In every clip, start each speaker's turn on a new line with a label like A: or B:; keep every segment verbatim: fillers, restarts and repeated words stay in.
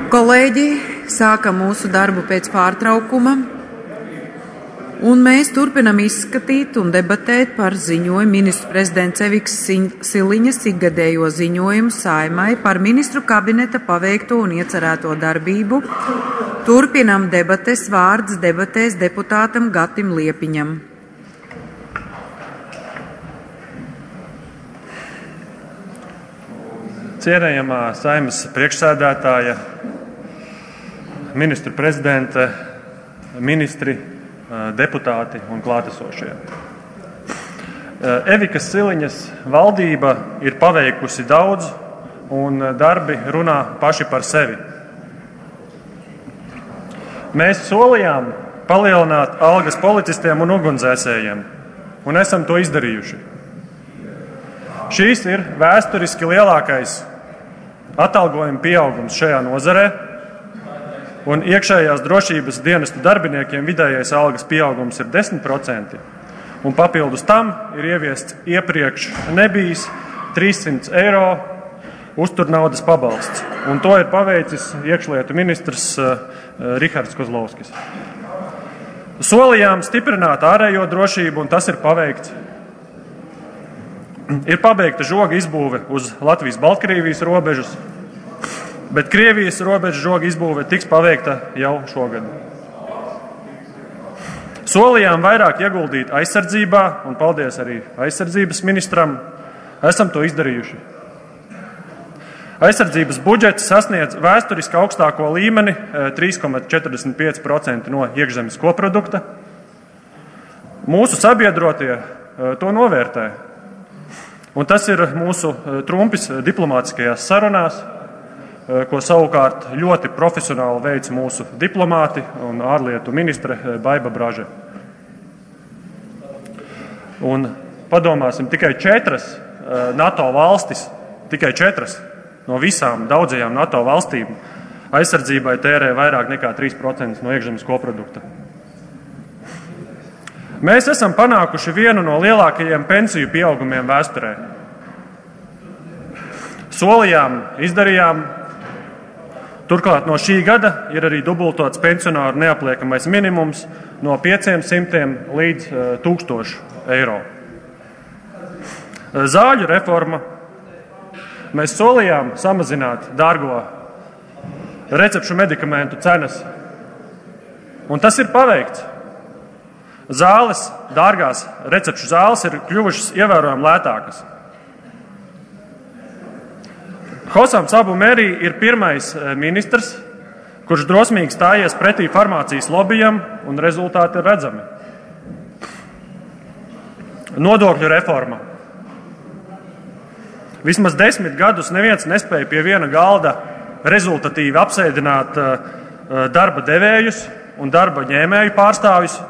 A: Kolēģi, sākam mūsu darbu pēc pārtraukuma, un mēs turpinam izskatīt un debatēt par ziņojumu ministru prezidents Evikas Siliņas ikgadējo ziņojumu Saeimai par ministru kabineta paveikto un iecerēto darbību. Turpinam debates, vārds debatēs deputātam Gatim Liepiņam.
B: Cienējamā Saeimas priekšsēdētāja, ministru prezidente, ministri, deputāti un klātesošie. Evikas Siliņas valdība ir paveikusi daudz, un darbi runā paši par sevi. Mēs solījām palielināt algas policistiem un ugunsdzēsējiem, un esam to izdarījuši. Šīs ir vēsturiski lielākais atalgojuma pieaugums šajā nozarē, un iekšējās drošības dienesta darbiniekiem vidējais algas pieaugums ir desmit procenti, un papildus tam ir ieviests iepriekš nebijis trīssimts eiro uzturnaudas pabalsts, un to ir paveicis iekšlietu ministrs uh, Rihards Kozlovskis. Solījām stiprināt ārējo drošību, un tas ir paveikts. Ir pabeigta žoga izbūve uz Latvijas-Baltkrievijas robežas, bet Krievijas robežas žoga izbūve tiks paveikta jau šogad. Solījām vairāk ieguldīt aizsardzībā, un paldies arī aizsardzības ministram, esam to izdarījuši. Aizsardzības budžets sasniedz vēsturiski augstāko līmeni trīs komats četrdesmit pieci procenti no iekšzemes koprodukta. Mūsu sabiedrotie to novērtē. Un tas ir mūsu trumpis diplomātiskajās sarunās, ko savukārt ļoti profesionāli veic mūsu diplomāti un ārlietu ministre Baiba Braže. Un padomāsim, tikai četras NATO valstis, tikai četras no visām daudzajām NATO valstīm aizsardzībai tērē vairāk nekā trīs procenti no iekšzemes koprodukta. Mēs esam panākuši vienu no lielākajiem pensiju pieaugumiem vēsturē. Solījām, izdarījām. Turklāt no šī gada ir arī dubultots pensionāru neapliekamais minimums no pieciem simtiem līdz tūkstošu eiro. Zāļu reforma. Mēs solījām samazināt dārgo recepšu medikamentu cenas, un tas ir paveikts. Zāles, dārgās recepšu zāles ir kļuvušas ievērojami lētākas. Hosams Abu Merī ir pirmais ministrs, kurš drosmīgi stājies pretī farmācijas lobijam, un rezultāti ir redzami. Nodokļu reforma. Vismaz desmit gadus neviens nespēja pie viena galda rezultatīvi apsēdināt darba devējus un darba ņēmēju pārstāvjus,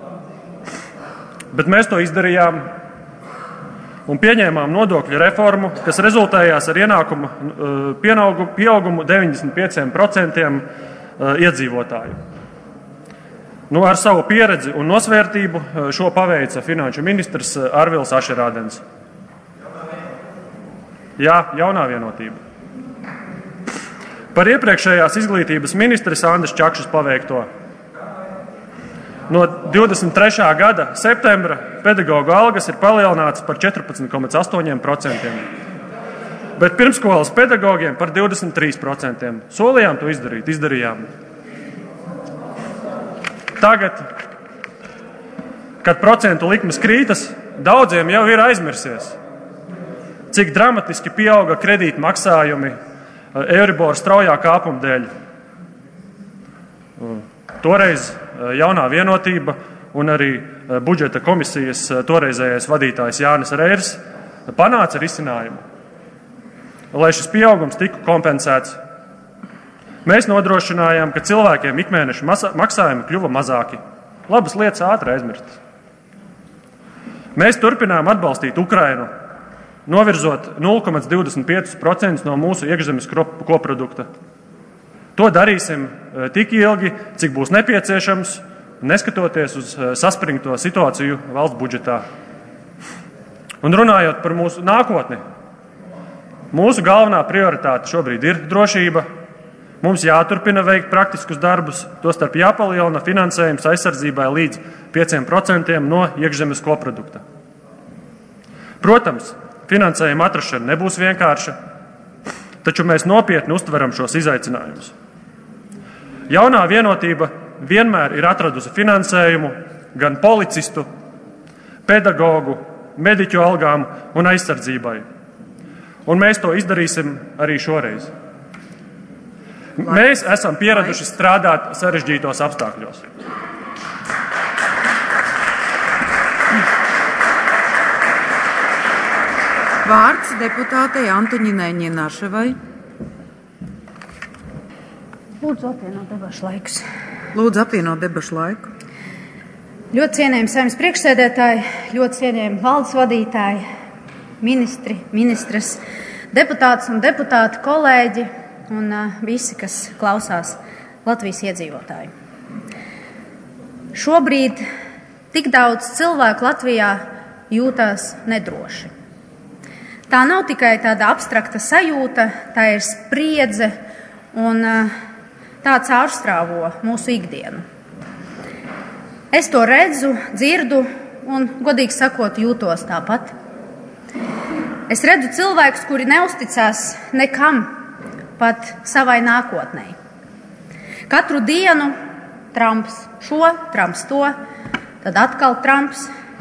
B: bet mēs to izdarījām un pieņēmām nodokļu reformu, kas rezultējās ar ienākumu pieaugumu deviņdesmit pieciem procentiem iedzīvotāju. Nu, ar savu pieredzi un nosvērtību šo paveica finanšu ministrs Arvils Ašerādens. Jā, jaunā vienotība. Par iepriekšējās izglītības ministres Andris Čakšas paveikto. No divdesmit trešā gada septembra pedagoģu algas ir palielināts par četrpadsmit komats astoņi procenti, bet pirmsskolas pedagogiem par divdesmit trīs procenti. Solījām to izdarīt, izdarījām. Tagad, kad procentu likmes krītas, daudziem jau ir aizmirsies, cik dramatiski pieauga kredīta maksājumi Euribor straujā kāpuma dēļ. Toreiz jaunā vienotība un arī budžeta komisijas toreizējais vadītājs Jānis Reirs panāca risinājumu, lai šis pieaugums tika kompensēts. Mēs nodrošinājām, ka cilvēkiem ikmēneša maksājumi kļuva mazāki. Labas lietas ātri aizmirstas. Mēs turpinām atbalstīt Ukrainu, novirzot nulle komats divdesmit pieci procenti no mūsu iekšzemes koprodukta. To darīsim tik ilgi, cik būs nepieciešams, neskatoties uz saspringto situāciju valsts budžetā. Un runājot par mūsu nākotni, mūsu galvenā prioritāte šobrīd ir drošība, Mums jāturpina veikt praktiskus darbus, tostarp jāpalielina finansējums aizsardzībai līdz pieciem procentiem no iekšzemes koprodukta. Protams, finansējuma atrašana nebūs vienkārša, taču mēs nopietni uztveram šos izaicinājumus. Jaunā vienotība vienmēr ir atradusi finansējumu gan policistu, pedagogu, mediķu algām un aizsardzībai. Un mēs to izdarīsim arī šoreiz. Mēs esam pieraduši strādāt sarežģītos apstākļos.
A: Vārds deputātei Antoņinai Ņenaševai.
C: Lūdzu, apvienot debašu laikus.
A: Lūdzu, apvienot debašu laiku.
C: Ļoti cienējami Saeimas priekšsēdētāji, ļoti cienējami valdes vadītāji, ministri, ministres, deputātas un deputāti, kolēģi un uh, visi, kas klausās Latvijas iedzīvotāji. Šobrīd tik daudz cilvēku Latvijā jūtās nedroši. Tā nav tikai tāda abstrakta sajūta, tā ir spriedze un uh, tā caurstrāvo mūsu ikdienu. Es to redzu, dzirdu un, godīgi sakot, jūtos tāpat. Es redzu cilvēkus, kuri neusticās nekam, pat savai nākotnei. Katru dienu Trumps šo, Trumps to, tad atkal Trumps.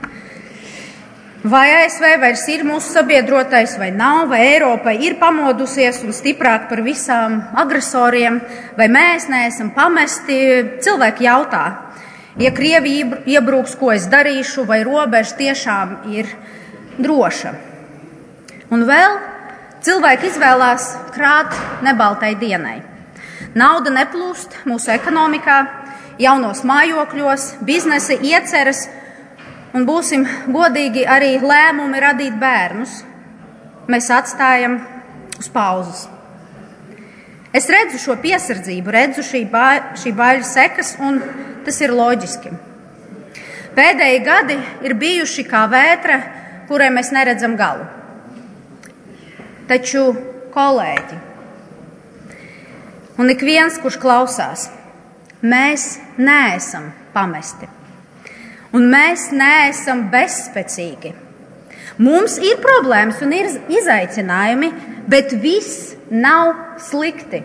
C: Vai A S V vairs ir mūsu sabiedrotais vai nav, vai Eiropa ir pamodusies un stiprāk par visām agresoriem, vai mēs neesam pamesti, cilvēki jautā. Ja Krievija iebrūks, ko es darīšu, vai robeža tiešām ir droša. Un vēl cilvēki izvēlās krāt nebaltai dienai. Nauda neplūst mūsu ekonomikā, jaunos mājokļos, biznesa ieceras, un būsim godīgi arī lēmumi radīt bērnus. Mēs atstājam uz pauzes. Es redzu šo piesardzību, redzu šī, bā, šī baiļu sekas, un tas ir loģiski. Pēdējie gadi ir bijuši kā vētra, kurai mēs neredzam galu. Taču, kolēģi, un ik viens, kurš klausās, mēs neesam pamesti. Un mēs neesam bezspēcīgi. Mums ir problēmas un ir izaicinājumi, bet viss nav slikti.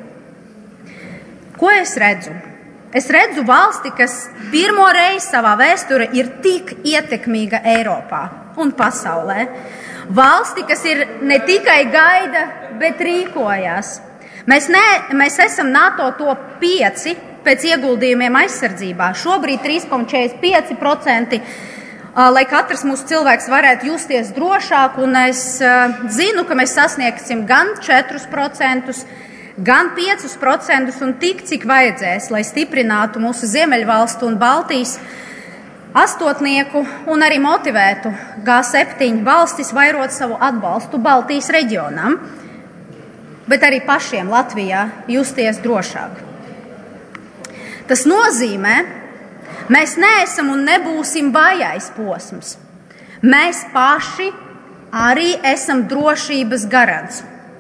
C: Ko es redzu? Es redzu valsti, kas pirmo reizi savā vēsturē ir tik ietekmīga Eiropā un pasaulē. Valsti, kas ir ne tikai gaida, bet rīkojās. Mēs, ne, mēs esam NATO top pieci pēc ieguldījumiem aizsardzībā. Šobrīd trīs komats četrdesmit pieci procenti, lai katrs mūsu cilvēks varētu justies drošāk, un es zinu, ka mēs sasniegsim gan četrus procentus, gan piecus procentus un tik, cik vajadzēs, lai stiprinātu mūsu Ziemeļvalstu un Baltijas astotnieku un arī motivētu G septiņi valstis vairot savu atbalstu Baltijas reģionam, bet arī pašiem Latvijā justies drošāk. Tas nozīmē, mēs neesam un nebūsim vājais posms. Mēs paši arī esam drošības garants.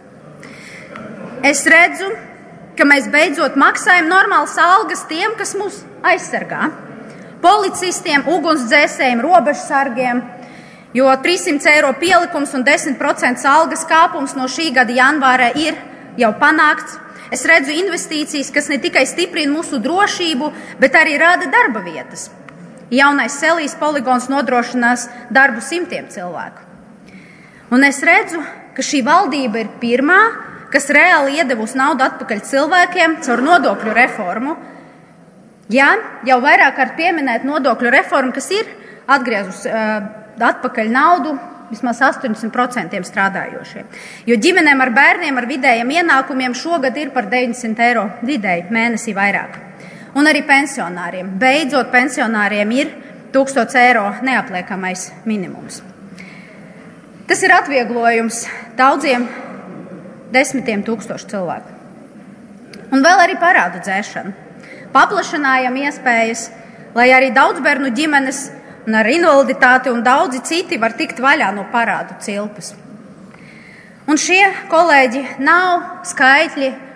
C: Es redzu, ka mēs beidzot maksājam normālas algas tiem, kas mūs aizsargā. Policistiem, ugunsdzēsējiem, robežsargiem, jo trīssimts eiro pielikums un desmit procenti algas kāpums no šī gada janvārā ir jau panākts. Es redzu investīcijas, kas ne tikai stiprina mūsu drošību, bet arī rada darba vietas. Jaunais Selijas poligons nodrošinās darbu simtiem cilvēku. Un es redzu, ka šī valdība ir pirmā, kas reāli iedevusi naudu atpakaļ cilvēkiem caur nodokļu reformu. Jā, jau vairāk kārt pieminēt nodokļu reformu, kas ir atgriezus uh, atpakaļ naudu vismaz astoņdesmit procenti strādājošiem. Jo ģimenēm ar bērniem ar vidējiem ienākumiem šogad ir par deviņsimt eiro vidēji mēnesī vairāk. Un arī pensionāriem. Beidzot, pensionāriem ir tūkstots eiro neapliekamais minimums. Tas ir atvieglojums daudziem desmitiem tūkstošu cilvēku. Un vēl arī parādu dzēšana. Paplašinājam iespējas, lai arī daudzbērnu ģimenes un ar invaliditāti un daudzi citi var tikt vaļā no parādu cilpas. Un šie kolēģi nav skaitļi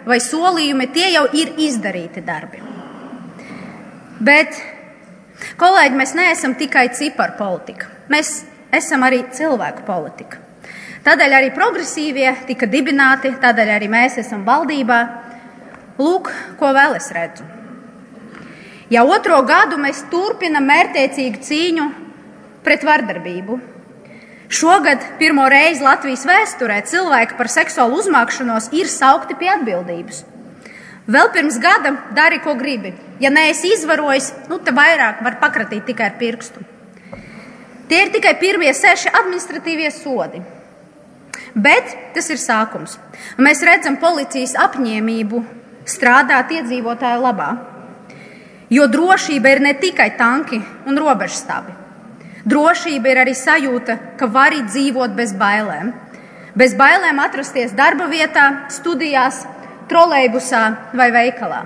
C: vai solījumi, tie jau ir izdarīti darbi. Bet, kolēģi, mēs neesam tikai ciparu politika. Mēs esam arī cilvēku politika. Tādēļ arī progresīvie tika dibināti, tādēļ arī mēs esam valdībā. Lūk, ko vēl es redzu. Jau otro gadu mēs turpinam mērķtiecīgu cīņu pret vardarbību. Šogad pirmo reizi Latvijas vēsturē cilvēki par seksuālu uzmākšanos ir saukti pie atbildības. Vēl pirms gada dari, ko gribi. Ja neesi izvarojis, nu te vairāk var pakratīt tikai ar pirkstu. Tie ir tikai pirmie seši administratīvie sodi. Bet tas ir sākums. Un mēs redzam policijas apņēmību strādāt iedzīvotāju labā. Jo drošība ir ne tikai tanki un robežstabi. Drošība ir arī sajūta, ka vari dzīvot bez bailēm. Bez bailēm atrasties darba vietā, studijās, trolejbusā vai veikalā.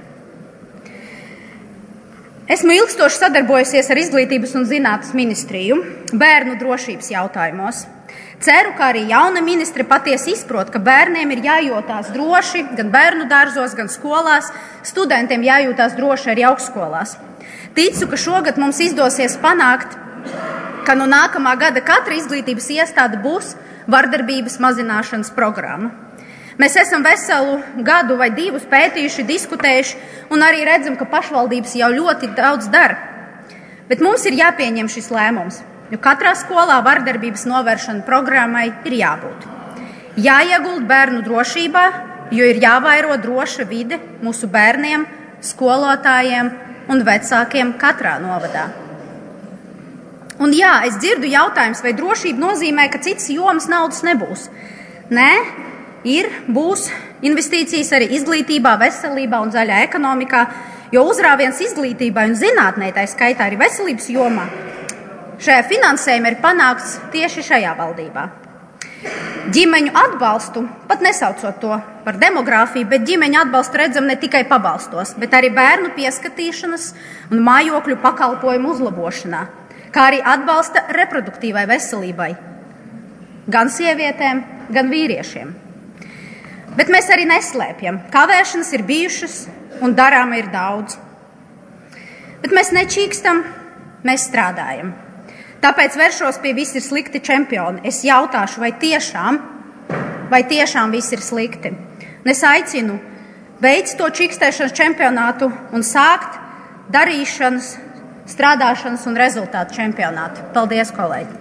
C: Esmu ilgstoši sadarbojusies ar Izglītības un zinātnes ministriju bērnu drošības jautājumos. Ceru, ka arī jauna ministre patiesi izprot, ka bērniem ir jājūtās droši gan bērnu dārzos, gan skolās, studentiem jājūtās droši arī augstskolās. Ticu, ka šogad mums izdosies panākt, ka no nākamā gada katra izglītības iestāde būs vardarbības mazināšanas programma. Mēs esam veselu gadu vai divus pētījuši, diskutējuši un arī redzam, ka pašvaldības jau ļoti daudz dara. Bet mums ir jāpieņem šis lēmums, jo katrā skolā vardarbības novēršana programmai ir jābūt. Jāieguld bērnu drošībā, jo ir jāvairo droša vide mūsu bērniem, skolotājiem un vecākiem katrā novadā. Un jā, es dzirdu jautājums, vai drošība nozīmē, ka citas jomas naudas nebūs. Nē, ir, būs investīcijas arī izglītībā, veselībā un zaļā ekonomikā, jo uzrāviens izglītībai un zinātnē, tā skaitā arī veselības jomā, šajā finansējumā ir panākts tieši šajā valdībā. Ģimeņu atbalstu, pat nesaucot to par demogrāfiju, bet ģimeņu atbalstu redzam ne tikai pabalstos, bet arī bērnu pieskatīšanas un mājokļu pakalpojumu uzlabošanā, kā arī atbalsta reproduktīvai veselībai, gan sievietēm, gan vīriešiem. Bet mēs arī neslēpjam, kavēšanas ir bijušas un darāma ir daudz. Bet mēs nečīkstam, mēs strādājam. Tāpēc vēršos pie visi ir slikti čempioni. Es jautāšu, vai tiešām, vai tiešām viss ir slikti. Un es aicinu beidz to čikstēšanas čempionātu un sākt darīšanas, strādāšanas un rezultātu čempionātu. Paldies, kolēģi!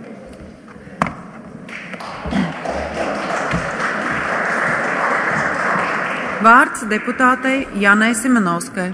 A: Vārds deputātei Janai Simonovskai.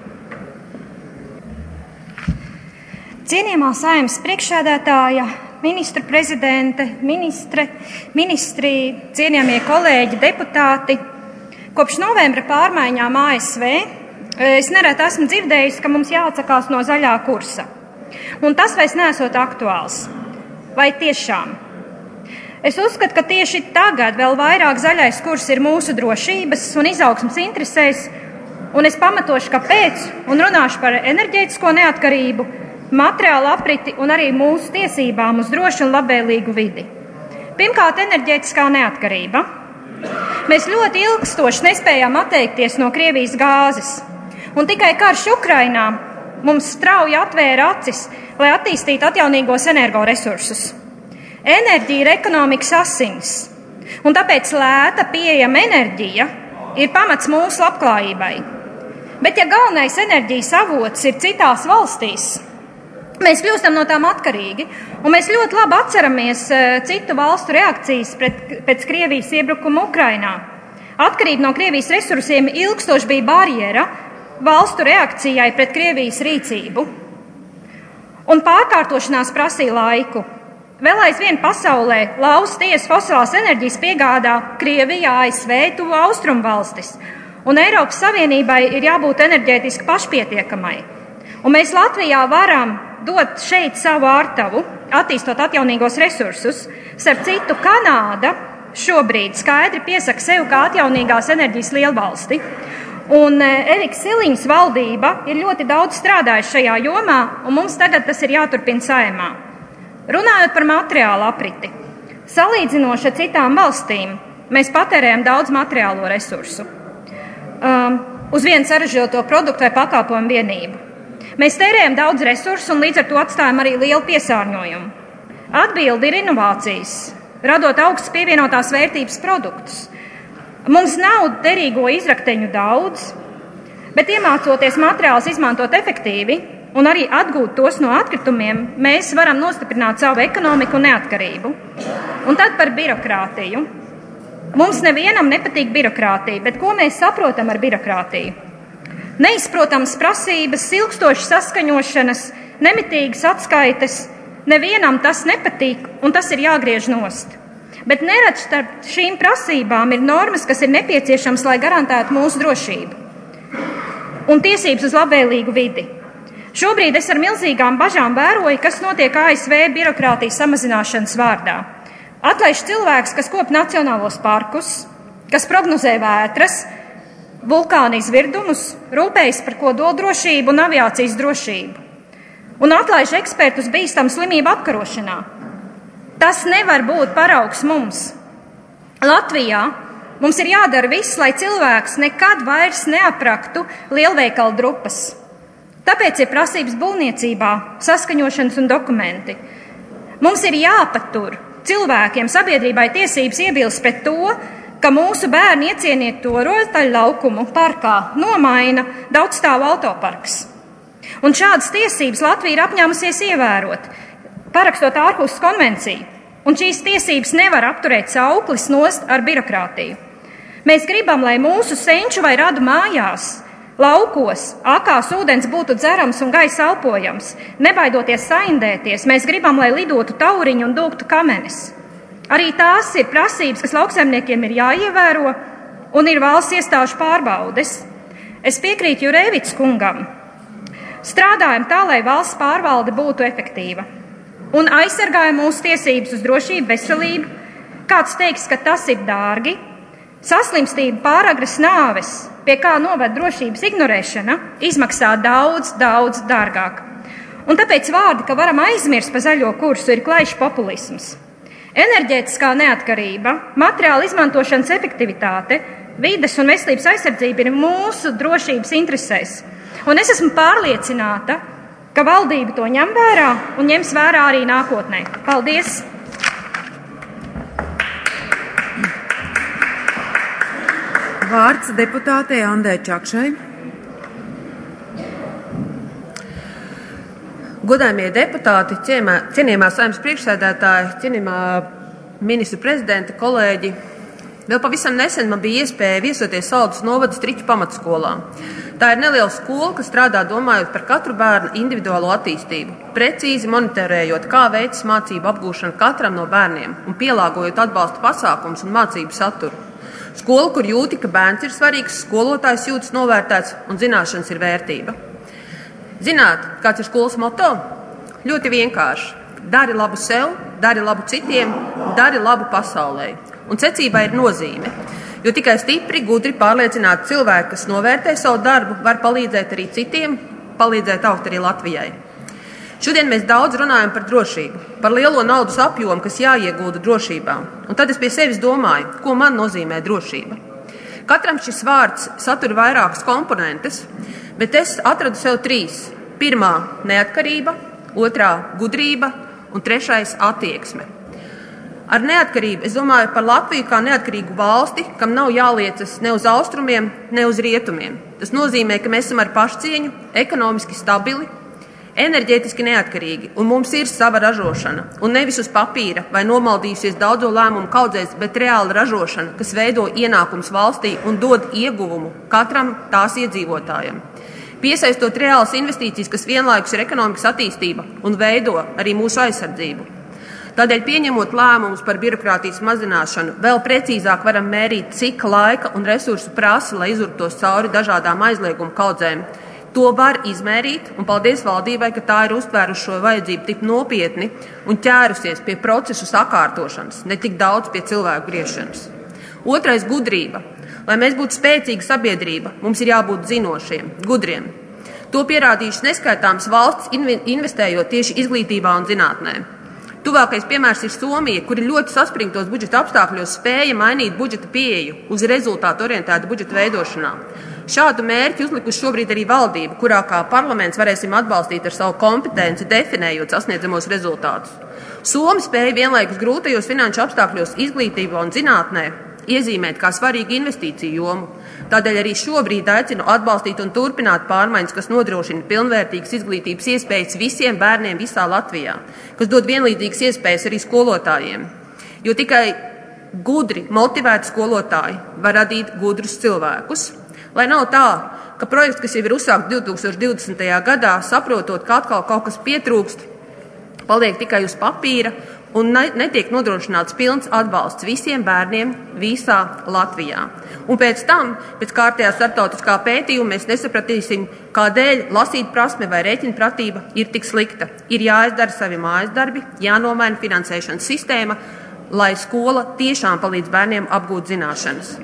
D: Cienījamā Saeimas priekšsēdētāja, ministru prezidente, ministre, ministri, cienījamie kolēģi, deputāti. Kopš novembra pārmaiņām A S V es nereti esmu dzirdējis, ka mums jāatsakās no zaļā kursa. Un tas vairs nesot aktuāls. Vai tiešām? Es uzskatu, ka tieši tagad vēl vairāk zaļais kurs ir mūsu drošības un izaugsmas interesēs, un es pamatošu, kāpēc, un runāšu par enerģētisko neatkarību, materiālu apriti un arī mūsu tiesībām uz drošu un labvēlīgu vidi. Pirmkārt, enerģētiskā neatkarība. Mēs ļoti ilgstoši nespējām atteikties no Krievijas gāzes, un tikai karš Ukrainā mums strauji atvēra acis, lai attīstītu atjaunīgos energoresursus. Enerģija ir ekonomikas asins, un tāpēc lēta pieejama enerģija ir pamats mūsu labklājībai. Bet ja galvenais enerģijas avots ir citās valstīs, mēs kļūstam no tām atkarīgi, un mēs ļoti labi atceramies citu valstu reakcijas pret, pēc Krievijas iebrukuma Ukrainā. Atkarība no Krievijas resursiem ilgstoši bija barjera valstu reakcijai pret Krievijas rīcību, un pārkārtošanās prasīja laiku. Vēl aizvien pasaulē lausties fosilās enerģijas piegādā Krievija, A S V, tuvu austrumu valstis, un Eiropas Savienībai ir jābūt enerģētiski pašpietiekamai. Un mēs Latvijā varam dot šeit savu ārtavu, attīstot atjaunīgos resursus. Starp citu, Kanāda šobrīd skaidri piesaka sevi kā atjaunīgās enerģijas lielvalsti, un Evikas Siliņas valdība ir ļoti daudz strādājusi šajā jomā, un mums tagad tas ir jāturpina Saeimā. Runājot par materiālu apriti, salīdzinoši ar citām valstīm, mēs patērējam daudz materiālo resursu. um, uz vienu saražoto produktu vai pakalpojumu vienību. Mēs tērējam daudz resursu un līdz ar to atstājam arī lielu piesārņojumu. Atbilde ir inovācijas, radot augstas pievienotās vērtības produktus. Mums nav derīgo izrakteņu daudz, bet iemācoties materiālus izmantot efektīvi un arī atgūt tos no atkritumiem, mēs varam nostiprināt savu ekonomiku un neatkarību. Un tad par birokrātiju. Mums nevienam nepatīk birokrātija, bet ko mēs saprotam ar birokrātiju? Neizprotams prasības, ilgstošas saskaņošanas, nemitīgas atskaites, nevienam tas nepatīk un tas ir jāgriež nost. Bet nerad starp šīm prasībām ir normas, kas ir nepieciešams, lai garantētu mūsu drošību un tiesības uz labvēlīgu vidi. Šobrīd es ar milzīgām bažām vēroju, kas notiek A S V birokrātijas samazināšanas vārdā. Atlaiž cilvēks, kas kop nacionālos parkus, kas prognozē vētras, vulkāna izvirdumus, rūpējas par kodoldrošību un aviācijas drošību. Un atlaiž ekspertus bīstamu slimību apkarošanā. Tas nevar būt paraugs mums. Latvijā mums ir jādara viss, lai cilvēks nekad vairs neapraktu lielveikalu drupas. Tāpēc ir prasības būvniecībā, saskaņošanas un dokumenti. Mums ir jāpatur cilvēkiem, sabiedrībai tiesības iebilst pret to, ka mūsu bērni iecienīto rotaļlaukumu parkā nomaina daudzstāvu autoparks. Un šādas tiesības Latvija ir apņēmusies ievērot, parakstot ārhusas konvenciju. Un šīs tiesības nevar apturēt sauklis nost ar birokrātiju. Mēs gribam, lai mūsu senču vai radu mājās, laukos, akās ūdens būtu dzerams un gaisa elpojams, nebaidoties saindēties. Mēs gribam, lai lidotu tauriņi un dūktu kamenes. Arī tās ir prasības, kas lauksaimniekiem ir jāievēro un ir valsts iestāžu pārbaudes. Es piekrītu Jurēvics kungam. Strādājam tā, lai valsts pārvalde būtu efektīva un aizsargājam mūsu tiesības uz drošību, veselību. Kāds teiks, ka tas ir dārgi. Saslimstība, pāragras nāves, pie kā noved drošības ignorēšana, izmaksā daudz, daudz dārgāk. Un tāpēc vārdi, ka varam aizmirst pa zaļo kursu, ir klaišs populisms. Enerģētiskā neatkarība, materiāla izmantošanas efektivitāte, vides un veselības aizsardzība ir mūsu drošības interesēs. Un es esmu pārliecināta, ka valdība to ņem vērā un ņems vērā arī nākotnē. Paldies!
A: Vārds deputātei Andai Čakšai.
E: Godājumie deputāti, cienījamā Saeimas priekšsēdētāji, cienījamā ministra prezidenta, kolēģi, vēl pavisam nesen man bija iespēja viesoties Saldus novada Striķu pamatskolā. Tā ir neliela skola, kas strādā domājot par katru bērnu individuālo attīstību, precīzi monitorējot, kā veicas mācību apgūšana katram no bērniem un pielāgojot atbalsta pasākums un mācību saturu. Skola, kur jūti, ka bērns ir svarīgs, skolotājs jūtas novērtēts un zināšanas ir vērtība. Zināt, kāds ir skolas moto? Ļoti vienkārši. Dari labu sev, dari labu citiem, dari labu pasaulē. Un secībā ir nozīme. Jo tikai stipri, gudri, pārliecināti cilvēki, kas novērtē savu darbu, var palīdzēt arī citiem, palīdzēt augt arī Latvijai. Šodien mēs daudz runājam par drošību, par lielo naudas apjomu, kas jāiegulda drošībā. Un tad es pie sevis domāju, ko man nozīmē drošība. Katram šis vārds satur vairākas komponentes, bet es atradu sev trīs. Pirmā – neatkarība, otrā – gudrība un trešais – attieksme. Ar neatkarību es domāju par Latviju kā neatkarīgu valsti, kam nav jāliecas ne uz austrumiem, ne uz rietumiem. Tas nozīmē, ka mēs esam ar pašcieņu, ekonomiski stabili, enerģētiski neatkarīgi, un mums ir sava ražošana, un nevis uz papīra vai nomaldījusies daudzo lēmumu kaudzēs, bet reāla ražošana, kas veido ienākums valstī un dod ieguvumu katram tās iedzīvotājam. Piesaistot reālas investīcijas, kas vienlaikus ir ekonomikas attīstība un veido arī mūsu aizsardzību. Tādēļ, pieņemot lēmumus par birokrātijas mazināšanu, vēl precīzāk varam mērīt, cik laika un resursu prasa, lai izurtos cauri dažādām aizliegumu kaudzēm. To var izmērīt, un paldies valdībai, ka tā ir uztvēruši šo vajadzību tik nopietni un ķērusies pie procesu sakārtošanas, ne tik daudz pie cilvēku griešanas. Otrais – gudrība. Lai mēs būtu spēcīga sabiedrība, mums ir jābūt zinošiem, gudriem. To pierādījuši neskaitāmas valsts, investējot tieši izglītībā un zinātnē. Tuvākais piemērs ir Somija, kuri ļoti saspringtos budžeta apstākļos spēja mainīt budžeta pieeju uz rezultātu orientētu budžeta veidošanā. Šādu mērķi uzlikusi šobrīd arī valdība, kurā kā parlaments varēsim atbalstīt ar savu kompetenci, definējot sasniedzamos rezultātus. Somi spēja vienlaikus grūtajos finanšu apstākļos izglītībā un zinātnē iezīmēt kā svarīgu investīciju jomu. Tādēļ arī šobrīd aicinu atbalstīt un turpināt pārmaiņas, kas nodrošina pilnvērtīgas izglītības iespējas visiem bērniem visā Latvijā, kas dod vienlīdzīgas iespējas arī skolotājiem. Jo tikai gudri, motivēti skolotāji var radīt gudrus cilvēkus. Lai nav tā, ka projekts, kas jau ir uzsākts divi tūkstoši divdesmitajā gadā, saprotot, ka atkal kaut kas pietrūkst, paliek tikai uz papīra un netiek nodrošināts pilns atbalsts visiem bērniem visā Latvijā. Un pēc tam, pēc kārtējā starptautiskā pētījuma, mēs nesapratīsim, kādēļ lasīt prasme vai rēķinpratība ir tik slikta. Ir jāizdara savi mājas darbi, jānomaina finansēšanas sistēma, lai skola tiešām palīdz bērniem apgūt zināšanas.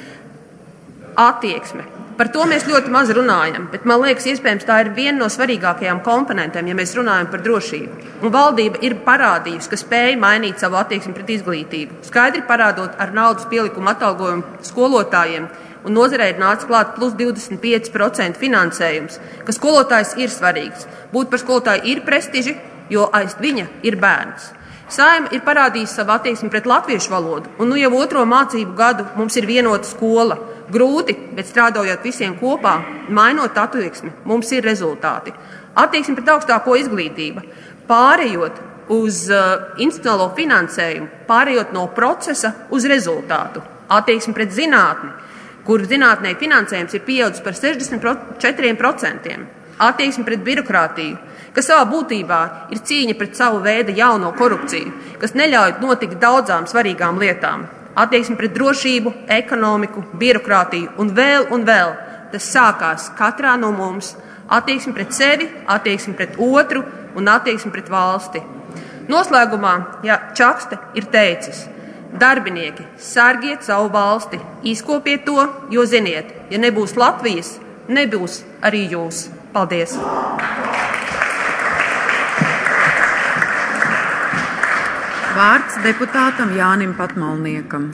E: Attieksme. Par to mēs ļoti maz runājam, bet man liekas, iespējams, tā ir viena no svarīgākajām komponentēm, ja mēs runājam par drošību. Un valdība ir parādījusi, ka spēja mainīt savu attieksmi pret izglītību, skaidri parādot ar naudas pielikumu atalgojumu skolotājiem, un nozarei ir nācis klāt plus divdesmit pieci procenti finansējums, ka skolotājs ir svarīgs. Būt par skolotāju ir prestiži, jo aiz viņa ir bērns. Saeima ir parādījusi savu attieksmi pret latviešu valodu, un nu jau otro mācību gadu mums ir vienota skola. Grūti, bet strādājot visiem kopā, mainot attieksmi, mums ir rezultāti. Attieksmi pret augstāko izglītību, pārējot uz uh, institucionālo finansējumu, pārējot no procesa uz rezultātu. Attieksmi pret zinātni, kur zinātnē finansējums ir pieaudzis par sešdesmit četriem procentiem. Attieksmi pret birokrātiju, kas savā būtībā ir cīņa pret savu veidu jauno korupciju, kas neļauj notikt daudzām svarīgām lietām. Attieksmi pret drošību, ekonomiku, birokrātiju un vēl un vēl. Tas sākās katrā no mums. Attieksmi pret sevi, attieksmi pret otru un attieksmi pret valsti. Noslēgumā, ja Čakste ir teicis, darbinieki, sargiet savu valsti, izkopiet to, jo ziniet, ja nebūs Latvijas, nebūs arī jūs. Paldies!
A: Vārds deputātam Jānim Patmalniekam.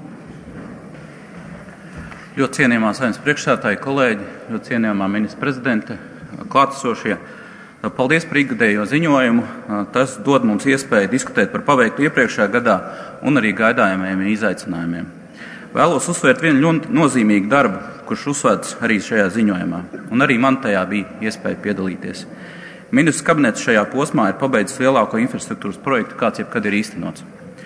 F: Ļoti cienījamā Saeimas priekšsēdētāji, kolēģi, ļoti cienījamā ministra prezidente, klātesošie. Paldies par ikgadējo ziņojumu. Tas dod mums iespēju diskutēt par paveiktu iepriekšējā gadā un arī gaidājumiem izaicinājumiem. Vēlos uzsvērt vienu ļoti nozīmīgu darbu, kurš uzsvērts arī šajā ziņojumā, un arī man tajā bija iespēja piedalīties. Ministrs kabinets šajā posmā ir pabeidzis lielāko infrastruktūras projektu, kāds jebkad ir īstenots.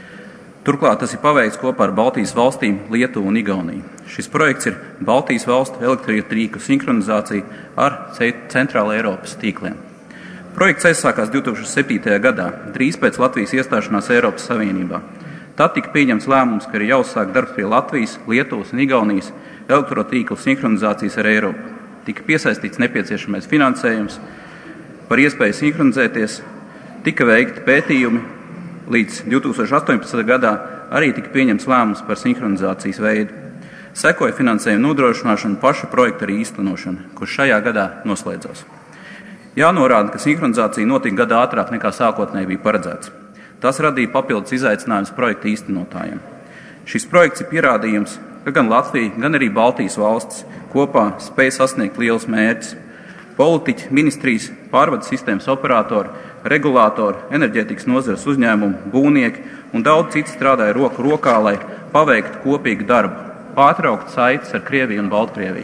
F: Turklāt tas ir paveikts kopā ar Baltijas valstīm, Lietuvu un Igauniju. Šis projekts ir Baltijas valstu elektrotīklu sinhronizācija ar Centrāla Eiropas tīkliem. Projekts aizsākās divi tūkstoši septītajā gadā, drīz pēc Latvijas iestāšanās Eiropas Savienībā. Tad tika pieņemts lēmums, ka ir jāuzsāk darbs pie Latvijas, Lietuvas un Igaunijas elektrotīklu sinhronizācijas ar Eiropu. Tika piesaistīts nepieciešamais finansējums, par iespēju sinhronizēties, tika veikti pētījumi, līdz divi tūkstoši astoņpadsmitajā gadā arī tika pieņemts lēmums par sinhronizācijas veidu. Sekoja finansējuma nodrošināšana paša projekta arī īstenošana, kurš šajā gadā noslēdzās. Jānorāda, ka sinhronizācija notika gadu ātrāk nekā sākotnēji bija paredzēts. Tas radīja papildus izaicinājumus projekta īstenotājiem. Šis projekts ir pierādījums, ka gan Latvija, gan arī Baltijas valstis kopā spēj sasniegt lielus mērķus. Politiķi, ministrijas, pārvades sistēmas operatori, regulātori, enerģētikas nozares uzņēmumi, būvnieki un daudz citi strādāja roku rokā, lai paveiktu kopīgu darbu, pārtraukt saites ar Krieviju un Baltkrieviju.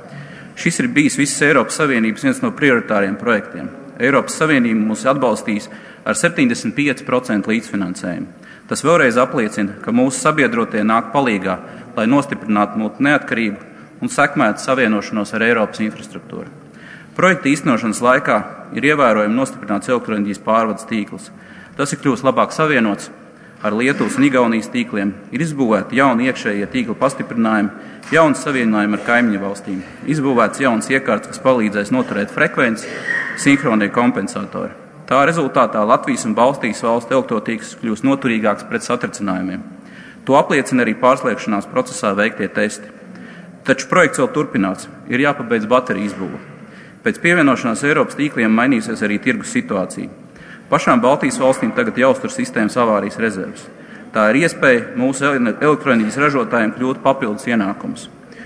F: Šis ir bijis visas Eiropas Savienības viens no prioritāriem projektiem. Eiropas Savienība mūs atbalstīs ar septiņdesmit pieci procenti līdzfinansējumu. Tas vēlreiz apliecina, ka mūsu sabiedrotie nāk palīgā, lai nostiprinātu mūsu neatkarību un sekmētu savienošanos ar Eiropas infrastruktūru. Projekta īstenošanas laikā ir ievērojami nostiprināts elektroenerģijas pārvades tīkls. Tas ir kļūst labāk savienots ar Lietuvas un Igaunijas tīkliem, ir izbūvēti jauni iekšējie tīkla pastiprinājumi, jauns savienojumi ar kaimiņu valstīm, izbūvēts jauns iekārts, kas palīdzēs noturēt frekvenci, sinhronie kompensatori. Tā rezultātā Latvijas un Baltijas valstu elektrotīkls kļūst noturīgāks pret satricinājumiem. To apliecina arī pārslēgšanās procesā veiktie testi. Taču projekts vēl turpināts, ir jāpabeidz bateriju izbūve. Pēc pievienošanās Eiropas tīkliem mainīsies arī tirgus situācija. Pašām Baltijas valstīm tagad jāuztur sistēmas avārijas rezerves. Tā ir iespēja mūsu elektroenerģijas ražotājiem kļūt papildus ienākumus.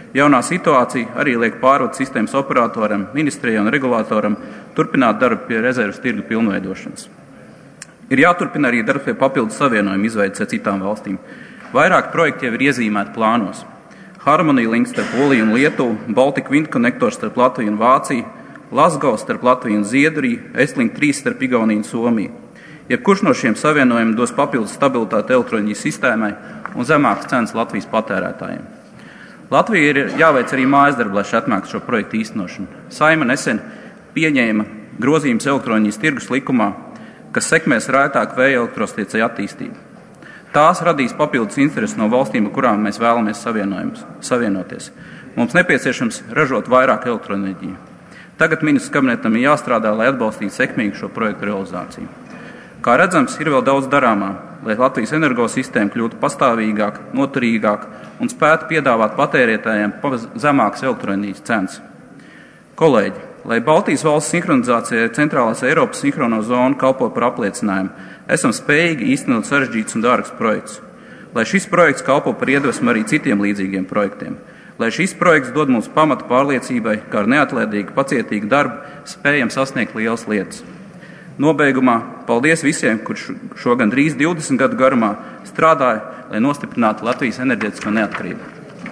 F: Jaunā situācija arī liek pārvades sistēmas operatoram, ministrijai un regulātoram turpināt darbu pie rezerves tirgu pilnveidošanas. Ir jāturpina arī darbs pie papildus savienojumu izveides ar citām valstīm. Vairāk projekti jau ir iezīmēti plānos. Harmonija links starp Poliju un Lietuvu, Baltic Wind Connectors starp Latviju un Vāciju, Lasgals starp Latviju un Zviedriju, Estlink trīs starp Igauniju un Somiju. Jebkurš no šiem savienojumiem dos papildus stabilitāti elektroenerģijas sistēmai un zemākas cenas Latvijas patērētājiem. Latvija ir jāveic arī mājasdarbi, lai atmāktu šo projektu īstenošanu. Saeima nesen pieņēma grozījumus elektroenerģijas tirgus likumā, kas sekmēs rētāku vēja elektrostacija attīstību. Tās radīs papildus interesi no valstīm, ar kurām mēs vēlamies savienoties. Mums nepieciešams ražot vairāk elektroenerģiju. Tagad ministrs kabinetam ir jāstrādā, lai atbalstītu sekmīgu šo projektu realizāciju. Kā redzams, ir vēl daudz darāmā, lai Latvijas energosistēma kļūtu pastāvīgāk, noturīgāk un spētu piedāvāt patērētājiem zemākas elektroenerģijas cenas. Kolēģi, lai Baltijas valsts sinhronizācijai centrālās Eiropas sinhrono zonu kalpo par apliecinājumu, esam spējīgi īstenot sarežģītus un dārgus projektus. Lai šis projekts kalpo par iedvesmu arī citiem līdzīgiem projektiem. Lai šis projekts dod mums pamatu pārliecībai, kā ar neatlaidīgu, pacietīgu darbu spējam sasniegt lielas lietas. Nobeigumā paldies visiem, kurš šo gan drīz divdesmit gadu garumā strādāja, lai nostiprinātu Latvijas enerģētisko neatkarību.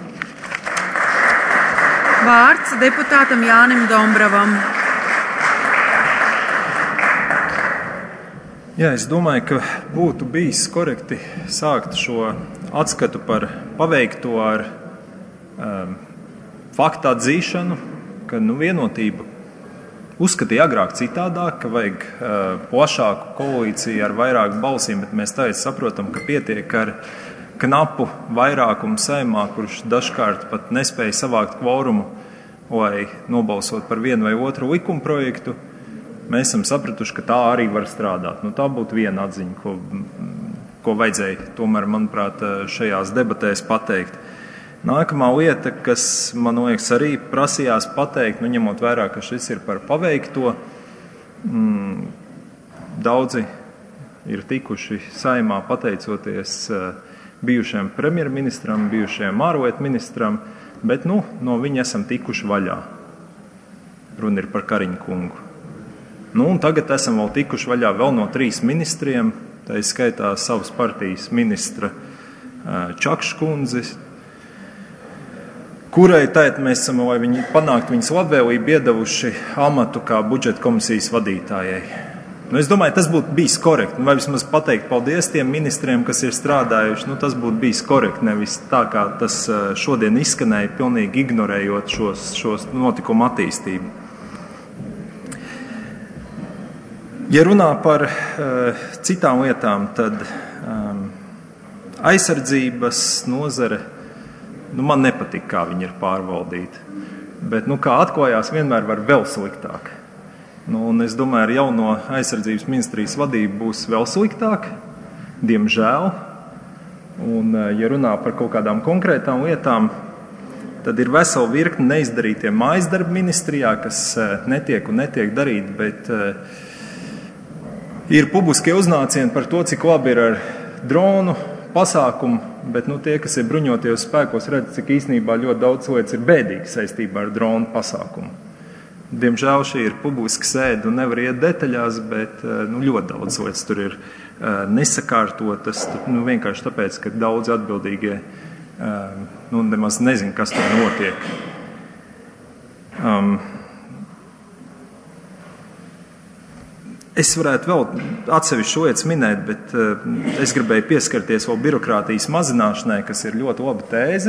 A: Vārds deputātam Jānim Dombravam.
G: Jā, es domāju, ka būtu bijis korekti sākt šo atskatu par paveikto ar um, faktu atzīšanu, ka nu, vienotība uzskatīja agrāk citādāk, ka vajag uh, plašāku koalīciju ar vairāk balsīm, bet mēs tagad saprotam, ka pietiek ar knapu vairākumu Saeimā, kurš dažkārt pat nespēja savākt kvorumu, lai nobalsot par vienu vai otru likumprojektu. Mēs esam sapratuši, ka tā arī var strādāt. Nu, tā būtu viena atziņa, ko, ko vajadzēja tomēr, manuprāt, šajās debatēs pateikt. Nākamā lieta, kas, man liekas, arī prasījās pateikt, nu, ņemot vērā, ka šis ir par paveikto, mm, daudzi ir tikuši Saeimā pateicoties uh, bijušajam premjerministram, bijušajam ārlietu ministram, bet nu, no viņa esam tikuši vaļā. Runa ir par Kariņa kungu. Nu, un tagad esam vēl tikuši vaļā vēl no trīs ministriem, tā ir skaitā savas partijas ministra uh, Čakškundzes, kurai tēt mēs esam, lai viņi panākt viņas labvēlību, iedavuši amatu kā budžeta komisijas vadītājai. Nu, es domāju, tas būtu bijis korekti. Nu, vai vismaz pateikt paldies tiem ministriem, kas ir strādājuši, nu, tas būtu bijis korekti, nevis tā, kā tas šodien izskanēja, pilnīgi ignorējot šos, šos notikumu attīstību. Ja runā par uh, citām lietām, tad um, aizsardzības nozare, nu, man nepatīk, kā viņi ir pārvaldīti. Bet, nu, kā atklājās, vienmēr var vēl sliktāk. Nu, un es domāju, ar jauno aizsardzības ministrijas vadību būs vēl sliktāk, diemžēl. Un, ja runā par kaut kādām konkrētām lietām, tad ir vesela virkne neizdarītie mājasdarbi ministrijā, kas netiek un netiek darīti, bet uh, ir publiskie uznācieni par to, cik labi ir ar dronu pasākumu, bet nu, tie, kas ir bruņotajos spēkos, redz, cik īstenībā ļoti daudz lietas ir bēdīgi saistībā ar dronu pasākumu. Diemžēl šī ir publiska sēde un nevar iet detaļās, bet nu, ļoti daudz lietas tur ir uh, nesakārtotas, nu, vienkārši tāpēc, ka daudz atbildīgie uh, nu, nemaz nezin, kas tur notiek. Um, Es varētu vēl atsevišķu lietas minēt, bet uh, es gribēju pieskarties vēl birokrātijas mazināšanai, kas ir ļoti laba tēze.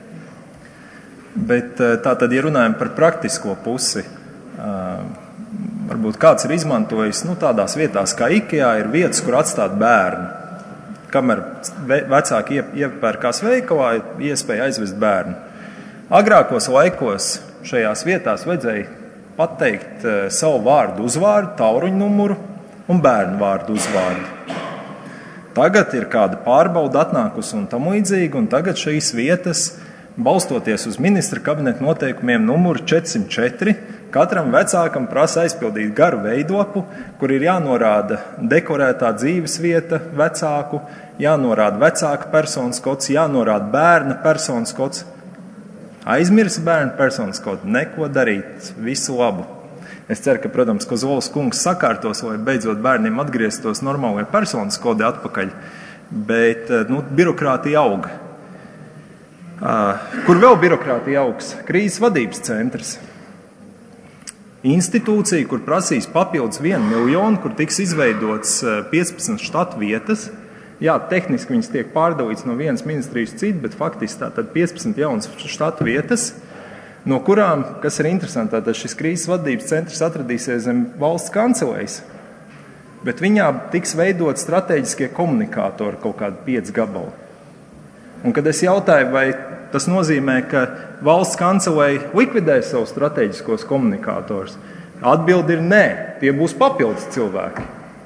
G: Bet uh, tā tad, ja runājam par praktisko pusi, uh, varbūt kāds ir izmantojis, nu, tādās vietās kā IKEA ir vietas, kur atstāt bērnu. Kamēr vecāki iepērkās veikalā, iespēja aizvest bērnu. Agrākos laikos šajās vietās vajadzēja pateikt uh, savu vārdu uzvārdu, tālruņa numuru un bērnu vārdu uzvārdu. Tagad ir kāda pārbauda atnākusi un tam līdzīgi, un tagad šīs vietas, balstoties uz ministra kabineta noteikumiem numuru četri simt četri, katram vecākam prasa aizpildīt garu veidlapu, kur ir jānorāda dekorētā dzīves vieta vecāku, jānorāda vecāka personas kods, jānorāda bērna personas kods. aizmirsa bērnu personas kodu, neko darīt, visu labu. Es ceru, ka, protams, ka Zolas kungs sakārtos, lai beidzot bērniem atgrieztos normālajai personas kodi atpakaļ, bet nu, birokrātija auga. Kur vēl birokrātija augs? Krīzes vadības centrs. Institūcija, kur prasīs papildus vienu miljonu, kur tiks izveidots piecpadsmit štatu vietas. Jā, tehniski viņas tiek pārdalīts no vienas ministrijas citu, bet faktiski tātad piecpadsmit jaunas štatu vietas, no kurām, kas ir interesanti, tātad šis krīzes vadības centrs atradīsies zem valsts kancelējas, bet viņā tiks veidot strateģiskie komunikātori kaut kādi pieci gabali. Un kad es jautāju, vai tas nozīmē, ka valsts kancelēja likvidēs savus strateģiskos komunikātors, atbildi ir nē, tie būs papildus cilvēki.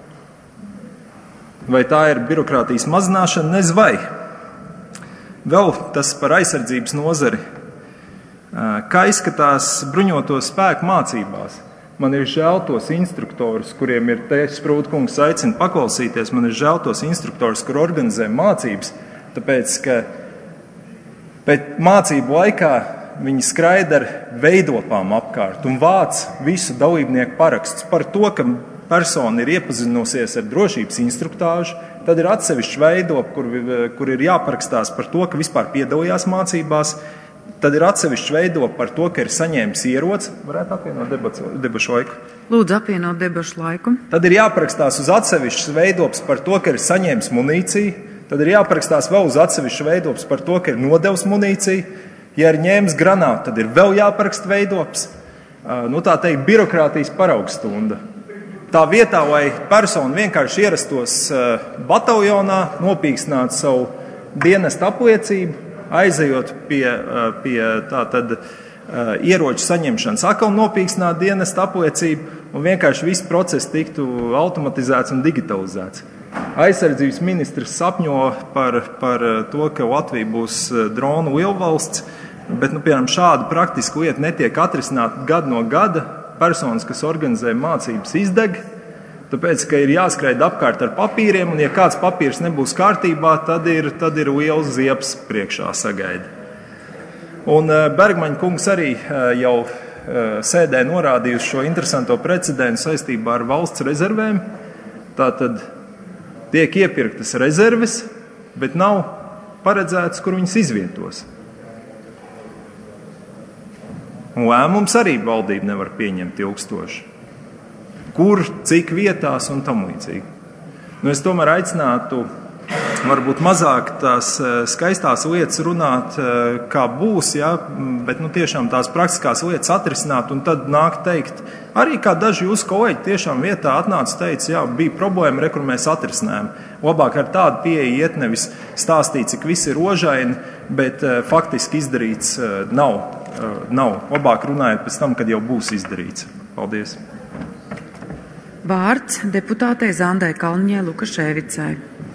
G: Vai tā ir birokrātijas mazināšana, nez vai. Vēl tas par aizsardzības nozari. Kā izskatās bruņoto spēku mācībās? Man ir žēl tos instruktorus, kuriem ir te Sprūdkungs aicina paklausīties, man ir žēl tos instruktorus, kur organizē mācības, tāpēc, ka pēc mācību laikā viņi skraida ar veidopām apkārt un vāc visu dalībnieku parakstus par to, ka persona ir iepazinusies ar drošības instruktāžu, tad ir atsevišķi veidopi, kur, kur ir jāparakstās par to, ka vispār piedalījās mācībās, tad ir atsevišķi veidopi par to, ka ir saņēmis ieroci. Varētu apvienot debats, debašu laiku?
A: Lūdzu, apvienot debašu laiku.
G: Tad ir jāparakstās uz atsevišķas veidopis par to, ka ir saņēmis munīciju, tad ir jāparakstās vēl uz atsevišķu veidopis par to, ka ir nodevis munīciju. Ja ir ņēmis granātu, tad ir vēl jāparaksta veidopis. Nu, tā teikt, birokrātijas paraugstunda. Tā vietā, lai persona vienkārši ierastos bataljonā, nopīkstinātu savu dienestu apliecību, aizejot pie, pie tā tad ieroču saņemšanas, atkal nopīkstināt dienestu apliecību un vienkārši viss process tiktu automatizēts un digitalizēts. Aizsardzības ministrs sapņo par, par to, ka Latvija būs dronu lielvalsts, bet, nu, piemēram, šāda praktiska lieta netiek atrisināta gadu no gada. Personas, kas organizē mācības, izdeg, tāpēc, ka ir jāskraida apkārt ar papīriem, un ja kāds papīrs nebūs kārtībā, tad ir, tad ir liels ziepes priekšā sagaida. Un Bergmaņa kungs arī jau sēdē norādījusi šo interesanto precedentu saistībā ar valsts rezervēm. Tātad tiek iepirktas rezerves, bet nav paredzēts, kur viņas izvietos. Un lēmums arī valdība nevar pieņemt ilgstoši. Kur, cik vietās un tam līdzīgi. Nu, es tomēr aicinātu varbūt mazāk tās skaistās lietas runāt, kā būs, ja, bet nu, tiešām tās praktiskās lietas atrisināt un tad nāk teikt. Arī kā daži jūsu kolēģi tiešām vietā atnāca teica, jā, bija problēma, re, kur mēs atrisinājām. Labāk ar tādu pieeju iet nevis stāstīt, cik viss ir rožaini, bet faktiski izdarīts nav. Nav. Labāk runājot pēc tam, kad jau būs izdarīts. Paldies.
A: Vārds deputātei Zandai Kalniņai Lukaševicai.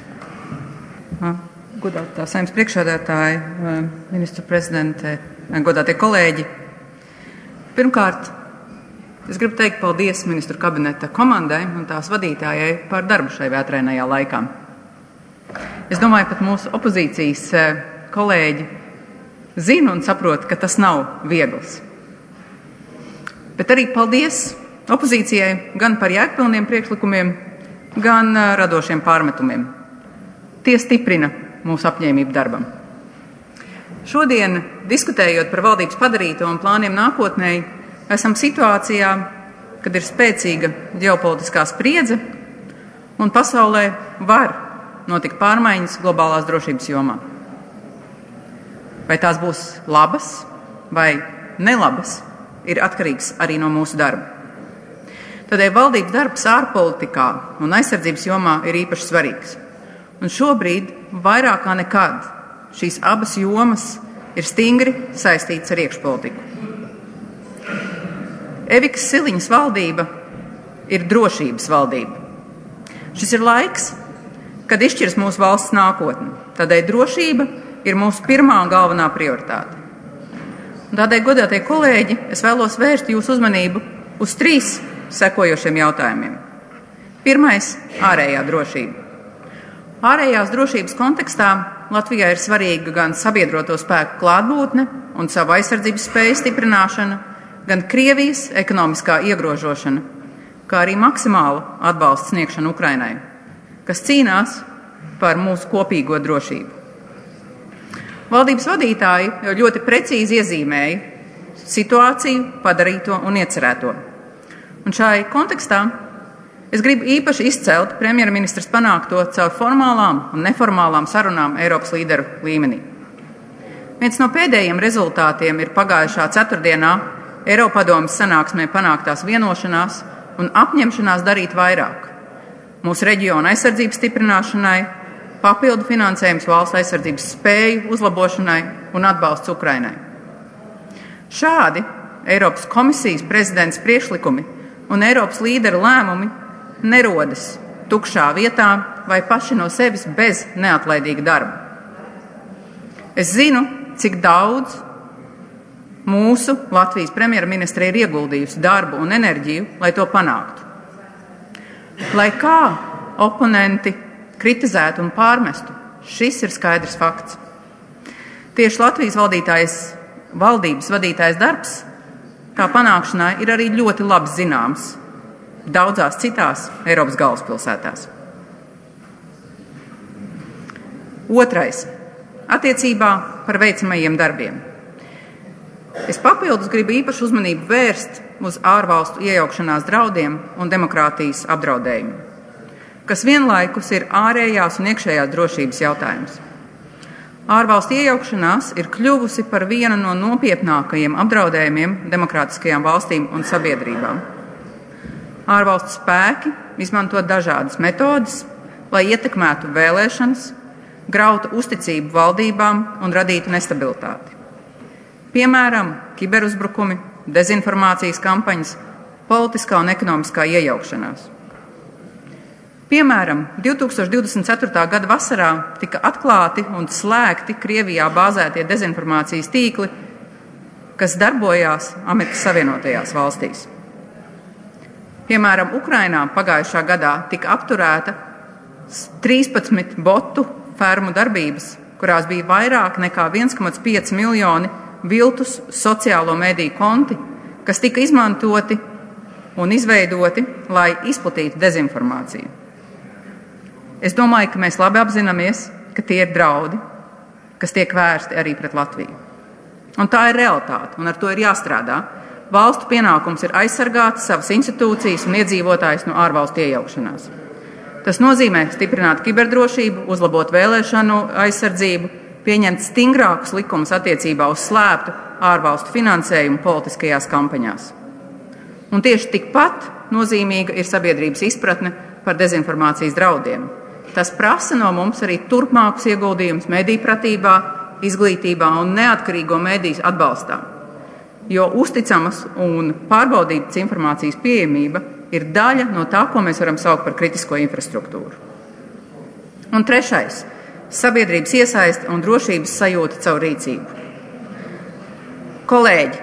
H: Godātā Saeimas priekšsēdētāja, ministru prezidente, godātie kolēģi. Pirmkārt, es gribu teikt paldies ministru kabineta komandai un tās vadītājai par darbu šai vētrainajā laikā. Es domāju, pat mūsu opozīcijas kolēģi zinu un saprotu, ka tas nav viegls. Bet arī paldies opozīcijai gan par jēgpilniem priekšlikumiem, gan radošiem pārmetumiem. Tie stiprina mūsu apņēmību darbam. Šodien, diskutējot par valdības padarīto un plāniem nākotnēji, esam situācijā, kad ir spēcīga ģeopolitiskā spriedze un pasaulē var notikt pārmaiņas globālās drošības jomā. Vai tās būs labas vai nelabas, ir atkarīgs arī no mūsu darba. Tādēļ valdības darbs ārpolitikā un aizsardzības jomā ir īpaši svarīgs. Un šobrīd vairāk kā nekad šīs abas jomas ir stingri saistītas ar iekšpolitiku. Evikas Siliņas valdība ir drošības valdība. Šis ir laiks, kad izšķirs mūsu valsts nākotne. Tādēļ drošība ir mūsu pirmā un galvenā prioritāte. Un tādēļ, godātie kolēģi, es vēlos vērst jūsu uzmanību uz trīs sekojošiem jautājumiem. Pirmais – ārējā drošība. Ārējās drošības kontekstā Latvijai ir svarīga gan sabiedroto spēku klātbūtne un savu aizsardzības spēju stiprināšana, gan Krievijas ekonomiskā iegrožošana, kā arī maksimāla atbalsta sniegšana Ukrainai, kas cīnās par mūsu kopīgo drošību. Valdības vadītāji jau ļoti precīzi iezīmēja situāciju, padarīto un iecerēto. Un šai kontekstā es gribu īpaši izcelt premjerministras panākto caur formālām un neformālām sarunām Eiropas līderu līmenī. Viens no pēdējiem rezultātiem ir pagājušā ceturtdienā Eiropadomes sanāksmē panāktās vienošanās un apņemšanās darīt vairāk mūsu reģiona aizsardzības stiprināšanai, papildu finansējums valsts aizsardzības spēju uzlabošanai un atbalsts Ukrainai. Šādi Eiropas komisijas prezidents priekšlikumi un Eiropas līderu lēmumi nerodas tukšā vietā vai paši no sevis bez neatlaidīga darba. Es zinu, cik daudz mūsu Latvijas premjerministre ir ieguldījusi darbu un enerģiju, lai to panāktu. Lai kā oponenti kritizētu un pārmestu, šis ir skaidrs fakts. Tieši Latvijas valdītājs, valdības vadītājs darbs tā panākšanai ir arī ļoti labi zināms daudzās citās Eiropas galvaspilsētās. Otrais. Attiecībā par veicamajiem darbiem. Es papildus gribu īpašu uzmanību vērst uz ārvalstu iejaukšanās draudiem un demokrātijas apdraudējumu, kas vienlaikus ir ārējās un iekšējās drošības jautājums. Ārvalstu iejaukšanās ir kļuvusi par vienu no nopietnākajiem apdraudējumiem demokrātiskajām valstīm un sabiedrībām. Ārvalstu spēki izmanto dažādas metodes, lai ietekmētu vēlēšanas, grautu uzticību valdībām un radītu nestabilitāti. Piemēram, kiberuzbrukumi, dezinformācijas kampaņas, politiskā un ekonomiskā iejaukšanās. Piemēram, divi tūkstoši divdesmit ceturtā gada vasarā tika atklāti un slēgti Krievijā bāzētie dezinformācijas tīkli, kas darbojās Amerikas Savienotajās valstīs. Piemēram, Ukrainā pagājušā gadā tika apturēta trīspadsmit botu fermu darbības, kurās bija vairāk nekā viens komats pieci miljoni viltus sociālo mediju konti, kas tika izmantoti un izveidoti, lai izplatītu dezinformāciju. Es domāju, ka mēs labi apzināmies, ka tie ir draudi, kas tiek vērsti arī pret Latviju. Un tā ir realitāte, un ar to ir jāstrādā. Valstu pienākums ir aizsargāt savas institūcijas un iedzīvotājus no ārvalstu iejaukšanās. Tas nozīmē stiprināt kiberdrošību, uzlabot vēlēšanu aizsardzību, pieņemt stingrākus likumus attiecībā uz slēptu ārvalstu finansējumu politiskajās kampaņās. Un tieši tikpat nozīmīga ir sabiedrības izpratne par dezinformācijas draudiem. Tas prasa no mums arī turpmākus ieguldījumus mediju pratībā, izglītībā un neatkarīgo mediju atbalstā, jo uzticamas un pārbaudītas informācijas pieejamība ir daļa no tā, ko mēs varam saukt par kritisko infrastruktūru. Un trešais – sabiedrības iesaiste un drošības sajūta caur rīcību. Kolēģi,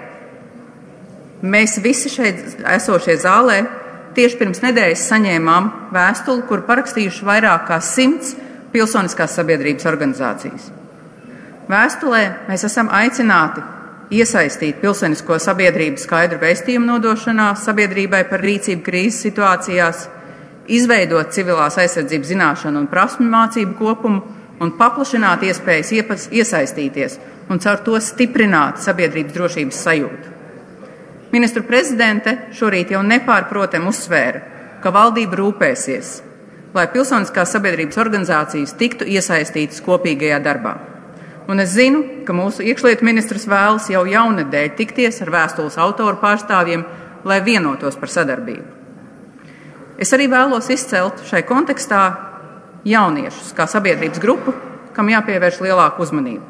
H: mēs visi šeit esošie zālē tieši pirms nedēļas saņēmām vēstuli, kur parakstījuši vairāk kā simts pilsoniskās sabiedrības organizācijas. Vēstulē mēs esam aicināti iesaistīt pilsonisko sabiedrību skaidru vēstījumu nodošanā sabiedrībai par rīcību krīzes situācijās, izveidot civilās aizsardzības zināšanu un prasmu mācību kopumu un paplašināt iespējas iesaistīties un caur to stiprināt sabiedrības drošības sajūtu. Ministru prezidente šorīt jau nepārprotam uzsvēra, ka valdība rūpēsies, lai pilsoniskās sabiedrības organizācijas tiktu iesaistītas kopīgajā darbā. Un es zinu, ka mūsu iekšlietu ministrs vēlas jau jaunedēļ tikties ar vēstules autoru pārstāvjiem, lai vienotos par sadarbību. Es arī vēlos izcelt šai kontekstā jauniešus kā sabiedrības grupu, kam jāpievērš lielāku uzmanību.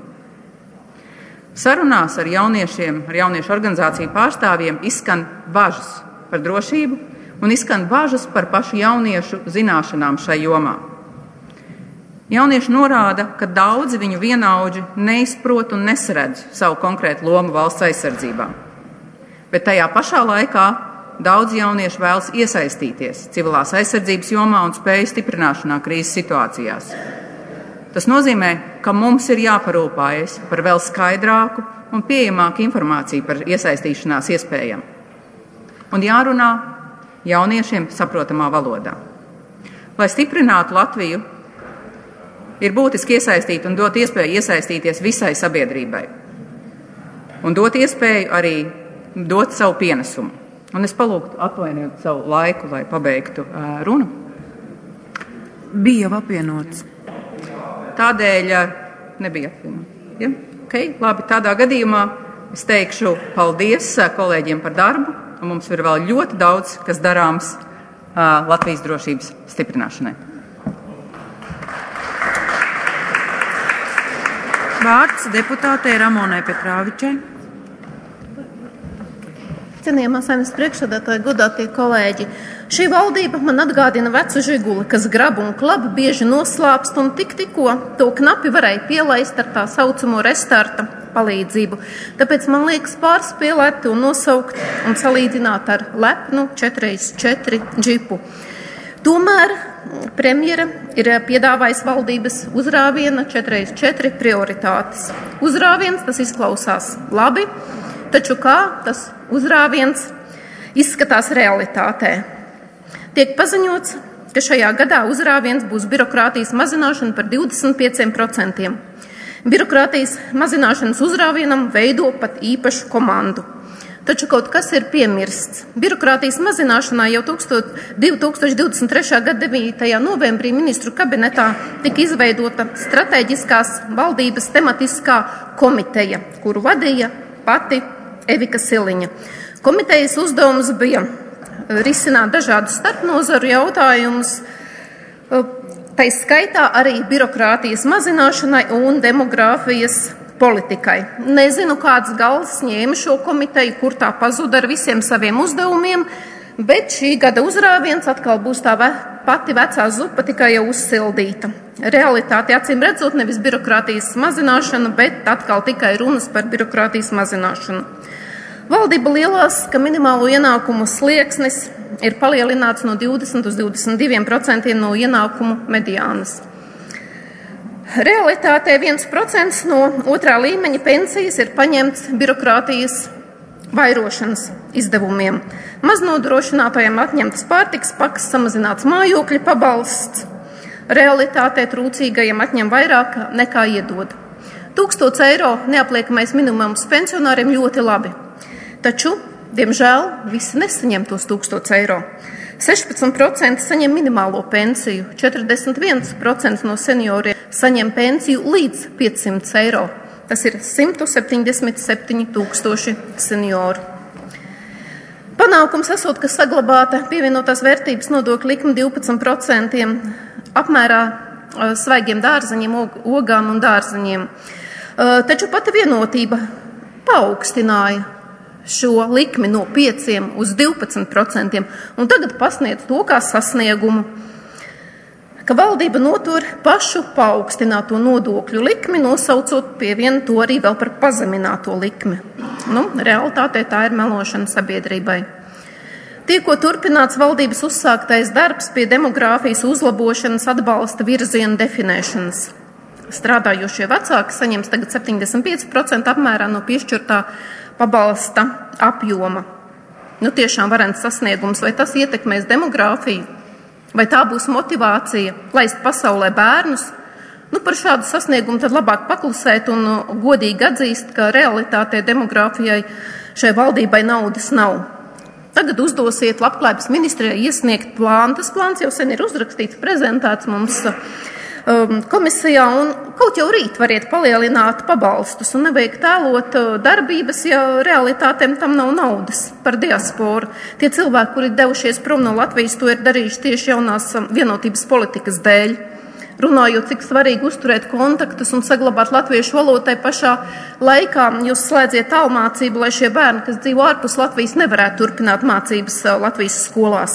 H: Sarunās ar jauniešiem, ar jauniešu organizāciju pārstāvjiem izskan bažas par drošību un izskan bažas par pašu jauniešu zināšanām šai jomā. Jaunieši norāda, ka daudzi viņu vienaudži neizprot un nesaredz savu konkrētu lomu valsts aizsardzībā. Bet tajā pašā laikā daudz jauniešu vēlas iesaistīties civilās aizsardzības jomā un spēju stiprināšanā krīzes situācijās. Tas nozīmē, ka mums ir jāparūpājas par vēl skaidrāku un pieejamāku informāciju par iesaistīšanās iespējām. Un jārunā jauniešiem saprotamā valodā. Lai stiprinātu Latviju, ir būtiski iesaistīt un dot iespēju iesaistīties visai sabiedrībai. Un dot iespēju arī dot savu pienesumu. Un es palūgtu atvainot savu laiku, lai pabeigtu uh, runu.
A: Bija jau apvienots.
H: Tādēļ nebija apvienots. Ja? Okay, labi, tādā gadījumā es teikšu paldies kolēģiem par darbu, un mums ir vēl ļoti daudz, kas darāms uh, Latvijas drošības stiprināšanai.
A: Vārds deputātei Ramonai Petrāvičai.
I: Cienījamā Saeimas priekšsēdētāji, godātie kolēģi, šī valdība man atgādina vecu žiguli, kas grab un klab bieži noslāpst un tik tikko to knapi varēja pielaist ar tā saucamo restarta palīdzību. Tāpēc man liekas pārspēlēt to nosaukt un salīdzināt ar lepnu četri pa četri džipu. Tomēr premjera ir piedāvājis valdības uzrāviena četri pa četri prioritātes. Uzrāviens tas izklausās labi, taču kā tas uzrāviens izskatās realitātē? Tiek paziņots, ka šajā gadā uzrāviens būs birokrātijas mazināšana par divdesmit pieciem procentiem. Birokrātijas mazināšanas uzrāvienam veido pat īpašu komandu. Taču kaut kas ir piemirsts. Birokrātijas mazināšanā jau divi tūkstoši divdesmit trešā gada devītajā novembrī ministru kabinetā tika izveidota strateģiskās valdības tematiskā komiteja, kuru vadīja pati Evika Siliņa. Komitejas uzdevums bija risināt dažādus starpnozaru jautājumus, tai skaitā arī birokrātijas mazināšanai un demogrāfijas politikai. Nezinu, kāds gals ņēma šo komiteju, kur tā pazuda ar visiem saviem uzdevumiem, bet šī gada uzrāviens atkal būs tā ve- pati vecā zupa, tikai jau uzsildīta. Realitāte acīm redzot nevis birokrātijas mazināšana, bet atkal tikai runas par birokrātijas mazināšanu. Valdība lielās, ka minimālo ienākumu slieksnis ir palielināts no divdesmit uz divdesmit diviem procentiem no ienākumu mediānas. Realitātē viens procents no otrā līmeņa pensijas ir paņemts birokrātijas vairošanas izdevumiem. Maznodrošinātājiem atņemtas pārtikas pakas, samazināts mājokļa pabalsts. Realitātē trūcīgajiem atņem vairāk nekā iedod. Tūkstots eiro neapliekamais minimums pensionāriem ļoti labi. Taču, diemžēl, visi nesaņem tos tūkstots eiro. sešpadsmit procenti saņem minimālo pensiju, četrdesmit viens procents no senioriem saņem pensiju līdz piecsimt eiro. Tas ir simt septiņdesmit septiņi tūkstoši senioru. Panākums esot, ka saglabāta pievienotās vērtības nodokļa likme divpadsmit procentiem apmērā svaigiem dārzeņiem, ogām un dārzeņiem. Taču pati vienotība paaugstināja šo likmi no pieciem uz divpadsmit procentiem un tagad pasniedz to kā sasniegumu, ka valdība notur pašu paaugstināto nodokļu likmi, nosaucot pie viena to arī vēl par pazemināto likmi. Nu, realitātē tā ir melošana sabiedrībai. Tieko turpināts valdības uzsāktais darbs pie demogrāfijas uzlabošanas atbalsta virziena definēšanas. Strādājošie vecāki saņems tagad septiņdesmit pieci procenti apmērā no piešķirtā pabalsta apjoma. Nu, tiešām varens sasniegums, vai tas ietekmēs demogrāfiju, vai tā būs motivācija laist pasaulē bērnus. Nu, par šādu sasniegumu tad labāk paklusēt un godīgi atzīst, ka realitātē demogrāfijai šai valdībai naudas nav. Tagad uzdosiet Labklājības ministrijai iesniegt plānu. Tas plāns jau sen ir uzrakstīts, prezentēts mums um, komisijā, un kaut jau rīt variet palielināt pabalstus un nevajag tēlot uh, darbības, ja realitātēm tam nav naudas par diasporu. Tie cilvēki, kuri devušies prom no Latvijas, to ir darījuši tieši jaunās um, vienotības politikas dēļ. Runājot, cik svarīgi uzturēt kontaktus un saglabāt latviešu valodai pašā laikā, jūs slēdziet tālmācību, lai šie bērni, kas dzīvo ārpus Latvijas, nevarētu turpināt mācības Latvijas skolās.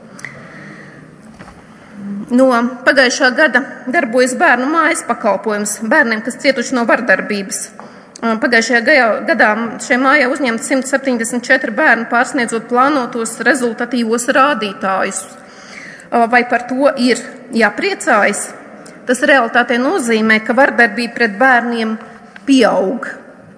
I: No pagājušā gada darbojas bērnu mājas pakalpojums bērniem, kas cietuši no vardarbības. Pagājušajā gadā šajā mājā uzņemta simt septiņdesmit četri bērni, pārsniedzot plānotos rezultatīvos rādītājus. Vai par to ir jāpriecājas? Tas realitātē nozīmē, ka vardarbība pret bērniem pieaug.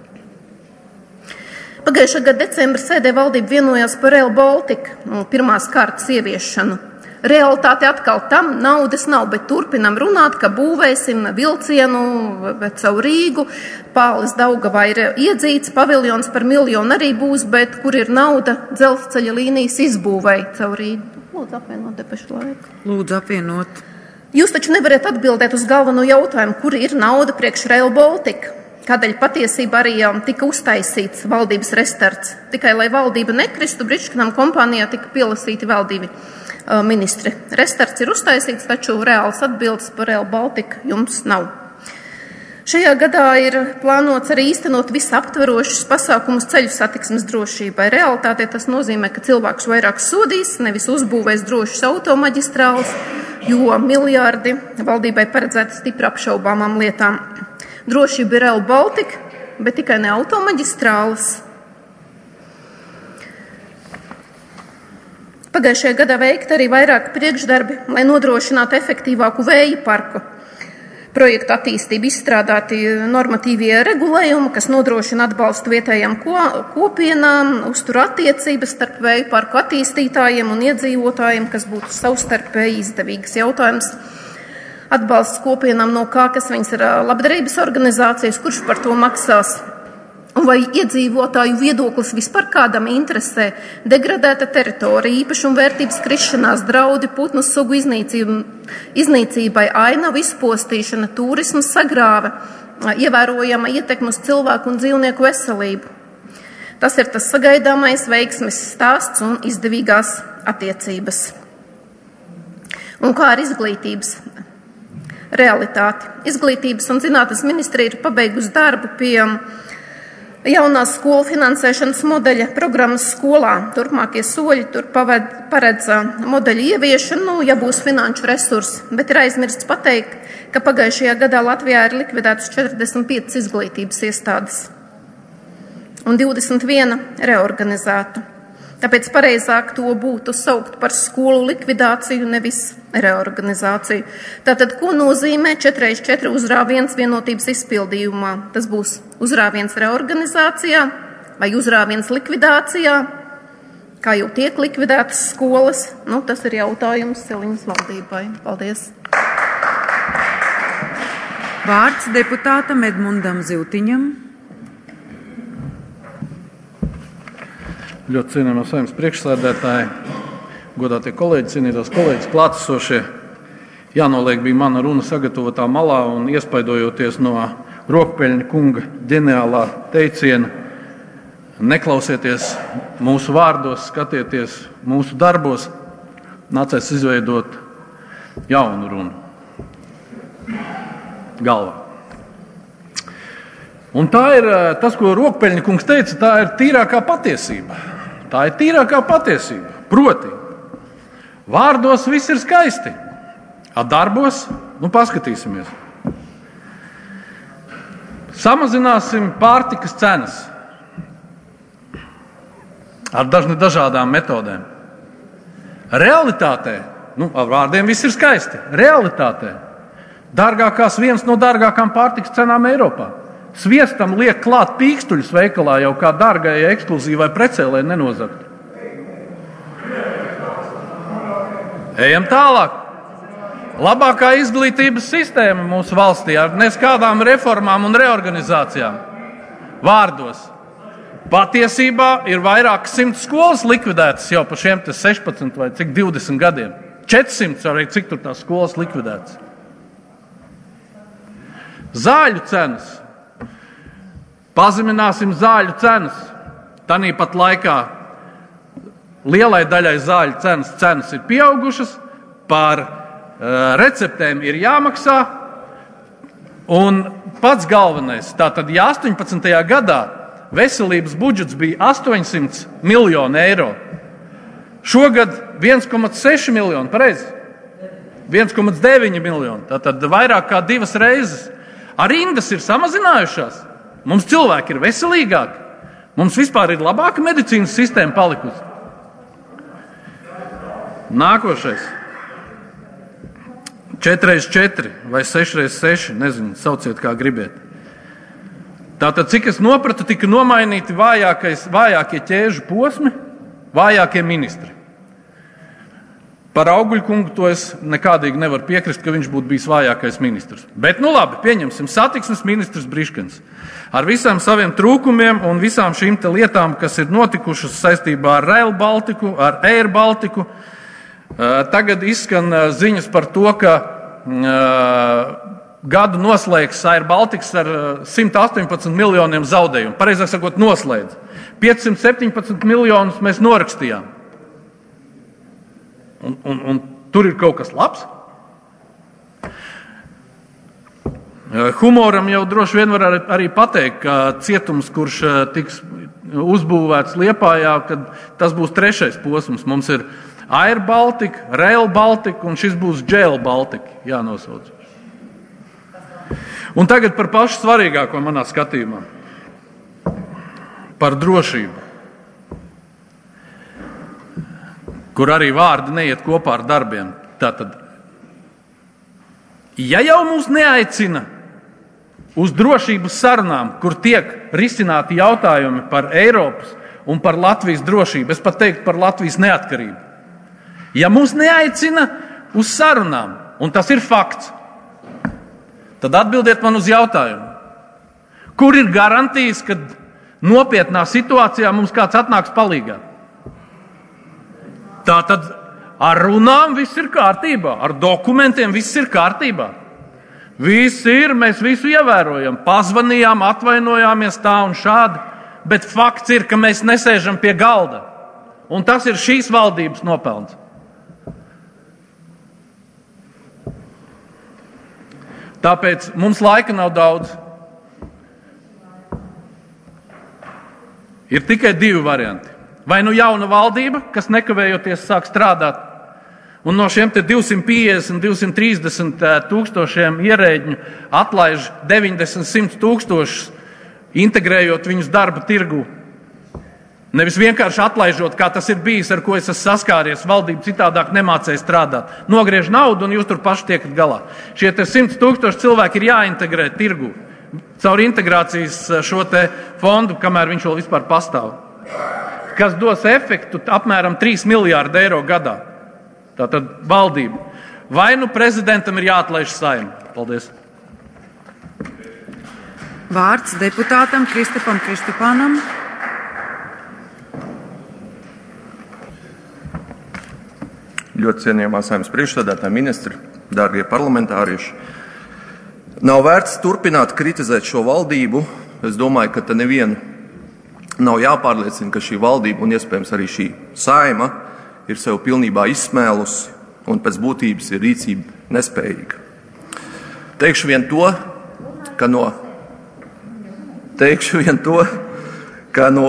I: Pagājušā gada decembra sēdē valdība vienojās par Rail Baltica pirmās kārtas ieviešanu. Realitāte atkal tam naudas nav, bet turpinam runāt, ka būvēsim vilcienu caur Rīgu, Pāles Daugavā ir iedzīts, paviljons par miljonu arī būs, bet kur ir nauda dzelzceļa līnijas izbūvei caur Rīgu? Lūdzu, apvienot depešu laiku.
A: Lūdzu, apvienot.
I: Jūs taču nevarat atbildēt uz galveno jautājumu, kur ir nauda priekš Rail Baltica. Kādēļ patiesībā arī tika uztaisīts valdības restarts. Tikai, lai valdība nekristu, Bridgecom kompānijā tika pielasīti vēl divi uh, ministri. Restarts ir uztaisīts, taču reāls atbildes par Rail Baltica jums nav. Šajā gadā ir plānots arī īstenot visaptverošus pasākumus ceļu satiksmes drošībai. Realitātē tas nozīmē, ka cilvēkus vairāk sodīs, nevis uzbūvēs drošas automaģistrāles, jo miljārdi valdībai paredzēti stipri apšaubāmām lietām. Drošība ir Rail Baltica, bet tikai ne automaģistrāles. Pagājušajā gadā veikta arī vairāki priekšdarbi, lai nodrošinātu efektīvāku vēja parku. Projektu attīstību izstrādāti normatīvie regulējumi, kas nodrošina atbalstu vietējām kopienām, uztur attiecības starp vēja parku attīstītājiem un iedzīvotājiem, kas būtu savstarpēji izdevīgs jautājums. Atbalsts kopienām no kā, kas viņas ir labdarības organizācijas, kurš par to maksās, un vai iedzīvotāju viedoklis vispār kādam interesē, degradēta teritorija, īpašuma vērtības krišanās, draudi putnu sugu iznīcībai, ainavu izpostīšana, turismas sagrāve, ievērojama ietekme uz cilvēku un dzīvnieku veselību. Tas ir tas sagaidāmais veiksmes stāsts un izdevīgās attiecības. Un kā ar izglītības realitāti. Izglītības un zinātnes ministrija ir pabeigusi darbu pie jaunās skolu finansēšanas modeļa programmas skolā. Turpmākie soļi tur paredz modeļu ieviešanu, ja būs finanšu resursi, bet ir aizmirsts pateikt, ka pagājušajā gadā Latvijā ir likvidētas četrdesmit piecas izglītības iestādes un divdesmit viena reorganizēta. Tāpēc pareizāk to būtu saukt par skolu likvidāciju, nevis reorganizāciju. Tātad, ko nozīmē četri reiz četri uzrāviens vienotības izpildījumā? Tas būs uzrāviens reorganizācijā vai uzrāviens likvidācijā, kā jau tiek likvidētas skolas. Nu, tas ir jautājums Siliņas valdībai. Paldies.
A: Vārds deputātam Edmundam Zivtiņam.
J: Ļoti cienījamā Saeimas priekšsēdētāji, godātie kolēģi, cienītās kolēģis, klātesošie. Jānoliek bija mana runa sagatavotā malā un iespaidojoties no Rokpeļņa kunga ģeniālā teiciena, neklausieties mūsu vārdos, skatieties mūsu darbos, nācēs izveidot jaunu runu galvā. Un tā ir tas, ko Rokpeļņa kungs teica, tā ir tīrākā patiesība. Tā ir tīrākā patiesība. Proti, vārdos viss ir skaisti, a darbos, nu paskatīsimies. Samazināsim pārtikas cenas ar dažni dažādām metodēm. Realitātē, nu, ar vārdiem viss ir skaisti. Realitātē dārgākās viens no dārgākām pārtikas cenām Eiropā. Sviestam liek klāt pīkstuļus veikalā jau kā dārgai ekskluzīvai precē, lai nenozagtu. Ejam tālāk. Labākā izglītības sistēma mūsu valstī ar neskādām reformām un reorganizācijām. Vārdos. Patiesībā ir vairāk simt skolas likvidētas jau pa šiem te sešpadsmit vai cik divdesmit gadiem. četrsimt arī cik tur tās skolas likvidētas. Zāļu cenas. Pazemināsim zāļu cenas. Tanīpat laikā lielai daļai zāļu cenas, cenas ir pieaugušas, par uh, receptēm ir jāmaksā, un pats galvenais, tātad, ja astoņpadsmitajā gadā veselības budžets bija astoņsimt miljoni eiro, šogad viens komats seši miljoni, pareizi? viens komats deviņi miljoni, tātad vairāk kā divas reizes. Ar rindas ir samazinājušās. Mums cilvēki ir veselīgāki. Mums vispār ir labāka medicīnas sistēma palikusi. Nākošais. četri reiz četri vai seši reiz seši, nezinu, sauciet kā gribiet. Tātad, cik es nopratu, tika nomainīti vājākie ķēžu posmi, vājākie ministri. Par Auguļkungu to es nekādīgi nevaru piekrist, ka viņš būtu bijis vājākais ministrs. Bet, nu labi, pieņemsim, satiksmes ministrs Briškens. Ar visām saviem trūkumiem un visām šīm te lietām, kas ir notikušas saistībā ar Rail Baltiku, ar Air Baltiku, tagad izskan ziņas par to, ka gadu noslēgs Air Baltics ar simt astoņpadsmit miljoniem zaudējumu. Pareizāk sakot, noslēdz. piecsimt septiņpadsmit miljonus mēs norakstījām. Un, un, un tur ir kaut kas labs. Humoram jau droši vien var arī pateikt, ka cietums, kurš tiks uzbūvēts Liepājā, kad tas būs trešais posms. Mums ir Air Baltica, Rail Baltica un šis būs Jail Baltica jānosauc. Un tagad par pašu svarīgāko manā skatījumā. Par drošību. Kur arī vārdi neiet kopā ar darbiem. Tātad, ja jau mūs neaicina uz drošības sarunām, kur tiek risināti jautājumi par Eiropas un par Latvijas drošību, es pat teiktu par Latvijas neatkarību. Ja mūs neaicina uz sarunām, un tas ir fakts, tad atbildiet man uz jautājumu. Kur ir garantijas, ka nopietnā situācijā mums kāds atnāks palīgā? Tātad ar runām viss ir kārtībā, ar dokumentiem viss ir kārtībā. Viss ir, mēs visu ievērojam, pazvanījām, atvainojāmies tā un šādi, bet fakts ir, ka mēs nesēžam pie galda. Un tas ir šīs valdības nopelns. Tāpēc mums laika nav daudz. Ir tikai divi varianti. Vai nu jauna valdība, kas nekavējoties sāk strādāt, un no šiem te divsimt piecdesmit, divsimt trīsdesmit tūkstošiem ierēģņu atlaiž deviņdesmit, simt tūkstošus, integrējot viņus darba tirgū. Nevis vienkārši atlaižot, kā tas ir bijis, ar ko es esmu saskāries, valdība citādāk nemācēja strādāt. Nogriež naudu un jūs tur paši tiekat galā. Šie te simt tūkstoši cilvēki ir jāintegrē tirgū. Caur integrācijas šo te fondu, kamēr viņš vēl vispār pastāv. Kas dos efektu apmēram trīs miljārdi eiro gadā. Tātad valdība. Vai nu prezidentam ir jāatlaiž Saeima? Paldies.
A: Vārds deputātam Kristupam Kristupanam.
K: Ļoti cienījamā Saeimas priekšsēdētāja, ministri, dārgie parlamentārieši. Nav vērts turpināt kritizēt šo valdību. Es domāju, ka te nevienu nav jāpārliecina, ka šī valdība un iespējams arī šī Saeima ir sev pilnībā izsmēlusi un pēc būtības ir rīcība nespējīga. Teikšu vien to, ka no, teikšu vien to, ka no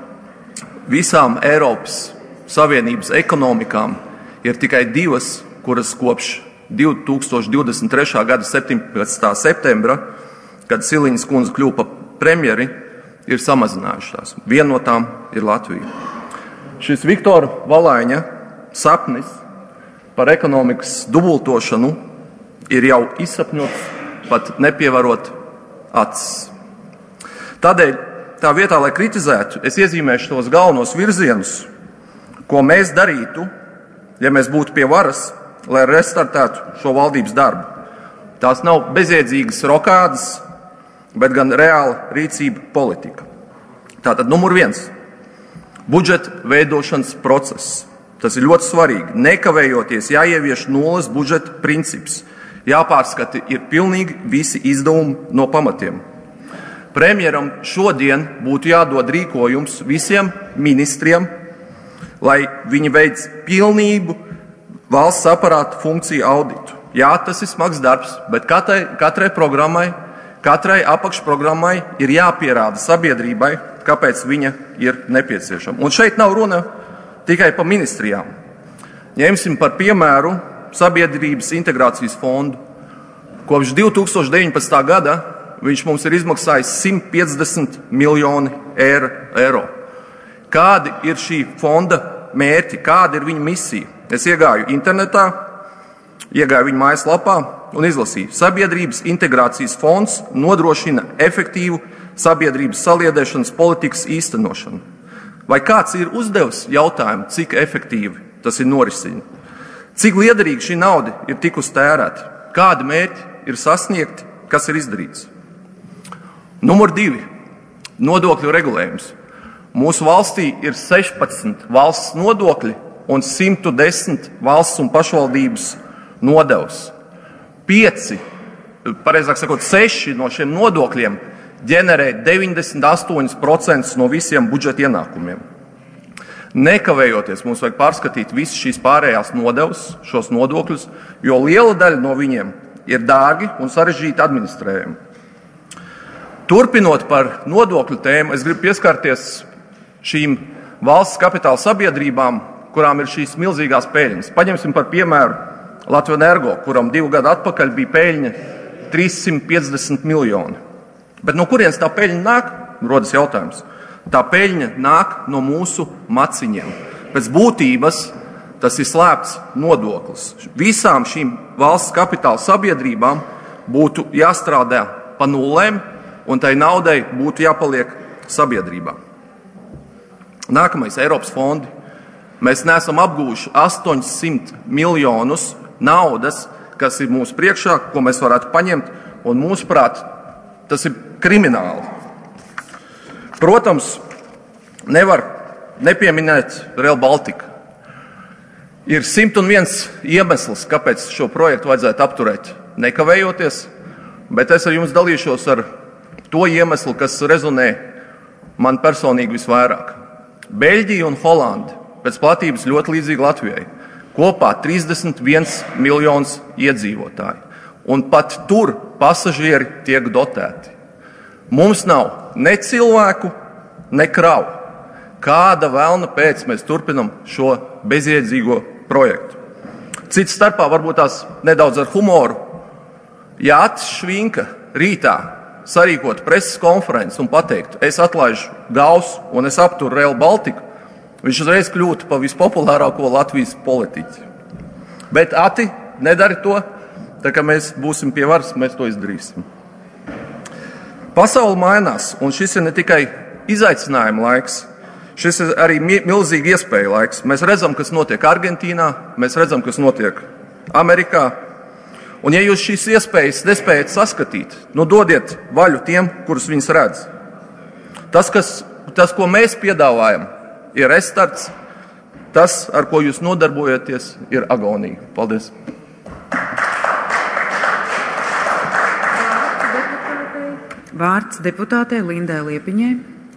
K: visām Eiropas Savienības ekonomikām ir tikai divas, kuras kopš divi tūkstoši divdesmit trešā gada septiņpadsmitā septembra, kad Siliņas kundze kļuva par premjeri, ir samazinājušās. Viena no tām ir Latvija. Šis Viktora Valaiņa sapnis par ekonomikas dubultošanu ir jau izsapņots, pat nepievarot acis. Tādēļ, tā vietā, lai kritizētu, es iezīmēšu tos galvenos virzienus, ko mēs darītu, ja mēs būtu pie varas, lai restartētu šo valdības darbu. Tās nav bezjēdzīgas rokādas, bet gan reāla rīcība politika. Tātad numur viens. Budžeta veidošanas process. Tas ir ļoti svarīgi. Nekavējoties jāievieš nulles budžeta princips. Jāpārskata ir pilnīgi visi izdevumi no pamatiem. Premjeram šodien būtu jādod rīkojums visiem ministriem, lai viņi veic pilnību valsts aparāta funkciju auditu. Jā, tas ir smags darbs, bet katrai, katrai programmai, katrai apakšprogrammai ir jāpierāda sabiedrībai, kāpēc viņa ir nepieciešama. Un šeit nav runa tikai par ministrijām. Ņemsim par piemēru Sabiedrības integrācijas fondu. Kopš divi tūkstoši deviņpadsmitā gada viņš mums ir izmaksājis simt piecdesmit miljoni eiro. Kādi ir šī fonda mērķi, kāda ir viņa misija? Es iegāju internetā Iegāju viņa mājaslapā un izlasīju. Sabiedrības integrācijas fonds nodrošina efektīvu sabiedrības saliedēšanas politikas īstenošanu. Vai kāds ir uzdevis jautājumu, cik efektīvi tas ir norisina? Cik liederīgi šī nauda ir tikusi tērēta? Kādi mērķi ir sasniegti, kas ir izdarīts? Numur divi. Nodokļu regulējums. Mūsu valstī ir sešpadsmit valsts nodokļi un simt desmit valsts un pašvaldības nodevs. Pieci, pareizāk sakot, seši no šiem nodokļiem ģenerē deviņdesmit astoņi procenti no visiem budžeta ienākumiem. Nekavējoties mums vajag pārskatīt visas šīs pārējās nodevas, šos nodokļus, jo liela daļa no viņiem ir dārgi un sarežģīti administrējami. Turpinot par nodokļu tēmu, es gribu pieskarties šīm valsts kapitāla sabiedrībām, kurām ir šīs milzīgās peļņas. Paņemsim par piemēru Latvenergo, kuram divu gadu atpakaļ bija peļņa trīssimt piecdesmit miljoni. Bet no kurienes tā peļņa nāk? Rodas jautājums. Tā peļņa nāk no mūsu maciņiem. Pēc būtības tas ir slēpts nodoklis. Visām šīm valsts kapitāla sabiedrībām būtu jāstrādā pa nulēm, un tai naudai būtu jāpaliek sabiedrībā. Nākamais Eiropas fondi. Mēs neesam apgūši astoņsimt miljonus naudas, kas ir mūsu priekšā, ko mēs varētu paņemt, un mūsuprāt, tas ir krimināli. Protams, nevar nepieminēt Rail Baltica. Ir simt un viens iemesls, kāpēc šo projektu vajadzētu apturēt nekavējoties, bet es ar jums dalīšos ar to iemeslu, kas rezonē man personīgi visvairāk. Beļģija un Holanda pēc platības ļoti līdzīga Latvijai. Kopā trīsdesmit viens miljonus iedzīvotāji. Un pat tur pasažieri tiek dotēti. Mums nav ne cilvēku, ne kravu. Kāda velna pēc mēs turpinam šo bezjēdzīgo projektu? Cits starpā varbūt tās nedaudz ar humoru. Ja Atis Švinka rītā sarīkot preses konferenci un pateikt, es atlaižu Gausu un es apturu Rail Balticu, viņš uzreiz kļūtu pa vispopulārāko Latvijas politiķi. Bet Ati nedara to, tā kā mēs būsim pie varas, mēs to izdarīsim. Pasaule mainās, un šis ir ne tikai izaicinājuma laiks, šis ir arī milzīgi iespēja laiks. Mēs redzam, kas notiek Argentīnā, mēs redzam, kas notiek Amerikā. Un ja jūs šīs iespējas nespējat saskatīt, nu dodiet vaļu tiem, kurus viņas redz. Tas, kas, tas, ko mēs piedāvājam, ir restarts. Tas, ar ko jūs nodarbojaties, ir agonija. Paldies!
A: Vārds deputātei Lindai Liepiņai.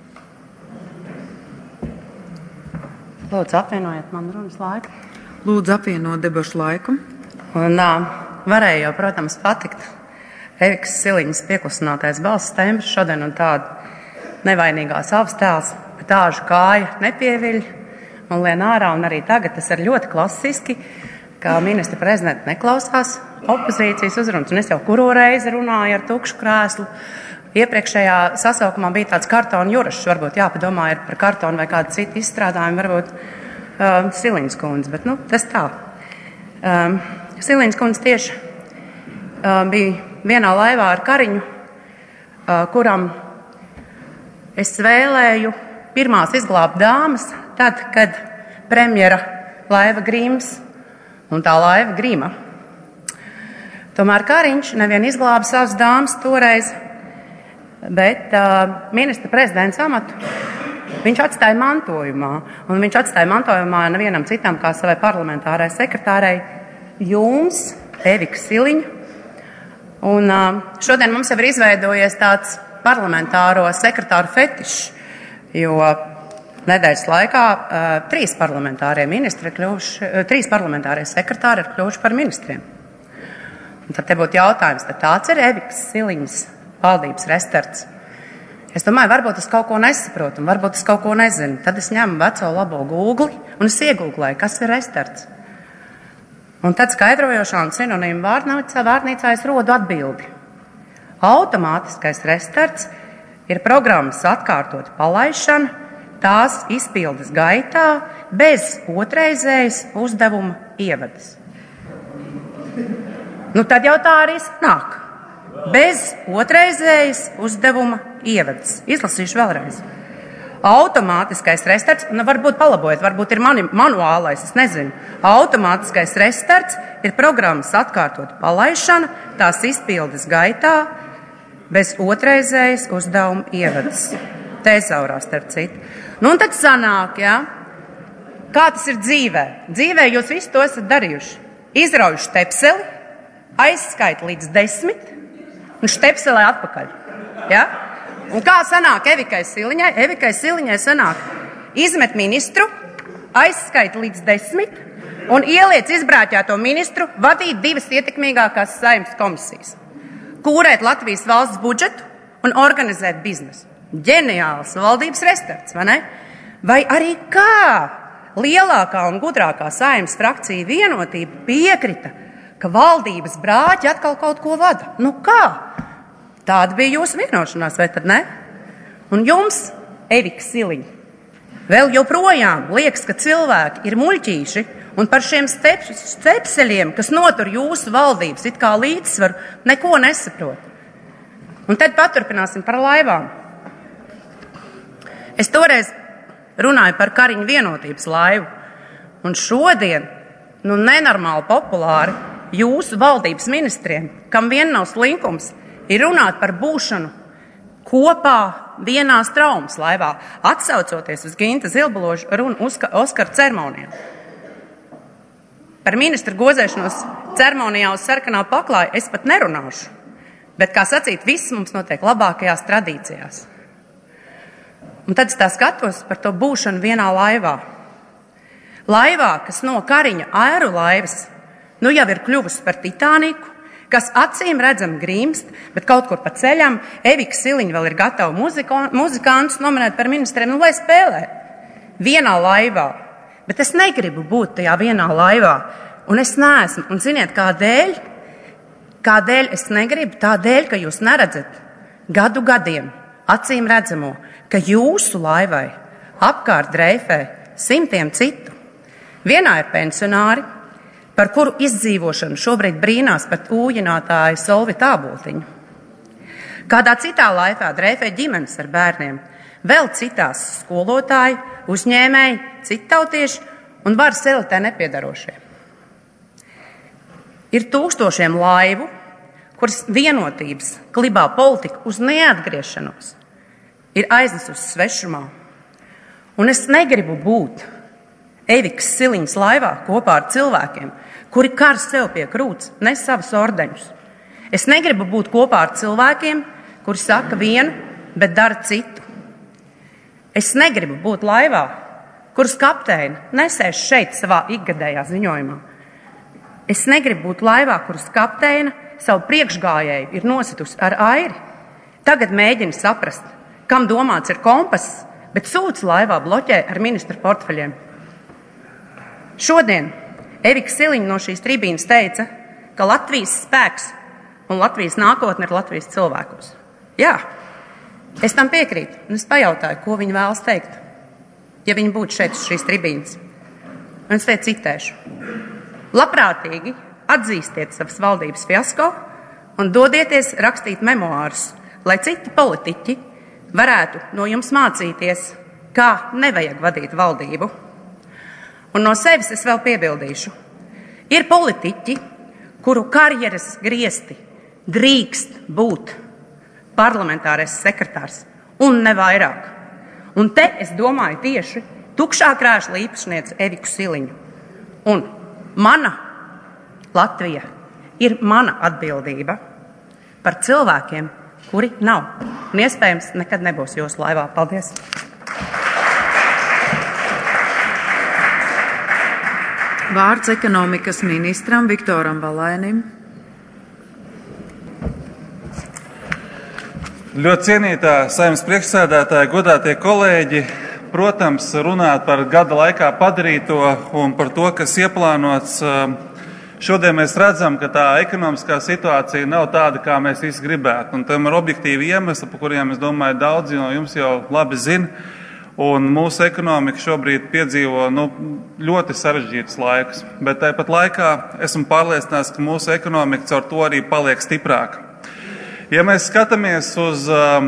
L: Lūdzu, apvienojiet man runas laiku.
A: Lūdzu, apvienot debašu laiku.
L: Un uh, varēja jau, protams, patikt Evikas Siliņas pieklusinātais balss tembrs šodien un tāda nevainīgā savas tēls, bet tāžu kāja nepieviļ un lien ārā, un arī tagad tas ir ļoti klasiski, ka ministra prezidenta neklausās opozīcijas uzrunas, un es jau kuro reizi runāju ar tukšu krēslu. Iepriekšējā sasaukumā bija tāds kartona jurašs, varbūt jāpadomā ir par kartonu vai kādu citu izstrādājumu, varbūt um, Siliņas kundze, bet nu, tas tā. Um, Siliņas kundze tieši um, bija vienā laivā ar Kariņu, uh, kuram es vēlēju pirmās izglābt dāmas, tad, kad premjera laiva Grims un tā laiva Grima. Tomēr Kariņš nevien izglāba savas dāmas toreiz, bet uh, ministra prezidents amatu viņš atstāja mantojumā, un viņš atstāja mantojumā nevienam citam kā savai parlamentārai sekretārei jums, Evika Siliņa. Un uh, šodien mums jau ir izveidojies tāds parlamentāro sekretāru fetišs, jo nedēļas laikā uh, trīs parlamentārie ministri ir kļuvuši, uh, trīs parlamentārie sekretāri ir kļuvuši par ministriem. Un tad te būtu jautājums, tad tāds ir Evikas Siliņas valdības restarts. Es domāju, varbūt es kaut ko nesaprotu, un varbūt es kaut ko nezinu. Tad es ņemu veco labo Google un es iegūglēju, kas ir restarts. Un tad skaidrojošā un sinonīmu vārnīcā, vārnīcā es rodu atbildi. Automātiskais restarts ir programmas atkārtot palaišana tās izpildes gaitā bez otrreizējas uzdevuma ievadas. Nu, tad jau tā arī nāk. Bez otrreizējas uzdevuma ievadas. Izlasīšu vēlreiz. Automātiskais restarts, nu varbūt palabojiet, varbūt ir mani, manuālais, es nezinu. Automātiskais restarts ir programmas atkārtot palaišana tās izpildes gaitā bez otrreizējas uzdevuma ievadas. Tezaurā starp citu. Nu un tad sanāk, jā, kā tas ir dzīvē. Dzīvē jūs visu to esat darījuši. Izraujuši štepseli, aizskait līdz desmit un štepselē atpakaļ. Ja? Un kā sanāk Evikai Siliņai? Evikai Siliņai sanāk izmet ministru, aizskait līdz desmit un ieliec izbrāķēto ministru vadīt divas ietekmīgākās Saeimas komisijas. Kūrēt Latvijas valsts budžetu un organizēt biznesu. Ģeniāls valdības restarts, vai ne? Vai arī kā lielākā un gudrākā Saeimas frakcija Vienotība piekrita, ka valdības brāķi atkal kaut ko vada? Nu kā? Tāda bija jūsu vienošanās, vai tad ne? Un jums, Evika Siliņa, vēl joprojām liekas, ka cilvēki ir muļķīši un par šiem stepseļiem, kas notur jūsu valdības, it kā līdzsvaru, neko nesaprot. Un tad paturpināsim par laivām. Es toreiz runāju par Kariņu Vienotības laivu, un šodien, nu nenormāli populāri, jūsu valdības ministriem, kam vien nav slinkums, ir runāt par būšanu kopā vienā traumas laivā, atsaucoties uz Ginta Zilbaložu runu Oskara ceremonijā. Par ministru gozēšanos ceremonijā uz sarkanā paklāja es pat nerunāšu, bet, kā sacīt, viss mums notiek labākajās tradīcijās. Un tad es tā skatos par to būšanu vienā laivā. Laivā, kas no Kariņa aeru laivas, nu jau ir kļuvusi par Titāniku, kas acīm redzam grīmst, bet kaut kur pa ceļam Evika Siliņa vēl ir gatava muziko, muzikantus nominēt par ministriem, nu lai spēlē. Vienā laivā. Bet es negribu būt tajā vienā laivā. Un es neesmu. Un ziniet, kādēļ? Kādēļ es negribu? Tādēļ, ka jūs neredzat gadu gadiem acīm redzamo, ka jūsu laivai apkārt dreifē simtiem citu. Vienā ir pensionāri, par kuru izdzīvošanu šobrīd brīnās pat ūjinātāja Solvita Āboltiņa. Kādā citā laivā dreifē ģimenes ar bērniem, vēl citās skolotāji, uzņēmēji, citautieši un varas elitē nepiedarošie. Ir tūkstošiem laivu, kuras vienotības klibā politika uz neatgriešanos ir aiznesusi svešumā. Un es negribu būt Evikas Siliņas laivā kopā ar cilvēkiem, kuri kar sev pie krūts, nes savus ordeņus. Es negribu būt kopā ar cilvēkiem, kuri saka vienu, bet dara citu. Es negribu būt laivā, kuras kapteini nesēž šeit savā ikgadējā ziņojumā. Es negribu būt laivā, kuras kapteina savu priekšgājēju ir nositusi ar airi. Tagad mēģina saprast, kam domāts ir kompass, bet sūds laivā bloķē ar ministru portfeļiem. Šodien Evika Siliņa no šīs tribīnas teica, ka Latvijas spēks un Latvijas nākotne ir Latvijas cilvēkos. Jā, es tam piekrītu, un es pajautāju, ko viņi vēlas teikt, ja viņi būtu šeit uz šīs tribīnas. Un es te citēšu. Labprātīgi atzīstiet savas valdības fiasko un dodieties rakstīt memoārus, lai citi politiķi varētu no jums mācīties, kā nevajag vadīt valdību. Un no sevis es vēl piebildīšu. Ir politiķi, kuru karjeras griesti drīkst būt parlamentārais sekretārs un ne vairāk. Un te es domāju tieši tukšā krēsla īpašniece Eviku Siliņu. Un mana Latvija ir mana atbildība par cilvēkiem, kuri nav. Un iespējams nekad nebūs jūsu laivā. Paldies!
A: Vārds ekonomikas ministram Viktoram Valēnim.
M: Ļoti cienītā Saeimas priekšsēdētāja, godātie kolēģi, protams, runāt par gada laikā padarīto un par to, kas ieplānots. Šodien mēs redzam, ka tā ekonomiskā situācija nav tāda, kā mēs visi gribētu. Un tam ir objektīvi iemesli, par kuriem, es domāju, daudzi no jums jau labi zina. Un mūsu ekonomika šobrīd piedzīvo nu, ļoti sarežģītus laikus, bet tāpat laikā esmu pārliecināts, ka mūsu ekonomika caur to arī paliek stiprāka. Ja mēs skatāmies uz um,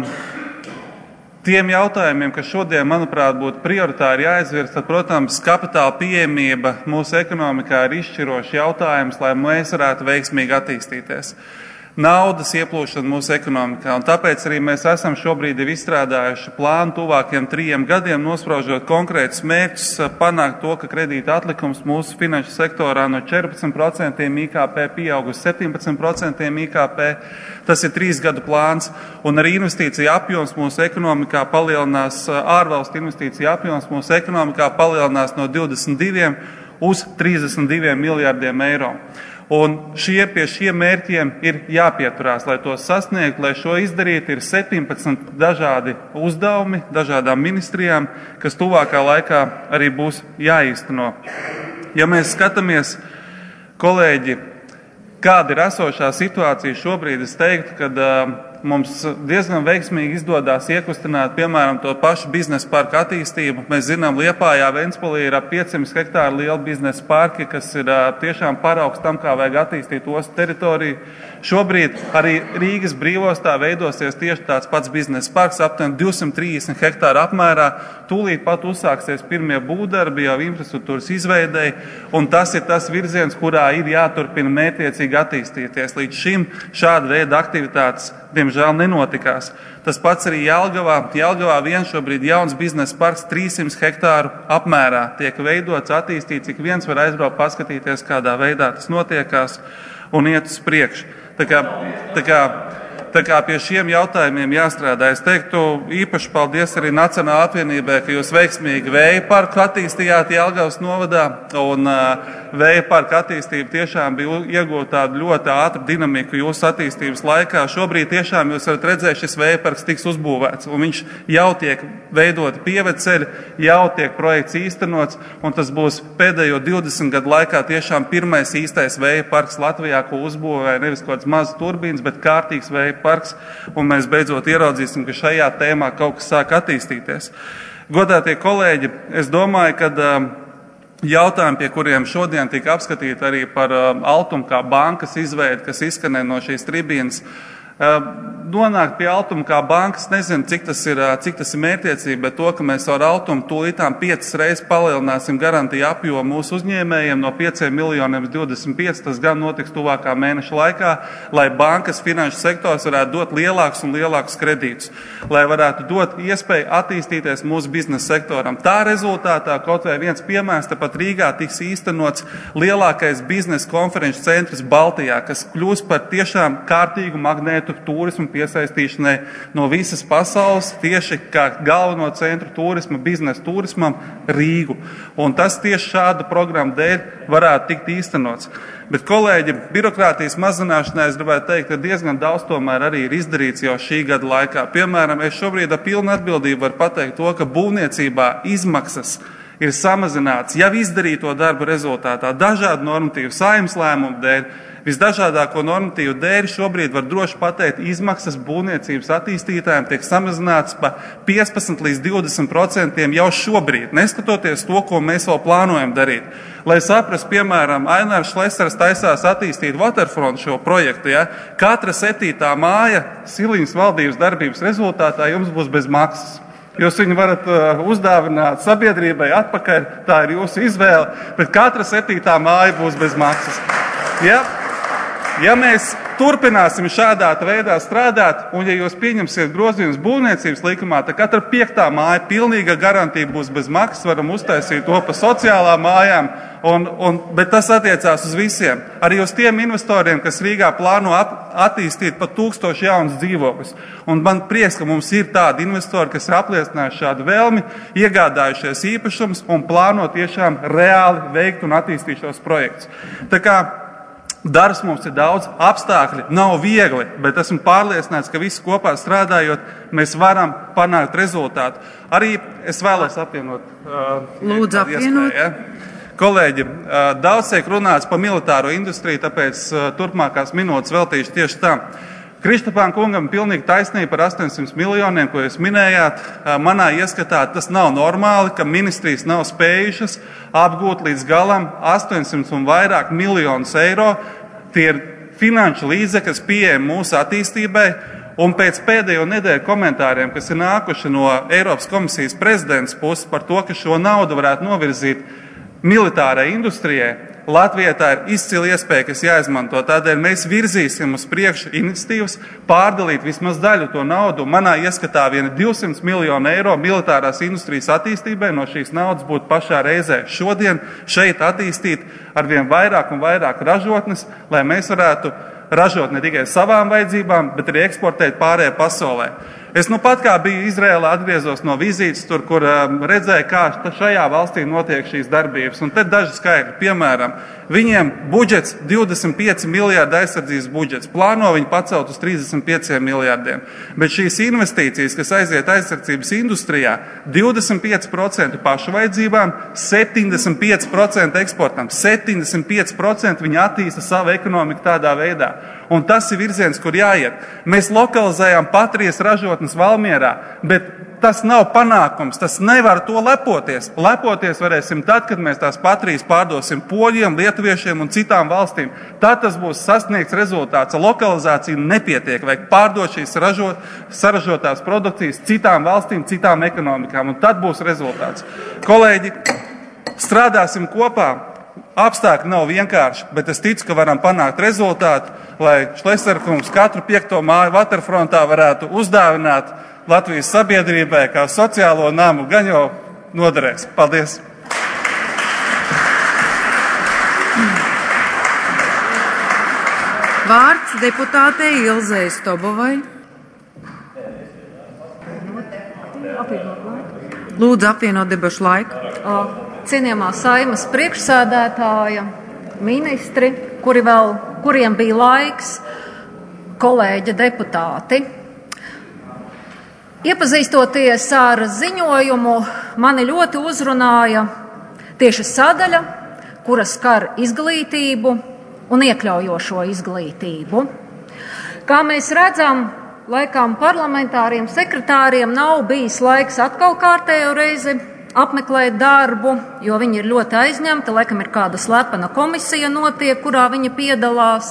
M: tiem jautājumiem, kas šodien, manuprāt, būtu prioritāri jāizvirs, tad, protams, kapitāla pieejamība mūsu ekonomikā ir izšķirošs jautājums, lai mēs varētu veiksmīgi attīstīties. Naudas ieplūšana mūsu ekonomikā, un tāpēc arī mēs esam šobrīd jau izstrādājuši plānu tuvākiem trījiem gadiem, nospraužot konkrētus mērķus, panākt to, ka kredīta atlikums mūsu finanšu sektorā no četrpadsmit procentiem I K P pieaug uz septiņpadsmit procentiem I K P. Tas ir trīs gadu plāns, un arī investīcija apjoms mūsu ekonomikā palielinās, ārvalstu investīcija apjoms mūsu ekonomikā palielinās no divdesmit diviem uz trīsdesmit diviem miljārdiem eiro. Un šie, pie šiem mērķiem ir jāpieturās, lai to sasniegt, lai šo izdarīt, ir septiņpadsmit dažādi uzdevumi dažādām ministrijām, kas tuvākā laikā arī būs jāīsteno. Ja mēs skatāmies, kolēģi, kāda ir esošā situācija šobrīd, es teiktu, ka uh, mums diezgan veiksmīgi izdodas iekustināt, piemēram, to pašu biznesa parku attīstību. Mēs zinām, Liepājā, Ventspilī ir ap piecsimt hektāru liela biznesa parki, kas ir uh, tiešām paraugs tam, kā vajag attīstīt ostu teritoriju. Šobrīd arī Rīgas brīvostā veidosies tieši tāds pats biznesa parks, aptuveni divsimt trīsdesmit hektāru apmērā. Tūlīt pat uzsāksies pirmie būvdarbi jau infrastruktūras izveidei, un tas ir tas virziens, kurā ir jāturpina mērķiecīgi attīstīties. Līdz šim šāda veida aktivitātes, diemžēl, nenotikās. Tas pats arī Jelgavā. Jelgavā vien šobrīd jauns biznesa parks trīssimt hektāru apmērā tiek veidots, attīstīts, cik viens var aizbraukt, paskatīties, kādā veidā tas notiekās un iet uz priekšu. Tā kā, tā kā, tā kā pie šiem jautājumiem jāstrādā. Es teiktu īpaši paldies arī Nacionālajai apvienībai, ka jūs veiksmīgi vēja parku attīstījāt Jelgavas novadā, un uh, vēja parku attīstība tiešām bija iegūta tādu ļoti ātru dinamiku jūsu attīstības laikā. Šobrīd tiešām jūs varat redzēt, šis vēja parks tiks uzbūvēts, un viņš jau tiek veidoti pieveceļi, jau tiek projekts īstenots, un tas būs pēdējo divdesmit gadu laikā tiešām pirmais īstais vēja parks Latvijā, ko uzbūvēja nevis kaut kāds mazs turbīns, bet kārtīgs vēja parks, un mēs beidzot ieraudzīsim, ka šajā tēmā kaut kas sāk attīstīties. Godātie kolēģi, es domāju, ka um, jautājumi, pie kuriem šodien tika apskatīti arī par um, Altumu kā bankas izveidi, kas izskanēja no šīs tribīnas, nonākt pie Altuma kā bankas, nezinu, cik tas ir, cik tas ir mērķiecīgi, bet to, ka mēs ar Altumu tūlītām piecas reizes palielināsim garantiju apjomu mūsu uzņēmējiem no pieciem miljoniem uz divdesmit pieci, tas gan notiks tuvākā mēneša laikā, lai bankas finanšu sektors varētu dot lielākus un lielākus kredītus, lai varētu dot iespēju attīstīties mūsu biznesa sektoram. Tā rezultātā, kaut vai viens piemērs, tepat Rīgā tiks īstenots lielākais biznesa konferenču centrs Baltijā, kas kļūs par tiešām kārtīgu magnētu turismu piesaistīšanai no visas pasaules, tieši kā galveno centru turisma, biznesa turismam Rīgu. Un tas tieši šādu programmu dēļ varētu tikt īstenots. Bet, kolēģi, birokrātijas mazināšanai es gribētu teikt, ka diezgan daudz tomēr arī ir izdarīts jau šī gada laikā. Piemēram, es šobrīd ar pilnu atbildību varu pateikt to, ka būvniecībā izmaksas ir samazināts jau izdarīto darbu rezultātā dažādu normatīvu saimnes lēmumu dēļ. Visdažādāko normatīvu dēļ šobrīd var droši pateikt, izmaksas būvniecības attīstītājiem tiek samazināts pa piecpadsmit līdz divdesmit procentiem jau šobrīd, neskatoties to, ko mēs vēl plānojam darīt. Lai saprast, piemēram, Ainārs Šlesers taisās attīstīt Waterfront šo projektu, ja? Katra septītā māja Siliņas valdības darbības rezultātā jums būs bez maksas. Jūs viņu varat uh, uzdāvināt sabiedrībai atpakaļ, tā ir jūsu izvēle, bet katra septītā māja būs bez maksas. Ja? Ja mēs turpināsim šādā veidā strādāt, un ja jūs pieņemsiet grozījumus būvniecības likumā, tad katra piektā māja pilnīga garantija būs bez maksas, varam uztaisīt to pa sociālām mājām, un, un, bet tas attiecās uz visiem. Arī uz tiem investoriem, kas Rīgā plāno ap, attīstīt pat tūkstoši jaunas dzīvokļus. Un man prieks, ka mums ir tādi investori, kas ir apliecinājuši šādu vēlmi, iegādājušies īpašums un plāno tiešām reāli veikt un attīstīt šos projektus. Tā kā darbs mums ir daudz, apstākļi nav viegli, bet esmu pārliecināts, ka visi kopā strādājot, mēs varam panākt rezultātu. Arī es vēlos apvienot. Uh,
A: Lūdzu, apvienot.
M: Ja? Kolēģi, uh, daudz tiek runāts par militāro industriju, tāpēc uh, turpmākās minūtes veltīšu tieši tam. Kristapāna kungam pilnīgi taisnība par astoņsimt miljoniem, ko jūs minējāt. Manā ieskatā tas nav normāli, ka ministrijas nav spējušas apgūt līdz galam astoņsimt un vairāk miljonus eiro. Tie ir finanšu līdzekļi, kas pieejami mūsu attīstībai. Un pēc pēdējo nedēļu komentāriem, kas ir nākuši no Eiropas komisijas prezidents puses par to, ka šo naudu varētu novirzīt militārai industrijai, Latvijai tā ir izcila iespēja, kas jāizmanto. Tādēļ mēs virzīsim uz priekšu iniciatīvas, pārdalīt vismaz daļu to naudu. Manā ieskatā viena divsimt miljonu eiro militārās industrijas attīstībai no šīs naudas būtu pašā reizē šodien šeit attīstīt ar vien vairāk un vairāk ražotnes, lai mēs varētu ražot ne tikai savām vajadzībām, bet arī eksportēt pārējai pasaulē. Es nu pat kā biju Izrēlā, atgriezos no vizītes tur, kur um, redzēju, kā šajā valstī notiek šīs darbības. Un te daži skaidri, piemēram, viņiem budžets divdesmit pieci miljārdi aizsardzības budžets. Plāno viņi pacelt uz trīsdesmit pieciem miljārdiem. Bet šīs investīcijas, kas aiziet aizsardzības industrijā, divdesmit pieci procenti pašu vajadzībām, septiņdesmit pieci procenti eksportam. septiņdesmit pieci procenti viņi attīsta savu ekonomiku tādā veidā. Un tas ir virziens, kur jāiet. Mēs lokalizējām Patrijas ražotnes Valmierā, bet tas nav panākums, tas nevar to lepoties. Lepoties varēsim tad, kad mēs tās Patrijas pārdosim poļiem, lietuviešiem un citām valstīm. Tad tas būs sasniegts rezultāts. Lokalizācija nepietiek, vajag pārdot šīs ražot, saražotās produkcijas citām valstīm, citām ekonomikām, un tad būs rezultāts. Kolēģi, strādāsim kopā. Apstākļi nav vienkārši, bet es ticu, ka varam panākt rezultātu, lai Šleserkungs katru piekto māju Waterfrontā varētu uzdāvināt Latvijas sabiedrībai kā sociālo namu, gan jau noderēs. Paldies!
A: Vārds deputātei Ilzei Stobovai. Lūdzu, apvienot debašu laiku.
N: Cienījamā Saeimas priekšsēdētāja, ministri, kuri vēl, kuriem bija laiks, kolēģi deputāti. Iepazīstoties ar ziņojumu, mani ļoti uzrunāja tieši sadaļa, kura skar izglītību un iekļaujošo izglītību. Kā mēs redzam, laikam parlamentāriem sekretāriem nav bijis laiks atkal kārtējo reizi apmeklēt darbu, jo viņi ir ļoti aizņemti, laikam ir kāda slepena komisija notiek, kurā viņi piedalās.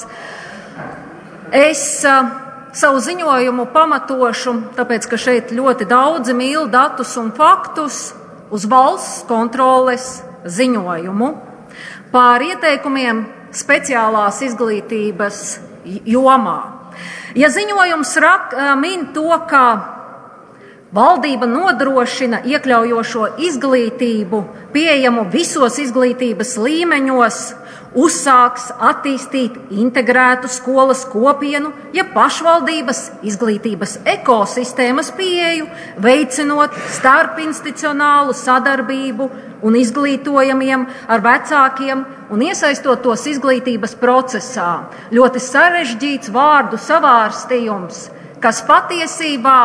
N: Es uh, savu ziņojumu pamatošu, tāpēc, ka šeit ļoti daudzi mīl datus un faktus, uz valsts kontroles ziņojumu pār ieteikumiem speciālās izglītības jomā. Ja ziņojums rak, min to, ka valdība nodrošina iekļaujošo izglītību, pieejamu visos izglītības līmeņos, uzsāks attīstīt integrētu skolas kopienu, ja pašvaldības izglītības ekosistēmas pieeju, veicinot starpinstitucionālu sadarbību un izglītojamiem ar vecākiem un iesaistot tos izglītības procesā. Ļoti sarežģīts vārdu savārstījums, kas patiesībā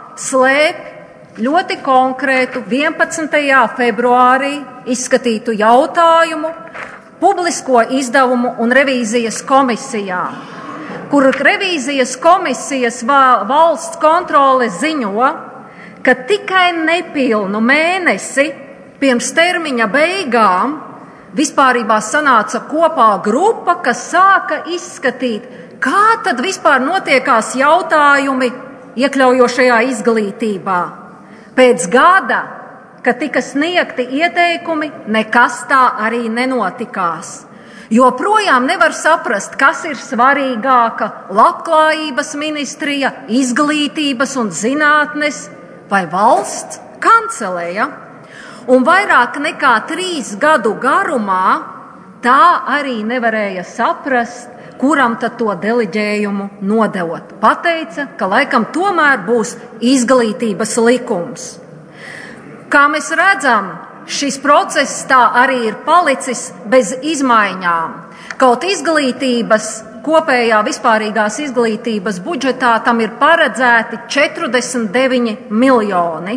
N: slēp ļoti konkrētu vienpadsmitajā februārī izskatītu jautājumu publisko izdevumu un revīzijas komisijā, kur revīzijas komisijas valsts kontrole ziņo, ka tikai nepilnu mēnesi pirms termiņa beigām vispārībā sanāca kopā grupa, kas sāka izskatīt, kā tad vispār notiekās jautājumi iekļaujošajā izglītībā. Pēc gada, kad tika sniegti ieteikumi, nekas tā arī nenotikās. Joprojām nevar saprast, kas ir svarīgāka - labklājības ministrija, izglītības un zinātnes vai valsts kanceleja. Un vairāk nekā trīs gadu garumā tā arī nevarēja saprast, kuram tad to deleģējumu nodevot. Pateica, ka laikam tomēr būs izglītības likums. Kā mēs redzam, šis process tā arī ir palicis bez izmaiņām. Kaut izglītības, kopējā vispārīgās izglītības budžetā tam ir paredzēti četrdesmit deviņi miljoni.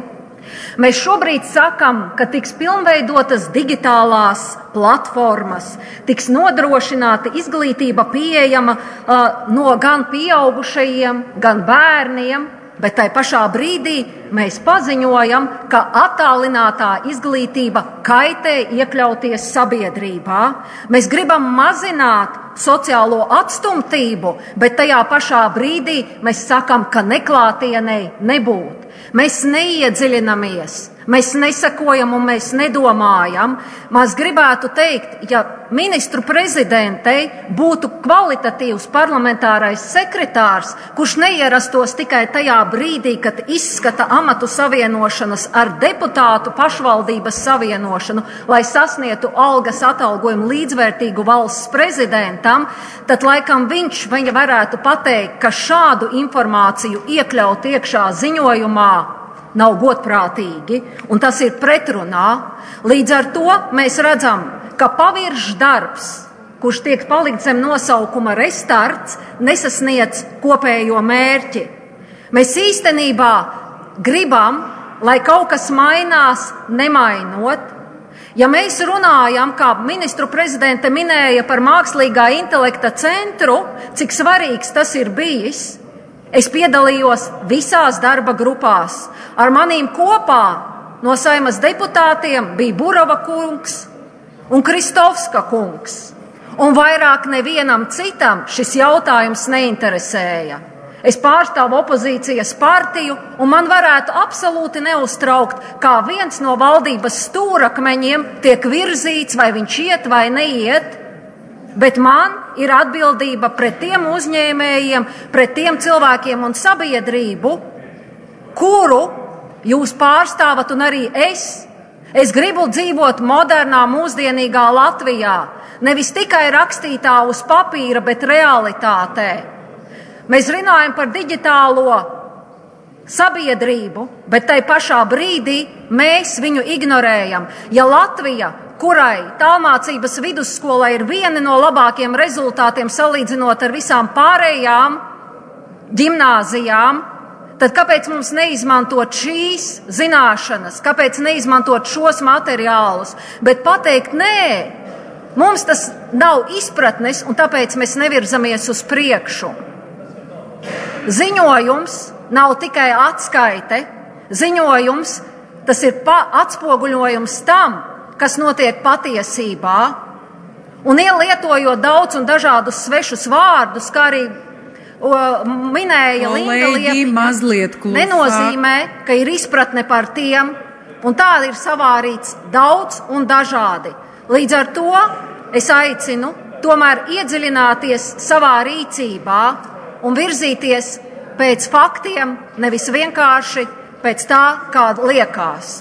N: Mēs šobrīd sakam, ka tiks pilnveidotas digitālās platformas, tiks nodrošināta izglītība pieejama uh, no gan pieaugušajiem, gan bērniem, bet tai pašā brīdī mēs paziņojam, ka attālinātā izglītība kaitē iekļauties sabiedrībā. Mēs gribam mazināt sociālo atstumtību, bet tajā pašā brīdī mēs sakam, ka neklātienei nebūt. Mēs neiedziļinamies, mēs nesakojam un mēs nedomājam. Mēs gribētu teikt, ja ministru prezidentei būtu kvalitatīvs parlamentārais sekretārs, kurš neierastos tikai tajā brīdī, kad izskata amatu savienošanas ar deputātu pašvaldības savienošanu, lai sasniegtu algas atalgojumu līdzvērtīgu valsts prezidentam, tad laikam viņš viņa varētu pateikt, ka šādu informāciju iekļaut iekšā ziņojumā nav godprātīgi, un tas ir pretrunā. Līdz ar to mēs redzam, ka paviršs darbs, kurš tiek palikt zem nosaukuma restarts, nesasniedz kopējo mērķi. Mēs īstenībā gribam, lai kaut kas mainās, nemainot. Ja mēs runājam, kā ministru prezidente minēja par mākslīgā intelekta centru, cik svarīgs tas ir bijis, es piedalījos visās darba grupās. Ar manīm kopā no Saeimas deputātiem bija Burova kungs un Kristovska kungs. Un vairāk nevienam citam šis jautājums neinteresēja. Es pārstāvu opozīcijas partiju, un man varētu absolūti neuztraukt, kā viens no valdības stūrakmeņiem tiek virzīts, vai viņš iet vai neiet. Bet man ir atbildība pret tiem uzņēmējiem, pret tiem cilvēkiem un sabiedrību, kuru jūs pārstāvat un arī es. Es gribu dzīvot modernā, mūsdienīgā Latvijā, nevis tikai rakstītā uz papīra, bet realitātē. Mēs runājam par digitālo sabiedrību, bet tai pašā brīdī mēs viņu ignorējam. Ja Latvija, kurai tālmācības vidusskola ir viena no labākiem rezultātiem salīdzinot ar visām pārējām ģimnāzijām, tad kāpēc mums neizmantot šīs zināšanas, kāpēc neizmantot šos materiālus, bet pateikt, nē, mums tas nav izpratnes, un tāpēc mēs nevirzamies uz priekšu. Ziņojums nav tikai atskaite, ziņojums, tas ir atspoguļojums tam, kas notiek patiesībā, un ielietojot daudz un dažādus svešus vārdus, kā arī o, minēja Linda Liepiņa, nenozīmē, ka ir izpratne par tiem, un tā ir savārīts daudz un dažādi. Līdz ar to es aicinu tomēr iedziļināties savā rīcībā un virzīties pēc faktiem, nevis vienkārši pēc tā, kāda liekas.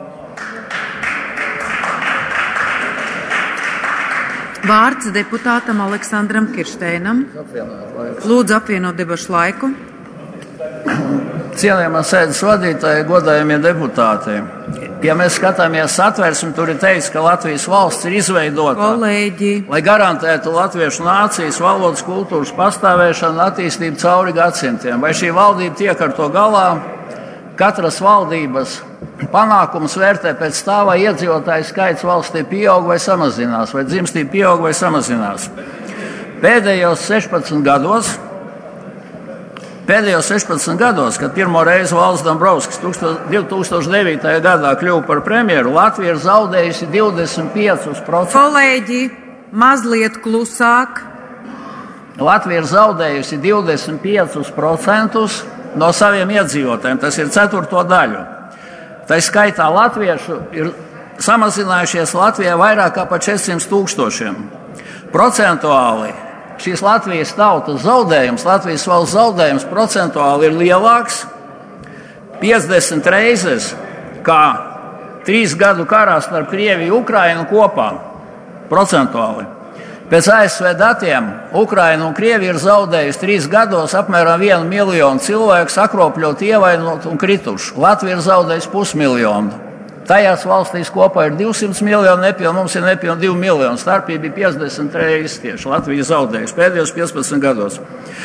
A: Vārds deputātam Aleksandram Kiršteinam. Lūdzu apvienot debašu laiku.
O: Cienījamā sēdes vadītāji, godājamie deputāti. Ja mēs skatāmies Satversmi, tur ir teikts, ka Latvijas valsts ir izveidota,
A: Kolēģi.
O: lai garantētu latviešu nācijas, valodas, kultūras pastāvēšanu un attīstību cauri gadsimtiem. Vai šī valdība tiek ar to galā? Katras valdības panākums vērtē pēc tā, vai iedzīvotāju skaits valstī pieaug vai samazinās, vai dzimstība pieaug vai samazinās. Pēdējos sešpadsmit gados, pēdējos sešpadsmit gados, kad pirmo reizi Valds Dombrovskis divi tūkstoši devītajā gadā kļuva par premjeru, Latvija ir zaudējusi divdesmit piecus procentus.
A: Kolēģi, mazliet klusāk.
O: Latvija ir zaudējusi divdesmit piecus procentus no saviem iedzīvotājiem, tas ir ceturto daļu. Tā skaitā latviešu ir samazinājušies Latvijā vairāk kā pa četrsimt tūkstošiem. Procentuāli šīs Latvijas tautas zaudējums, Latvijas valsts zaudējums procentuāli ir lielāks piecdesmit reizes kā trīs gadu karā starp Krieviju un Ukrainu kopā. Procentuāli. Pēc A S V datiem Ukraina un Krievija ir zaudējusi trīs gados apmēram vienu miljonu cilvēku sakropļot, ievainot un krituši. Latvija ir zaudējusi pusmiljonu. Tajās valstīs kopā ir divsimt miljoni, nepilni, mums ir nepilni divi miljoni. Starpība bija piecdesmit reizes tieši Latvija zaudējusi pēdējos piecpadsmit gados.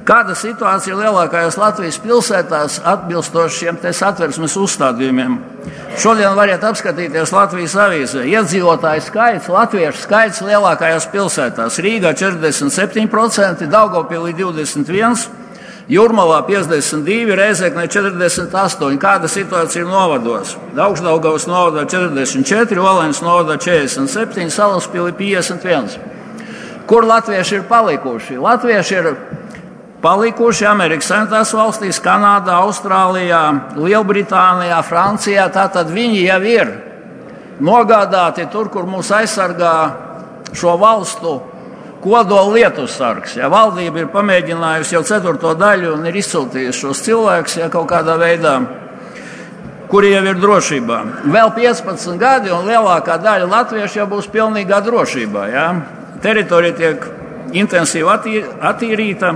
O: Kāda situācija ir lielākajās Latvijas pilsētās atbilstoši šiem te satversmes uzstādījumiem? Šodien variet apskatīties Latvijas avīzē. Iedzīvotāju skaits, latviešu skaits lielākajās pilsētās. Rīgā četrdesmit septiņi procenti, Daugavpilī divdesmit viens procents, Jūrmalā piecdesmit divi procenti, Rēzeknē četrdesmit astoņi procenti. Kāda situācija ir novados? Augšdaugavas novadā četrdesmit četri procenti, Valēnas novadā četrdesmit septiņi procenti, Salaspilī piecdesmit viens procents. Kur latvieši ir palikuši? Latvieši ir palikuši Amerikas Savienotās valstīs, Kanādā, Austrālijā, Lielbritānijā, Francijā. Tātad viņi jau ir nogādāti tur, kur mūs aizsargā šo valstu kodola lietusargs. Ja valdība ir pamēģinājusi jau ceturto daļu un ir izsūtījusi šos cilvēkus, ja kaut kādā veidā, kuri jau ir drošībā. Vēl piecpadsmit gadi un lielākā daļa latviešu jau būs pilnīgā drošībā. Ja? Teritorija tiek intensīvi attīrīta.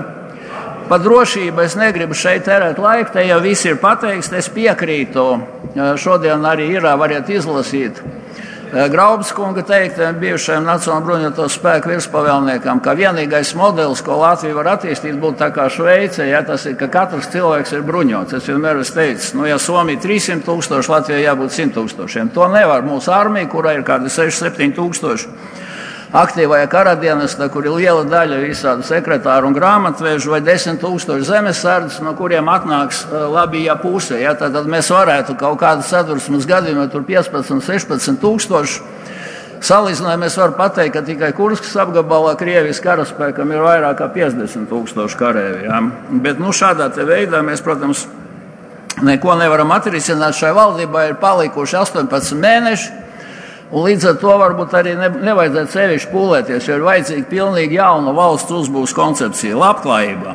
O: Par drošību es negribu šeit terēt laiku, te jau viss ir pateikts, es piekrītu. Šodien arī ir, variet izlasīt Graubas kunga teiktiem, bijušajiem Nacionālo bruņoto spēku virspavēlniekam, ka vienīgais modelis, ko Latvija var attīstīt, būtu tā kā Šveice, ja tas ir, ka katrs cilvēks ir bruņots. Es vienmēr esmu teicis, nu, ja Somija trīssimt tūkstoši, Latvijai jābūt simt tūkstošiem. To nevar mūsu armija, kurai ir kādi seši septiņi tūkstoši aktīvajā karadienestā, kur ir liela daļa visādu sekretāru un grāmatvežu, vai desmit tūkstoši zemesardzes, no kuriem atnāks labajā pusē. Ja? Tad mēs varētu kaut kādu sadursmes gadījumā tur piecpadsmit, sešpadsmit tūkstoši. Salīdzinājumā es varu pateikt, ka tikai Kurskas apgabalā Krievijas karaspēkam ir vairāk kā piecdesmit tūkstoši karēvi. Ja? Bet nu, šādā te veidā mēs, protams, neko nevaram atrisināt. Šai valdībai ir palikuši astoņpadsmit mēneši. Un līdz ar to varbūt arī ne, nevajadzētu sevišķi pūlēties, jo ir vajadzīga pilnīgi jauna valsts uzbūves koncepcija, labklājība.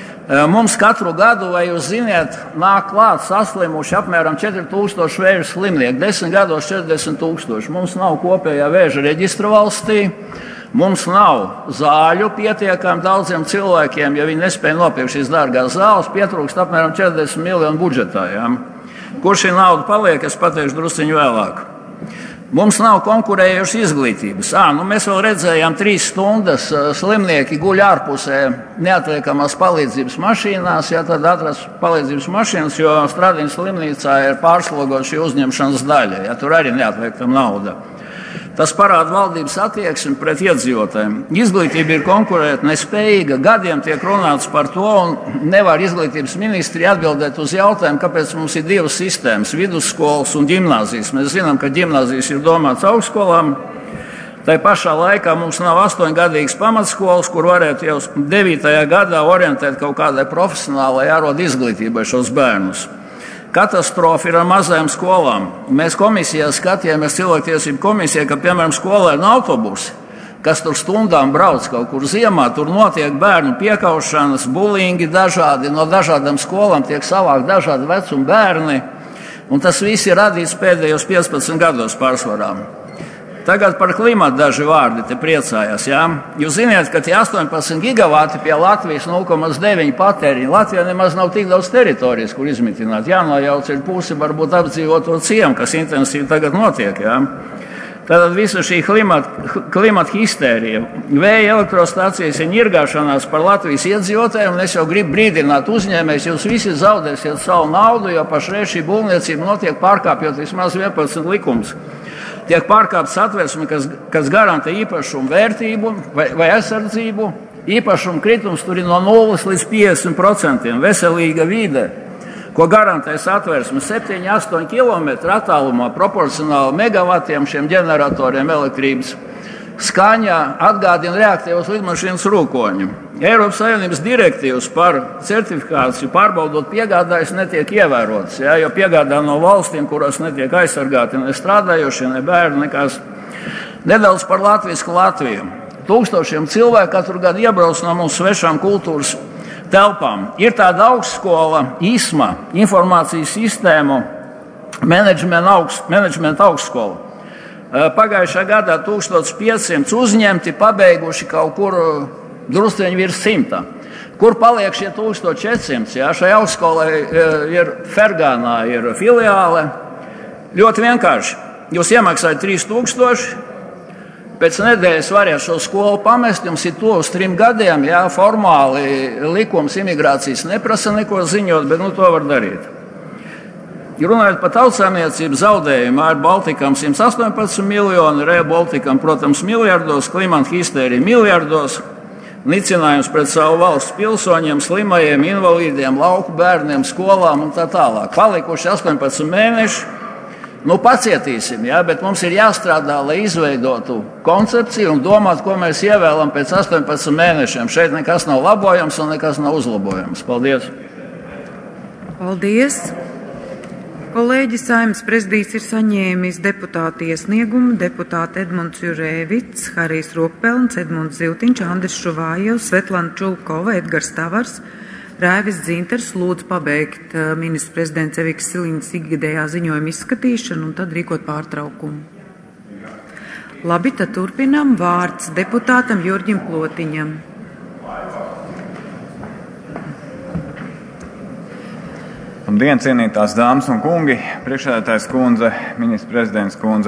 O: Mums katru gadu, vai jūs ziniet, nāk klāt saslimuši apmēram četri tūkstoši vēža slimnieki, desmit gados četrdesmit tūkstoši. Mums nav kopējā vēža reģistra valstī, mums nav zāļu pietiekami daudziem cilvēkiem, ja viņi nespēja nopirkt šīs dārgās zāles, pietrūkst apmēram četrdesmit miljonu budžetā. Ja? Kur šī nauda paliek, es pateikšu drusciņu vēlāk. Mums nav konkurējušas izglītības. À, nu mēs vēl redzējām, trīs stundas slimnieki guļ ārpusē neatliekamās palīdzības mašīnās, ja tad atrast palīdzības mašīnas, jo Stradiņas slimnīcā ir pārslogot šī uzņemšanas daļa, ja tur arī neatliekam nauda. Tas parāda valdības attieksmi pret iedzīvotājiem. Izglītība ir konkurēt nespējīga, gadiem tiek runāts par to, un nevar izglītības ministri atbildēt uz jautājumu, kāpēc mums ir divas sistēmas - vidusskolas un ģimnāzijas. Mēs zinām, ka ģimnāzijas ir domāts augstskolām. Tai pašā laikā mums nav astoņgadīgas pamatskolas, kur varētu jau devītajā gadā orientēt kaut kādai profesionālai ārod izglītībai šos bērnus. Katastrofa ir ar mazajām skolām. Mēs komisijā skatījāmies, cilvēktiesību komisijā, ka, piemēram, skolēnu autobusi, kas tur stundām brauc kaut kur ziemā, tur notiek bērnu piekaušanas, bulingi dažādi, no dažādām skolām tiek savākt dažādi vecuma bērni, un tas viss ir radīts pēdējos piecpadsmit gados pārsvarā. Tagad par klimatu daži vārdi te priecājās. Ja? Jūs zināt, ka tie astoņpadsmit gigavāti pie Latvijas nulle komats deviņi patēriņa. Latvijā nemaz nav tik daudz teritorijas, kur izmitināt. Jānojauc ir pusi varbūt apdzīvoto ciemu, kas intensīvi tagad notiek. Ja? Tātad visa šī klimata, klimata histērija, vēja elektrostācijas ir ņirgāšanās par Latvijas iedzīvotājiem, un es jau gribu brīdināt uzņēmējus, jūs visi zaudēsiet savu naudu, jo pašreiz šī būvniecība notiek pārkāpjot vismaz vienpadsmit likumus. Tiek pārkāpts satversme, kas, kas garantē īpašumu vērtību vai, vai aizsardzību. Īpašumu kritums tur ir no nulles līdz piecdesmit procentiem. Veselīga vide, ko garantē satversme septiņi astoņi kilometri attālumā proporcionāli megavatiem šiem ģeneratoriem elektrības. Skaņā atgādina reaktīvos lidmašīnas rūkoņu. Eiropas Savienības direktīvas par certifikāciju pārbaudot piegādājus netiek ievērotas, ja, jo piegādā no valstīm, kurās netiek aizsargāti ne strādājošie, ne bērni, nekas. Nedaudz par latvisku Latviju. Tūkstošiem cilvēku katru gadu iebrauc no mūsu svešām kultūras telpām. Ir tāda augstskola, I S M A, informācijas sistēmu menedžmenta augstskola. Pagājušā gadā tūkstoš piecsimt uzņemti, pabeiguši kaut kur drusciņi virs simta. Kur paliek šie tūkstoš četrsimt? Ja? Šai augstskolai ir Fergānā, ir filiāle. Ļoti vienkārši. Jūs iemaksājat trīs tūkstoši, Pēc nedēļas variet šo skolu pamest, jums ir to uz trim gadiem, jā, formāli likums imigrācijas neprasa neko ziņot, bet nu to var darīt. Runājot par tautsājumniecību zaudējumu, ar Baltikam simt astoņpadsmit miljoni, Rail Baltikam, protams, miljardos, klimata histērija miljardos, nicinājums pret savu valsts pilsoņiem, slimajiem, invalīdiem, lauku bērniem, skolām un tā tālāk. Palikuši astoņpadsmit mēneši. Nu, pacietīsim, jā, bet mums ir jāstrādā, lai izveidotu koncepciju un domātu, ko mēs ievēlam pēc astoņpadsmit mēnešiem. Šeit nekas nav labojams un nekas nav uzlabojams. Paldies!
A: Paldies! Kolēģi, Saeimas prezidijs ir saņēmis deputātu iesniegumu. Deputāti Edmunds Jurēvits, Harijs Rokpelns, Edmunds Ziltiņš, Andris Šuvājevs, Svetlana Čulkova, Edgars Tavars, Raivis Dzinters lūdzu pabeigt ministra prezidents Evikas Siliņas ikgadējā ziņojuma izskatīšanu un tad rīkot pārtraukumu. Labi, tad turpinām. Vārds deputātam Jurģim Plotiņam.
G: Labdien, cienītās dāmas un kungi, priekšsēdētājs kundze, ministrs prezidents kundze.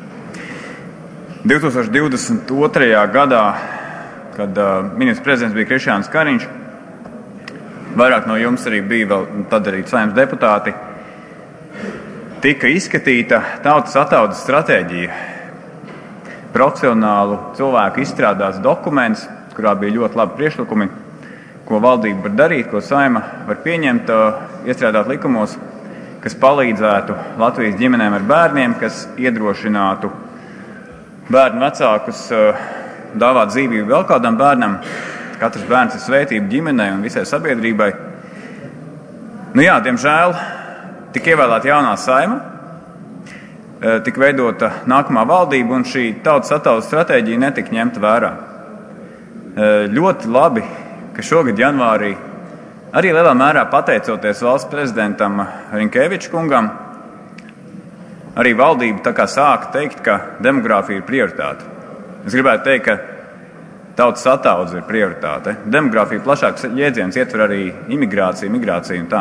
G: divi tūkstoši divdesmit otrajā gadā, kad uh, ministrs prezidents bija Krišjāns Kariņš, vairāk no jums arī bija vēl tad arī Saeimas deputāti, tika izskatīta tautas ataudzes stratēģija. Profesionālu cilvēku izstrādāts dokuments, kurā bija ļoti labi priekšlikumi, ko valdība var darīt, ko Saeima var pieņemt, iestrādāt likumos, kas palīdzētu Latvijas ģimenēm ar bērniem, kas iedrošinātu bērnu vecākus dāvāt dzīvību vēl kādam bērnam. Katrs bērns ir svētība ģimenei un visai sabiedrībai. Nu jā, diemžēl tika ievēlēta jaunā Saeima, tika veidota nākamā valdība un šī tautas ataudzes stratēģija netika ņemta vērā. Ļoti labi, ka šogad janvārī, arī lielā mērā pateicoties valsts prezidentam Rinkēviča kungam, arī valdība tā kā sāka teikt, ka demogrāfija ir prioritāte. Es gribētu teikt, ka tautas ataudze ir prioritāte. Demogrāfija plašāks jēdziens ietver arī imigrāciju, migrāciju un tā.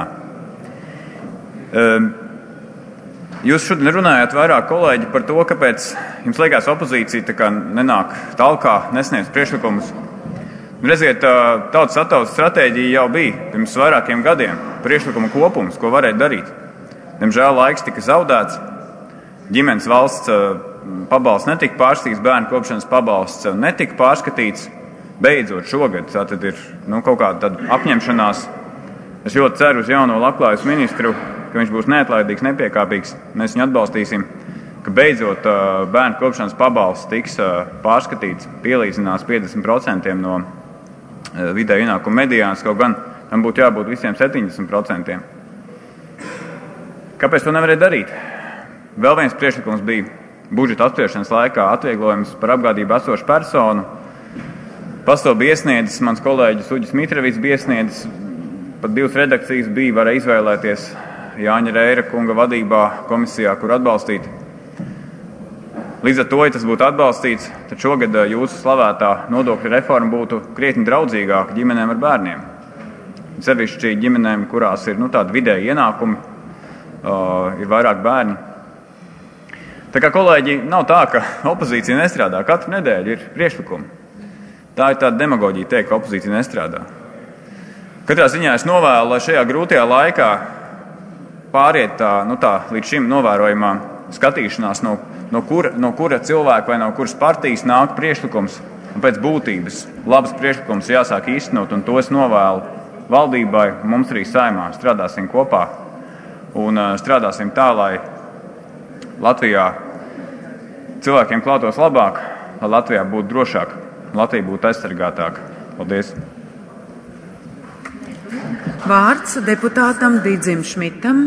G: Jūs šodien runājāt vairāk kolēģi par to, kāpēc jums liekas opozīcija tā kā nenāk talkā, nesniedz priekšlikumus. Redziet, tautas ataudzes stratēģija jau bija pirms vairākiem gadiem, priekšlikuma kopums, ko varēja darīt. Diemžēl laiks tika zaudēts, ģimenes valsts pabalsts netika pārskatīts, bērnu kopšanas pabalsts netika pārskatīts. Beidzot šogad, tā tad ir nu, kaut kāda apņemšanās. Es ļoti ceru uz jauno labklājības ministru, ka viņš būs neatlaidīgs, nepiekāpīgs, mēs viņu atbalstīsim, ka beidzot bērnu kopšanas pabalsts tiks pārskatīts, pielīdzinās piecdesmit procentiem no vidēja ienākuma mediānas, kaut gan tam būtu jābūt visiem septiņdesmit procentiem. Kāpēc to nevarēja darīt? Vēl viens priekšlikums bija budžeta apspriešanas laikā atvieglojums par apgādību esošu personu. Pastāv bija iesniedzis, mans kolēģis Uģis Mitrevits bija iesniedzis, pat divas redakcijas bija, varēja izvēlēties Jāņa Reira kunga vadībā komisijā, kur atbalstīt. Līdz ar to, ja tas būtu atbalstīts, tad šogad jūsu slavētā nodokļu reforma būtu krietni draudzīgāka ģimenēm ar bērniem. Sevišķi ģimenēm, kurās ir nu, tādi vidēji ienākumi, uh, ir vairāk bērni. Tā kā kolēģi, nav tā, ka opozīcija nestrādā. Katru nedēļu ir priekšlikumi. Tā ir tāda demagoģija teikt, ka opozīcija nestrādā. Katrā ziņā es novēlu, lai šajā grūtajā laikā pāriet tā, nu tā līdz šim novērojumā skatīšanās, no, no, kura, no kura cilvēka vai no kuras partijas nāk priekšlikums, un pēc būtības labas priekšlikums jāsāk īstenot, un to es novēlu valdībai, mums arī Saeimā. Strādāsim kopā un uh, strādāsim tā, lai Latvijā cilvēkiem klātos labāk, lai Latvijā būtu drošāk, Latvija būtu aizsargātāka. Paldies!
A: Vārds deputātam Didzim Šmitam.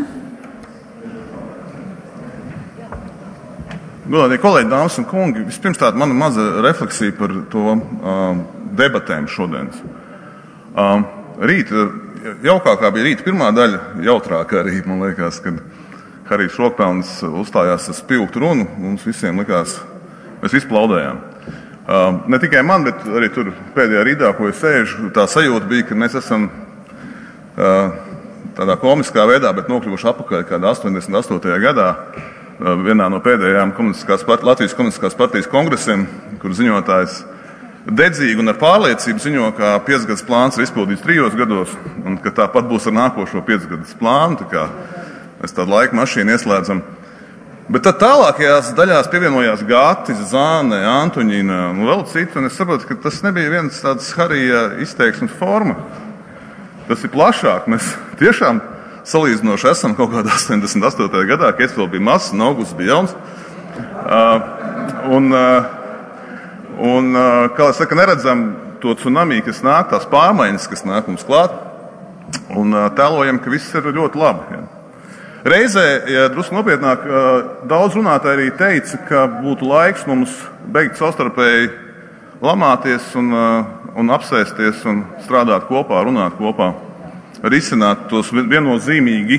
P: Godātie kolēģi, dāmas un kungi, vispirms tāda mana maza refleksija par to uh, debatēm šodienas. Uh, rīt, jaukākā bija rīta pirmā daļa, jautrākā arī, man liekas, kad Harijs Rokpelns uzstājās ar spilgtu runu, mums visiem likās, mēs visi plaudējām. Uh, ne tikai man, bet arī tur pēdējā rīdā, ko es sēžu, tā sajūta bija, ka mēs esam uh, tādā komiskā veidā, bet nokļuvuši apakaļ kādā astoņdesmit astotajā gadā, vienā no pēdējām komunistiskās part, Latvijas komunistiskās partijas kongresiem, kur ziņotājs dedzīgi un ar pārliecību ziņo, ka piecgadas plāns ir izpildīts trijos gados, un ka tāpat būs ar nākošo piecgadas plānu, tā kā mēs tādu laika mašīnu ieslēdzam. Bet tad tālākajās daļās pievienojās Gatis, Zāne, Antoņina un vēl citi, un es saprotu, ka tas nebija viens tāds Harija izteiksmes forma. Tas ir plašāk. Mēs tiešām salīdzinoši esam kaut kādā astoņdesmit astotajā gadā, kad es vēl biju mazs un augusts bija jauns. Uh, un, uh, un uh, kā es saku, neredzam to tsunami, kas nāk, tās pārmaiņas, kas nāk mums klāt, un uh, tēlojam, ka viss ir ļoti labi. Ja. Reizē, ja drusku nopietnāk, daudz runātāji arī teica, ka būtu laiks mums beigt savstarpēji lamāties un, un apsēsties un strādāt kopā, runāt kopā, risināt tos viennozīmīgi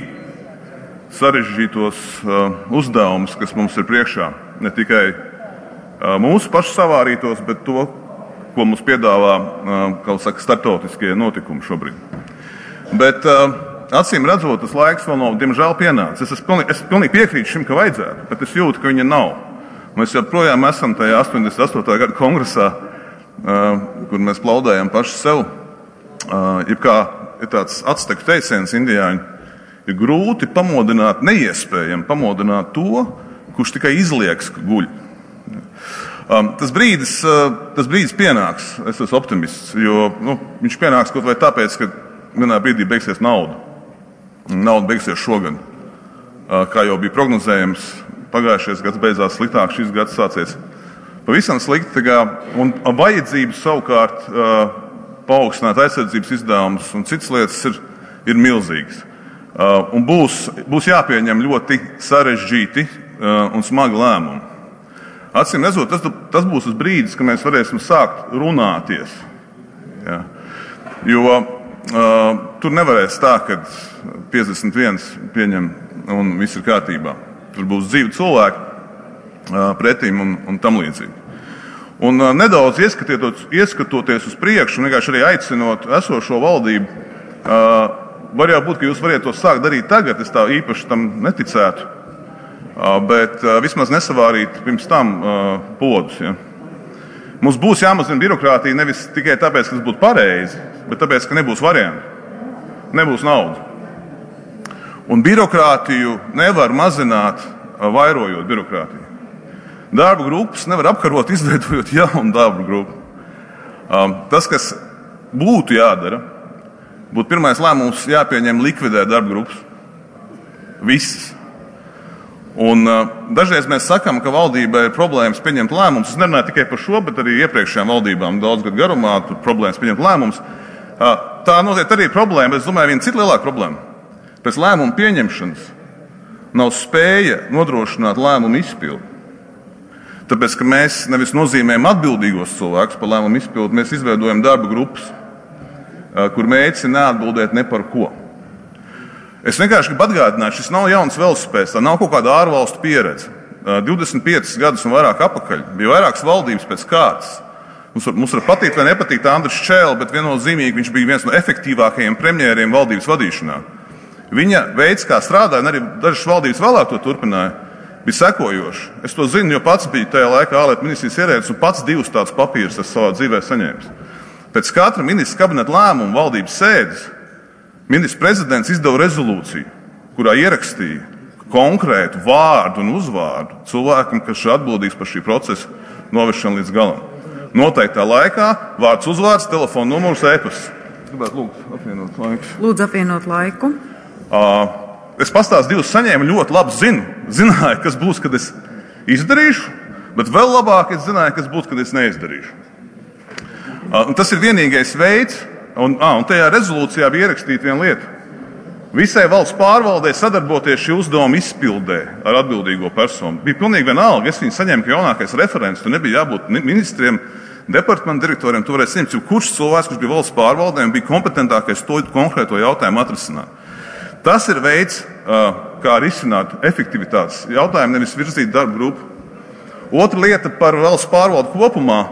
P: sarežģītos uzdevumus, kas mums ir priekšā. Ne tikai mūsu pašu savārītos, bet to, ko mums piedāvā, kā saka, starptautiskie notikumi šobrīd. Bet acīm redzot, tas laiks vēl nav, diemžēl, pienācis. Es, es, pilnīgi, es pilnīgi piekrītu šim, ka vajadzētu, bet es jūtu, ka viņa nav. Mēs joprojām esam tajā astoņdesmit astotajā gada kongresā, uh, kur mēs plaudējam paši sev. Uh, ir kā ir tāds acteku teiciens indiāņu, ir grūti pamodināt, neiespējami pamodināt to, kurš tikai izlieks, ka guļ. Um, tas, brīdis, uh, tas brīdis pienāks, es esmu optimists, jo nu, viņš pienāks kaut vai tāpēc, ka vienā brīdī beigsies nauda. Nauda beigsies šogad. Kā jau bija prognozējams, pagājušais gads beidzās sliktāk, šis gads sācies pavisam slikti. Un vajadzības savukārt paaugstināt aizsardzības izdevumus un citas lietas ir, ir milzīgas. Un būs, būs jāpieņem ļoti sarežģīti un smagi lēmumi. Acīm redzot, tas, tas būs tas brīdis, kad mēs varēsim sākt runāties. Ja. Jo Uh, tur nevarēs tā, ka piecdesmit viens pieņem un viss ir kārtībā. Tur būs dzīvi cilvēki uh, pretīm un, un tam līdzīgi. Un uh, nedaudz ieskatoties uz priekšu un vienkārši arī aicinot esošo valdību, uh, var jau būt, ka jūs variet to sākt darīt tagad, es tā īpaši tam neticētu, uh, bet uh, vismaz nesavārīt pirms tam uh, podus. Ja. Mums būs jāmazina birokrātija nevis tikai tāpēc, ka tas būtu pareizi, bet tāpēc, ka nebūs variantu, nebūs naudas. Un birokrātiju nevar mazināt, vairojot birokrātiju. Darba grupas nevar apkarot, izveidojot jaunu darba grupu. Tas, kas būtu jādara, būtu pirmais lēmums jāpieņem likvidēt darba grupas. Visas. Un uh, dažreiz mēs sakām, ka valdībai ir problēmas pieņemt lēmumus. Es nerunāju tikai par šo, bet arī iepriekšējām valdībām daudz gadu garumā tur problēmas pieņemt lēmumus. Uh, tā noteikti arī ir problēma, bet es domāju, viena cita lielāka problēma. Pēc lēmumu pieņemšanas nav spēja nodrošināt lēmumu izpildi. Tāpēc, ka mēs nevis nozīmējam atbildīgos cilvēkus par lēmumu izpildi, mēs izveidojam darba grupas, uh, kur mērķis ir neatbildēt ne par ko. Es vienkārši gribu atgādināt, šis nav jauns velosipēds, tā nav kaut kāda ārvalstu pieredze. divdesmit piecus gadus un vairāk apakaļ bija vairākas valdības pēc kārtas. Mums var, mums var patīt vai nepatīt Andris Čēle, bet viennozīmīgi viņš bija viens no efektīvākajiem premjeriem valdības vadīšanā. Viņa veids, kā strādāja, un arī dažas valdības vēlāk to turpināja, bija sekojoši. Es to zinu, jo pats biju tajā laikā ārlietu ministrijas ierēdnis un pats divus tādus papīrus es savā dzīvē saņēmis. Pēc katra ministra kabineta lēmuma valdības sēdes ministrs prezidents izdeva rezolūciju, kurā ierakstīja konkrētu vārdu un uzvārdu cilvēkam, kas ir atbildīgs par šī procesa novešanu līdz galam. Noteiktā laikā vārds, uzvārds, telefona numurs, e-pasts. Gribētu lūgt apvienot laiku.
A: Lūdzu apvienot laiku.
P: Uh, es pastāstu divus saņēmu, ļoti labi zinu. Zināju, kas būs, kad es izdarīšu, bet vēl labāk es zināju, kas būs, kad es neizdarīšu. Uh, un tas ir vienīgais veids, Un, ah, un tajā rezolūcijā bija ierakstīta viena lieta. Visai valsts pārvaldē sadarboties šī uzdevuma izpildē ar atbildīgo personu. Bija pilnīgi vienalga. Es viņu saņēmu, ka jaunākais referents, tur nebija jābūt ministriem, departamentu direktoriem. Tu varēsi saņemt, kurš cilvēks, kurš bija valsts pārvaldē un bija kompetentākais to konkrēto jautājumu atrisināt. Tas ir veids, kā risināt efektivitātes jautājumu, nevis virzīt darba grupu. Otra lieta par valsts pārvaldu kopumā.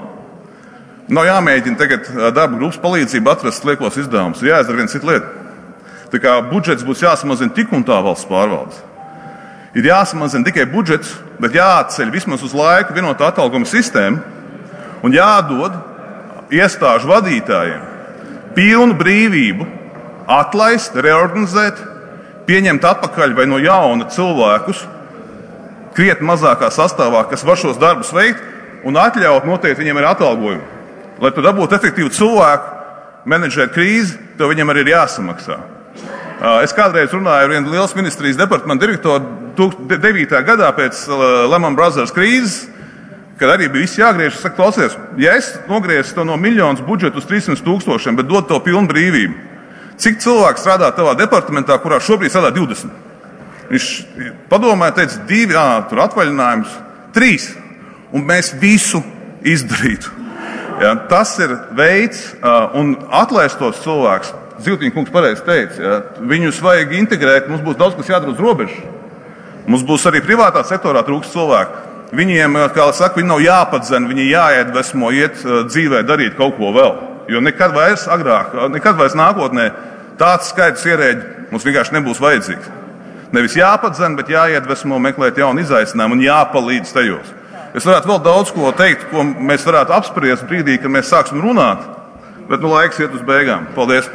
P: Nav jāmēģina tagad darba grupas palīdzību atrast liekos izdevumus. Ir jāizdara viena cita lieta. Tā kā budžets būs jāsamazina tik un tā valsts pārvaldes. Ir jāsamazina tikai budžets, bet jāatceļ vismaz uz laiku vienotā atalgojuma sistēma un jādod iestāžu vadītājiem pilnu brīvību atlaist, reorganizēt, pieņemt atpakaļ vai no jauna cilvēkus krietni mazākā sastāvā, kas var šos darbus veikt, un atļaut noteikti viņiem ir atalgojumu. Lai tu dabūtu efektīvu cilvēku, menedžēt krīzi, tev viņam arī ir jāsamaksā. Es kādreiz runāju ar vienu liels ministrijas departamentu direktoru devītajā gadā pēc Lehman Brothers krīzes, kad arī bija viss jāgriež. Es saku, klausies, ja es nogriezu to no miljonus budžetu uz trīssimts tūkstošiem, bet dod tev pilnu brīvību, cik cilvēku strādā tavā departamentā, kurā šobrīd strādā divdesmit? Viņš padomāja, teica, divi, jā, tur atvaļinājums, trīs, un mēs visu izdarītu. Ja, tas ir veids, un atlaist tos cilvēkus, Ziltiņa kungs pareizi teica, ja, viņus vajag integrēt, mums būs daudz, kas jādara uz robežas. Mums būs arī privātā sektorā trūkst cilvēku. Viņiem, kā saka, viņi nav jāpadzen, viņi jāiedvesmo iet dzīvē darīt kaut ko vēl. Jo nekad vairs agrāk, nekad vairs nākotnē tāds skaits ierēģi mums vienkārši nebūs vajadzīgs. Nevis jāpadzen, bet jāiedvesmo meklēt jaunu izaicinājumu un jāpalīdz tajos. Es varētu vēl daudz ko teikt, ko mēs varētu apspriest brīdī, kad mēs sāksim runāt, bet nu laiks iet uz beigām. Paldies!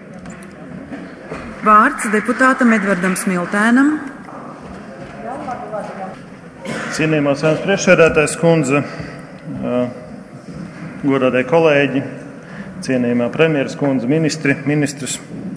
A: Vārds deputātam Edvardam Smiltēnam.
B: Cienījamā Saeimas priekšsēdētājas kundze, godātie kolēģi, cienījamā premjeras kundze, ministri, ministrs.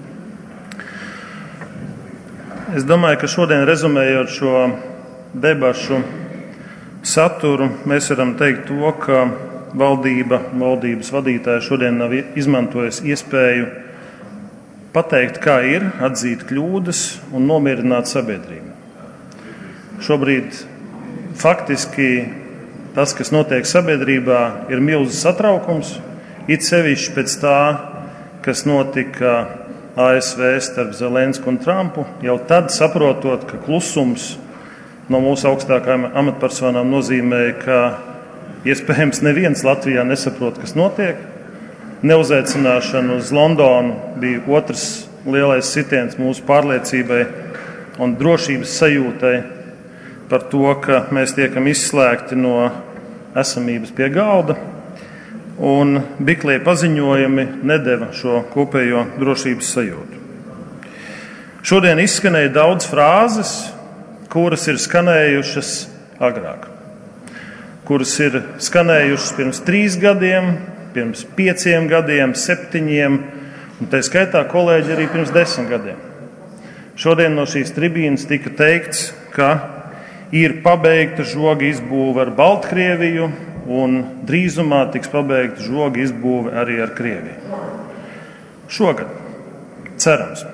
B: Es domāju, ka šodien rezumējot šo debašu saturu, mēs varam teikt to, ka valdība, valdības vadītāji šodien nav izmantojis iespēju pateikt, kā ir, atzīt kļūdas un nomierināt sabiedrību. Šobrīd faktiski tas, kas notiek sabiedrībā, ir milzu satraukums, it sevišķi pēc tā, kas notika A S V starp Zelensku un Trumpu, jau tad saprotot, ka klusums no mūsu augstākajām amatpersonām nozīmēja, ka iespējams neviens Latvijā nesaprot, kas notiek. Neuzaicināšana uz Londonu bija otrs lielais sitiens mūsu pārliecībai un drošības sajūtai par to, ka mēs tiekam izslēgti no esamības pie galda, un biklie paziņojumi nedeva šo kopējo drošības sajūtu. Šodien izskanēja daudz frāzes, kuras ir skanējušas agrāk, kuras ir skanējušas pirms trīs gadiem, pirms pieciem gadiem, septiņiem, un tā skaitā kolēģi arī pirms desmit gadiem. Šodien no šīs tribīnas tika teikts, ka ir pabeigta žoga izbūve ar Baltkrieviju, un drīzumā tiks pabeigta žoga izbūve arī ar Krieviju. Šogad, cerams.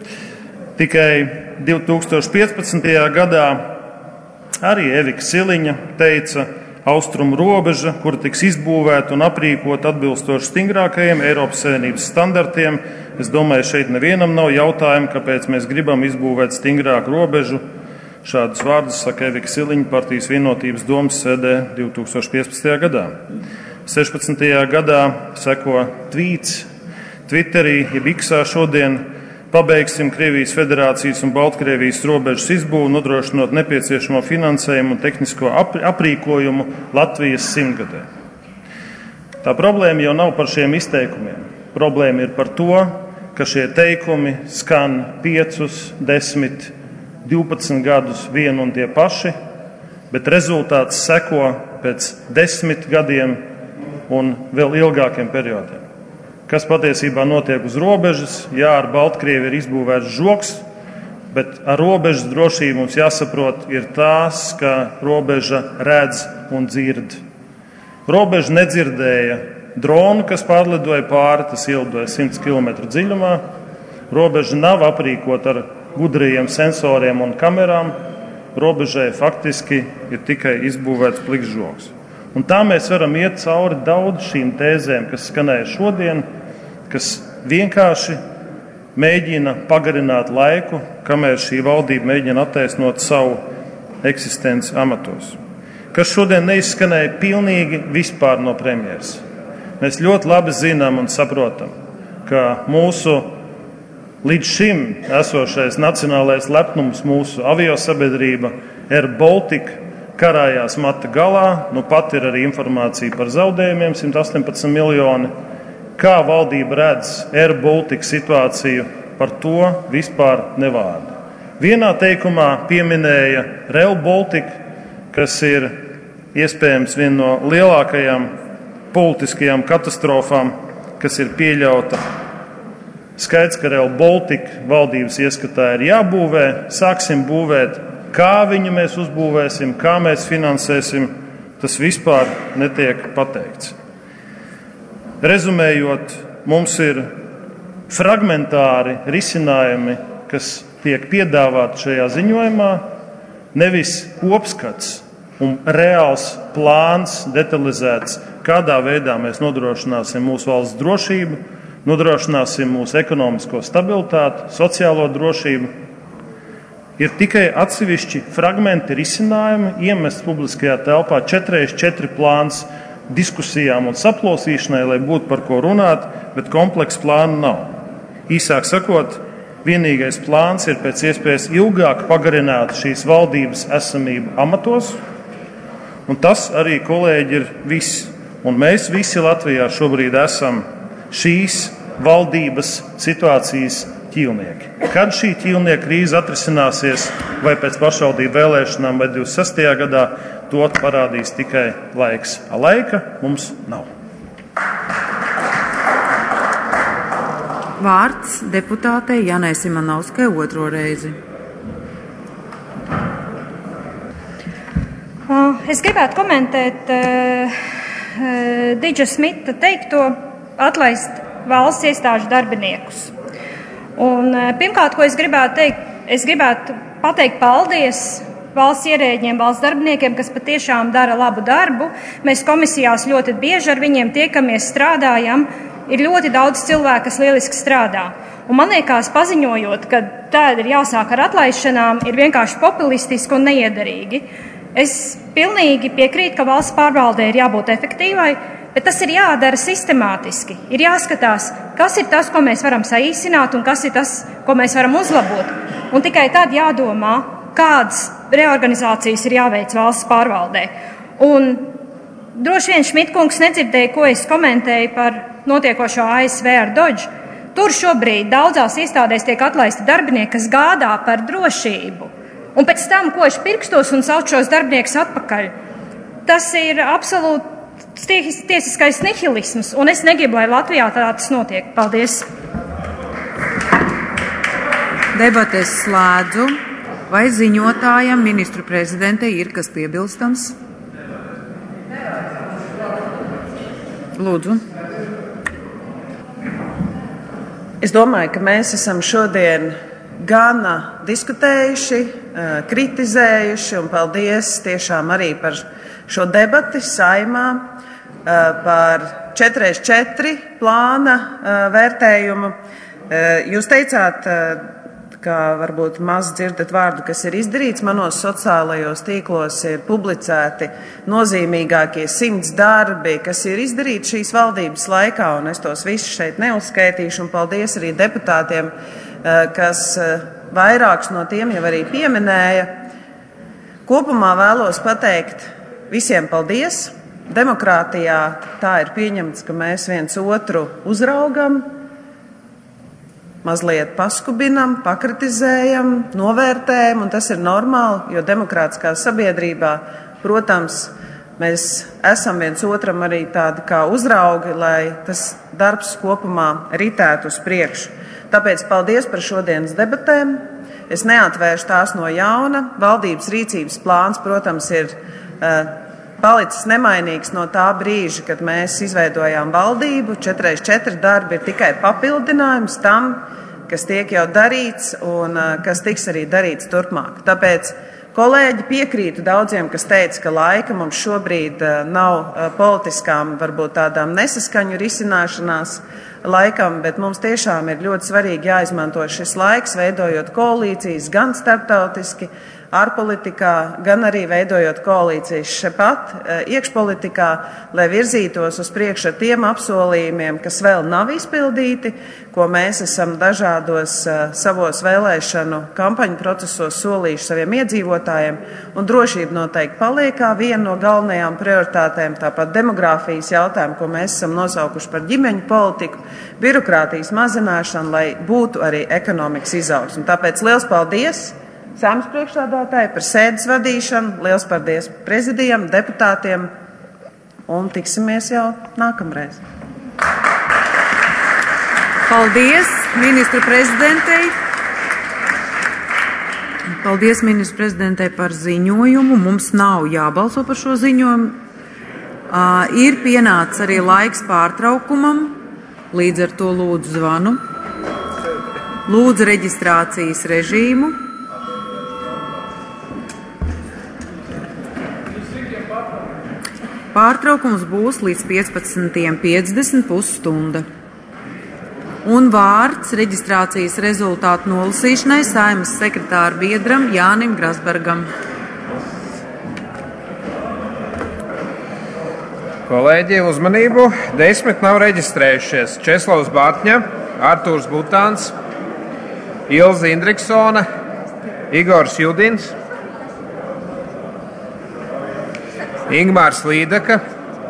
B: Tikai divi tūkstoši piecpadsmitajā gadā arī Evika Siliņa teica, austrumu robeža, kur tiks izbūvēta un aprīkota atbilstoši stingrākajiem Eiropas Savienības standartiem. Es domāju, šeit nevienam nav jautājumu, kāpēc mēs gribam izbūvēt stingrāku robežu. Šādus vārdus saka Evika Siliņa partijas Vienotības domas sēdē divi tūkstoši piecpadsmitajā gadā. sešpadsmitajā gadā seko tvīts Twitterī, jeb Iksā šodien: pabeigsim Krievijas Federācijas un Baltkrievijas robežas izbūvi, nodrošinot nepieciešamo finansējumu un tehnisko aprīkojumu Latvijas simtgadē. Tā problēma jau nav par šiem izteikumiem. Problēma ir par to, ka šie teikumi skan piecus, desmit, divpadsmit gadus vienu un tie paši, bet rezultāts seko pēc desmit gadiem un vēl ilgākiem periodiem. Kas patiesībā notiek uz robežas? Jā, ar Baltkrievi ir izbūvēts žoks, bet ar robežas drošību mums jāsaprot ir tās, ka robeža redz un dzird. Robeža nedzirdēja dronu, kas pārlidoja pāri, tas ielidoja simts kilometru dziļumā. Robeža nav aprīkota ar gudrajiem sensoriem un kamerām. Robežai faktiski ir tikai izbūvēts pliks žoks. Un tā mēs varam iet cauri daudz šīm tēzēm, kas skanēja šodien, kas vienkārši mēģina pagarināt laiku, kamēr šī valdība mēģina attaisnot savu eksistenci amatos. Kas šodien neizskanēja pilnīgi vispār no premjeras. Mēs ļoti labi zinām un saprotam, ka mūsu
Q: līdz šim esošais nacionālais lepnums mūsu aviosabiedrība Air Baltica karājās mata galā, nu pat ir arī informācija par zaudējumiem simt astoņpadsmit miljoni. Kā valdība redz Air Baltica situāciju, par to vispār nevārda. Vienā teikumā pieminēja Rail Baltica, kas ir iespējams viena no lielākajām politiskajām katastrofām, kas ir pieļauta. Skaidrs, ka Rail Baltica valdības ieskatā ir jābūvē, sāksim būvēt. Kā viņu mēs uzbūvēsim, kā mēs finansēsim, tas vispār netiek pateikts. Rezumējot, mums ir fragmentāri risinājumi, kas tiek piedāvāti šajā ziņojumā, nevis kopskats un reāls plāns detalizēts, kādā veidā mēs nodrošināsim mūsu valsts drošību, nodrošināsim mūsu ekonomisko stabilitāti, sociālo drošību. Ir tikai atsevišķi fragmenti risinājumi, iemest publiskajā telpā četreiz četri plāns diskusijām un saplosīšanai, lai būtu par ko runāt, bet kompleksa plāna nav. Īsāk sakot, vienīgais plāns ir pēc iespējas ilgāk pagarināt šīs valdības esamību amatos, un tas arī, kolēģi, ir viss. Un mēs visi Latvijā šobrīd esam šīs valdības situācijas ķīlnieki. Kad šī ķīlnieka krīze atrisināsies, vai pēc pašvaldību vēlēšanām, vai divdesmit sestajā gadā, to parādīs tikai laiks. A laika mums nav.
A: Vārds deputātei Janai Simonovskai otro reizi.
D: Es gribētu komentēt uh, Diģa Smita teikto atlaist valsts iestāžu darbiniekus. Un, pirmkārt, ko es gribētu teikt, es gribētu pateikt paldies valsts ierēģiem, valsts darbiniekiem, kas patiešām dara labu darbu. Mēs komisijās ļoti bieži ar viņiem tiekamies, strādājam. Ir ļoti daudz cilvēku, kas lieliski strādā. Un man liekas, paziņojot, ka tāda ir jāsāk ar atlaišanām, ir vienkārši populistiski un neiederīgi. Es pilnīgi piekrītu, ka valsts pārvaldē ir jābūt efektīvai, bet tas ir jādara sistemātiski. Ir jāskatās, kas ir tas, ko mēs varam saīsināt, un kas ir tas, ko mēs varam uzlabot. Un tikai tad jādomā, kādas reorganizācijas ir jāveic valsts pārvaldē. Un droši vien Šmitkungs nedzirdēja, ko es komentēju par notiekošo A S V ar Dodge. Tur šobrīd daudzās iestādēs tiek atlaisti darbinieki, kas gādā par drošību. Un pēc tam, ko es pirkstos un sauc šos darbiniekus atpakaļ. Tas ir absolūti tiesiskais nihilisms, un es negribu, lai Latvijā tā tas notiek. Paldies!
A: Debates slēdzu. Vai ziņotājam, ministru prezidentei, ir kas piebilstams? Lūdzu.
R: Es domāju, ka mēs esam šodien gana diskutējuši, kritizējuši, un paldies tiešām arī par šo debati Saeimā, par četreiz četri plāna vērtējumu. Jūs teicāt, ka varbūt maz dzirdat vārdu, kas ir izdarīts. Manos sociālajos tīklos ir publicēti nozīmīgākie simts darbi, kas ir izdarīti šīs valdības laikā, un es tos visus šeit neuzskaitīšu, un paldies arī deputātiem, kas vairākus no tiem jau arī pieminēja. Kopumā vēlos pateikt visiem paldies. Demokrātijā tā ir pieņemts, ka mēs viens otru uzraugam, mazliet paskubinam, pakritizējam, novērtējam, un tas ir normāli, jo demokrātiskā sabiedrībā, protams, mēs esam viens otram arī tādi kā uzraugi, lai tas darbs kopumā ritētu uz priekšu. Tāpēc paldies par šodienas debatēm. Es neatvēršu tās no jauna. Valdības rīcības plāns, protams, ir uh, palicis nemainīgs no tā brīža, kad mēs izveidojām valdību. četreiz četri darbi ir tikai papildinājums tam, kas tiek jau darīts un uh, kas tiks arī darīts turpmāk. Tāpēc, kolēģi, piekrītu daudziem, kas teica, ka laika mums šobrīd uh, nav uh, politiskām, varbūt tādām nesaskaņu risināšanās laikam, bet mums tiešām ir ļoti svarīgi jāizmanto šis laiks, veidojot koalīcijas gan starptautiski, ārpolitikā, gan arī veidojot koalīcijas šepat iekšpolitikā, lai virzītos uz priekšu ar tiem apsolījumiem, kas vēl nav izpildīti, ko mēs esam dažādos savos vēlēšanu kampaņu procesos solījuši saviem iedzīvotājiem, un drošība noteikti paliek kā viena no galvenajām prioritātēm, tāpat demogrāfijas jautājumu, ko mēs esam nosaukuši par ģimeņu politiku, birokrātijas mazināšanu, lai būtu arī ekonomikas izaugsme. Tāpēc liels paldies Saeimas priekšsēdētāji par sēdes vadīšanu, liels paldies prezidijam, deputātiem, un tiksimies jau nākamreiz.
A: Paldies ministru prezidentei. Paldies ministru prezidentei par ziņojumu. Mums nav jābalso par šo ziņojumu. Uh, ir pienācis arī laiks pārtraukumam, līdz ar to lūdzu zvanu. Lūdzu reģistrācijas režīmu. Pārtraukums būs līdz piecpadsmitajai piecdesmit pusstunda. Un vārds reģistrācijas rezultātu nolasīšanai Saeimas sekretāra biedram Jānim Grasbergam.
S: Kolēģi, uzmanību! Desmit nav reģistrējušies. Česlavs Bārtņa, Artūrs Butāns, Ilze Indriksone, Igors Judins, Ingmārs Līdaka,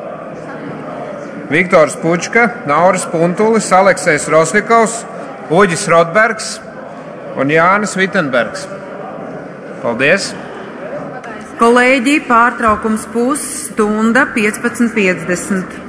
S: Viktors Pučka, Nauris Puntulis, Aleksejs Rosvikovs, Uģis Rotbergs un Jānis Vitenbergs. Paldies!
A: Kolēģi, pārtraukums pusstunda piecpadsmit piecdesmit.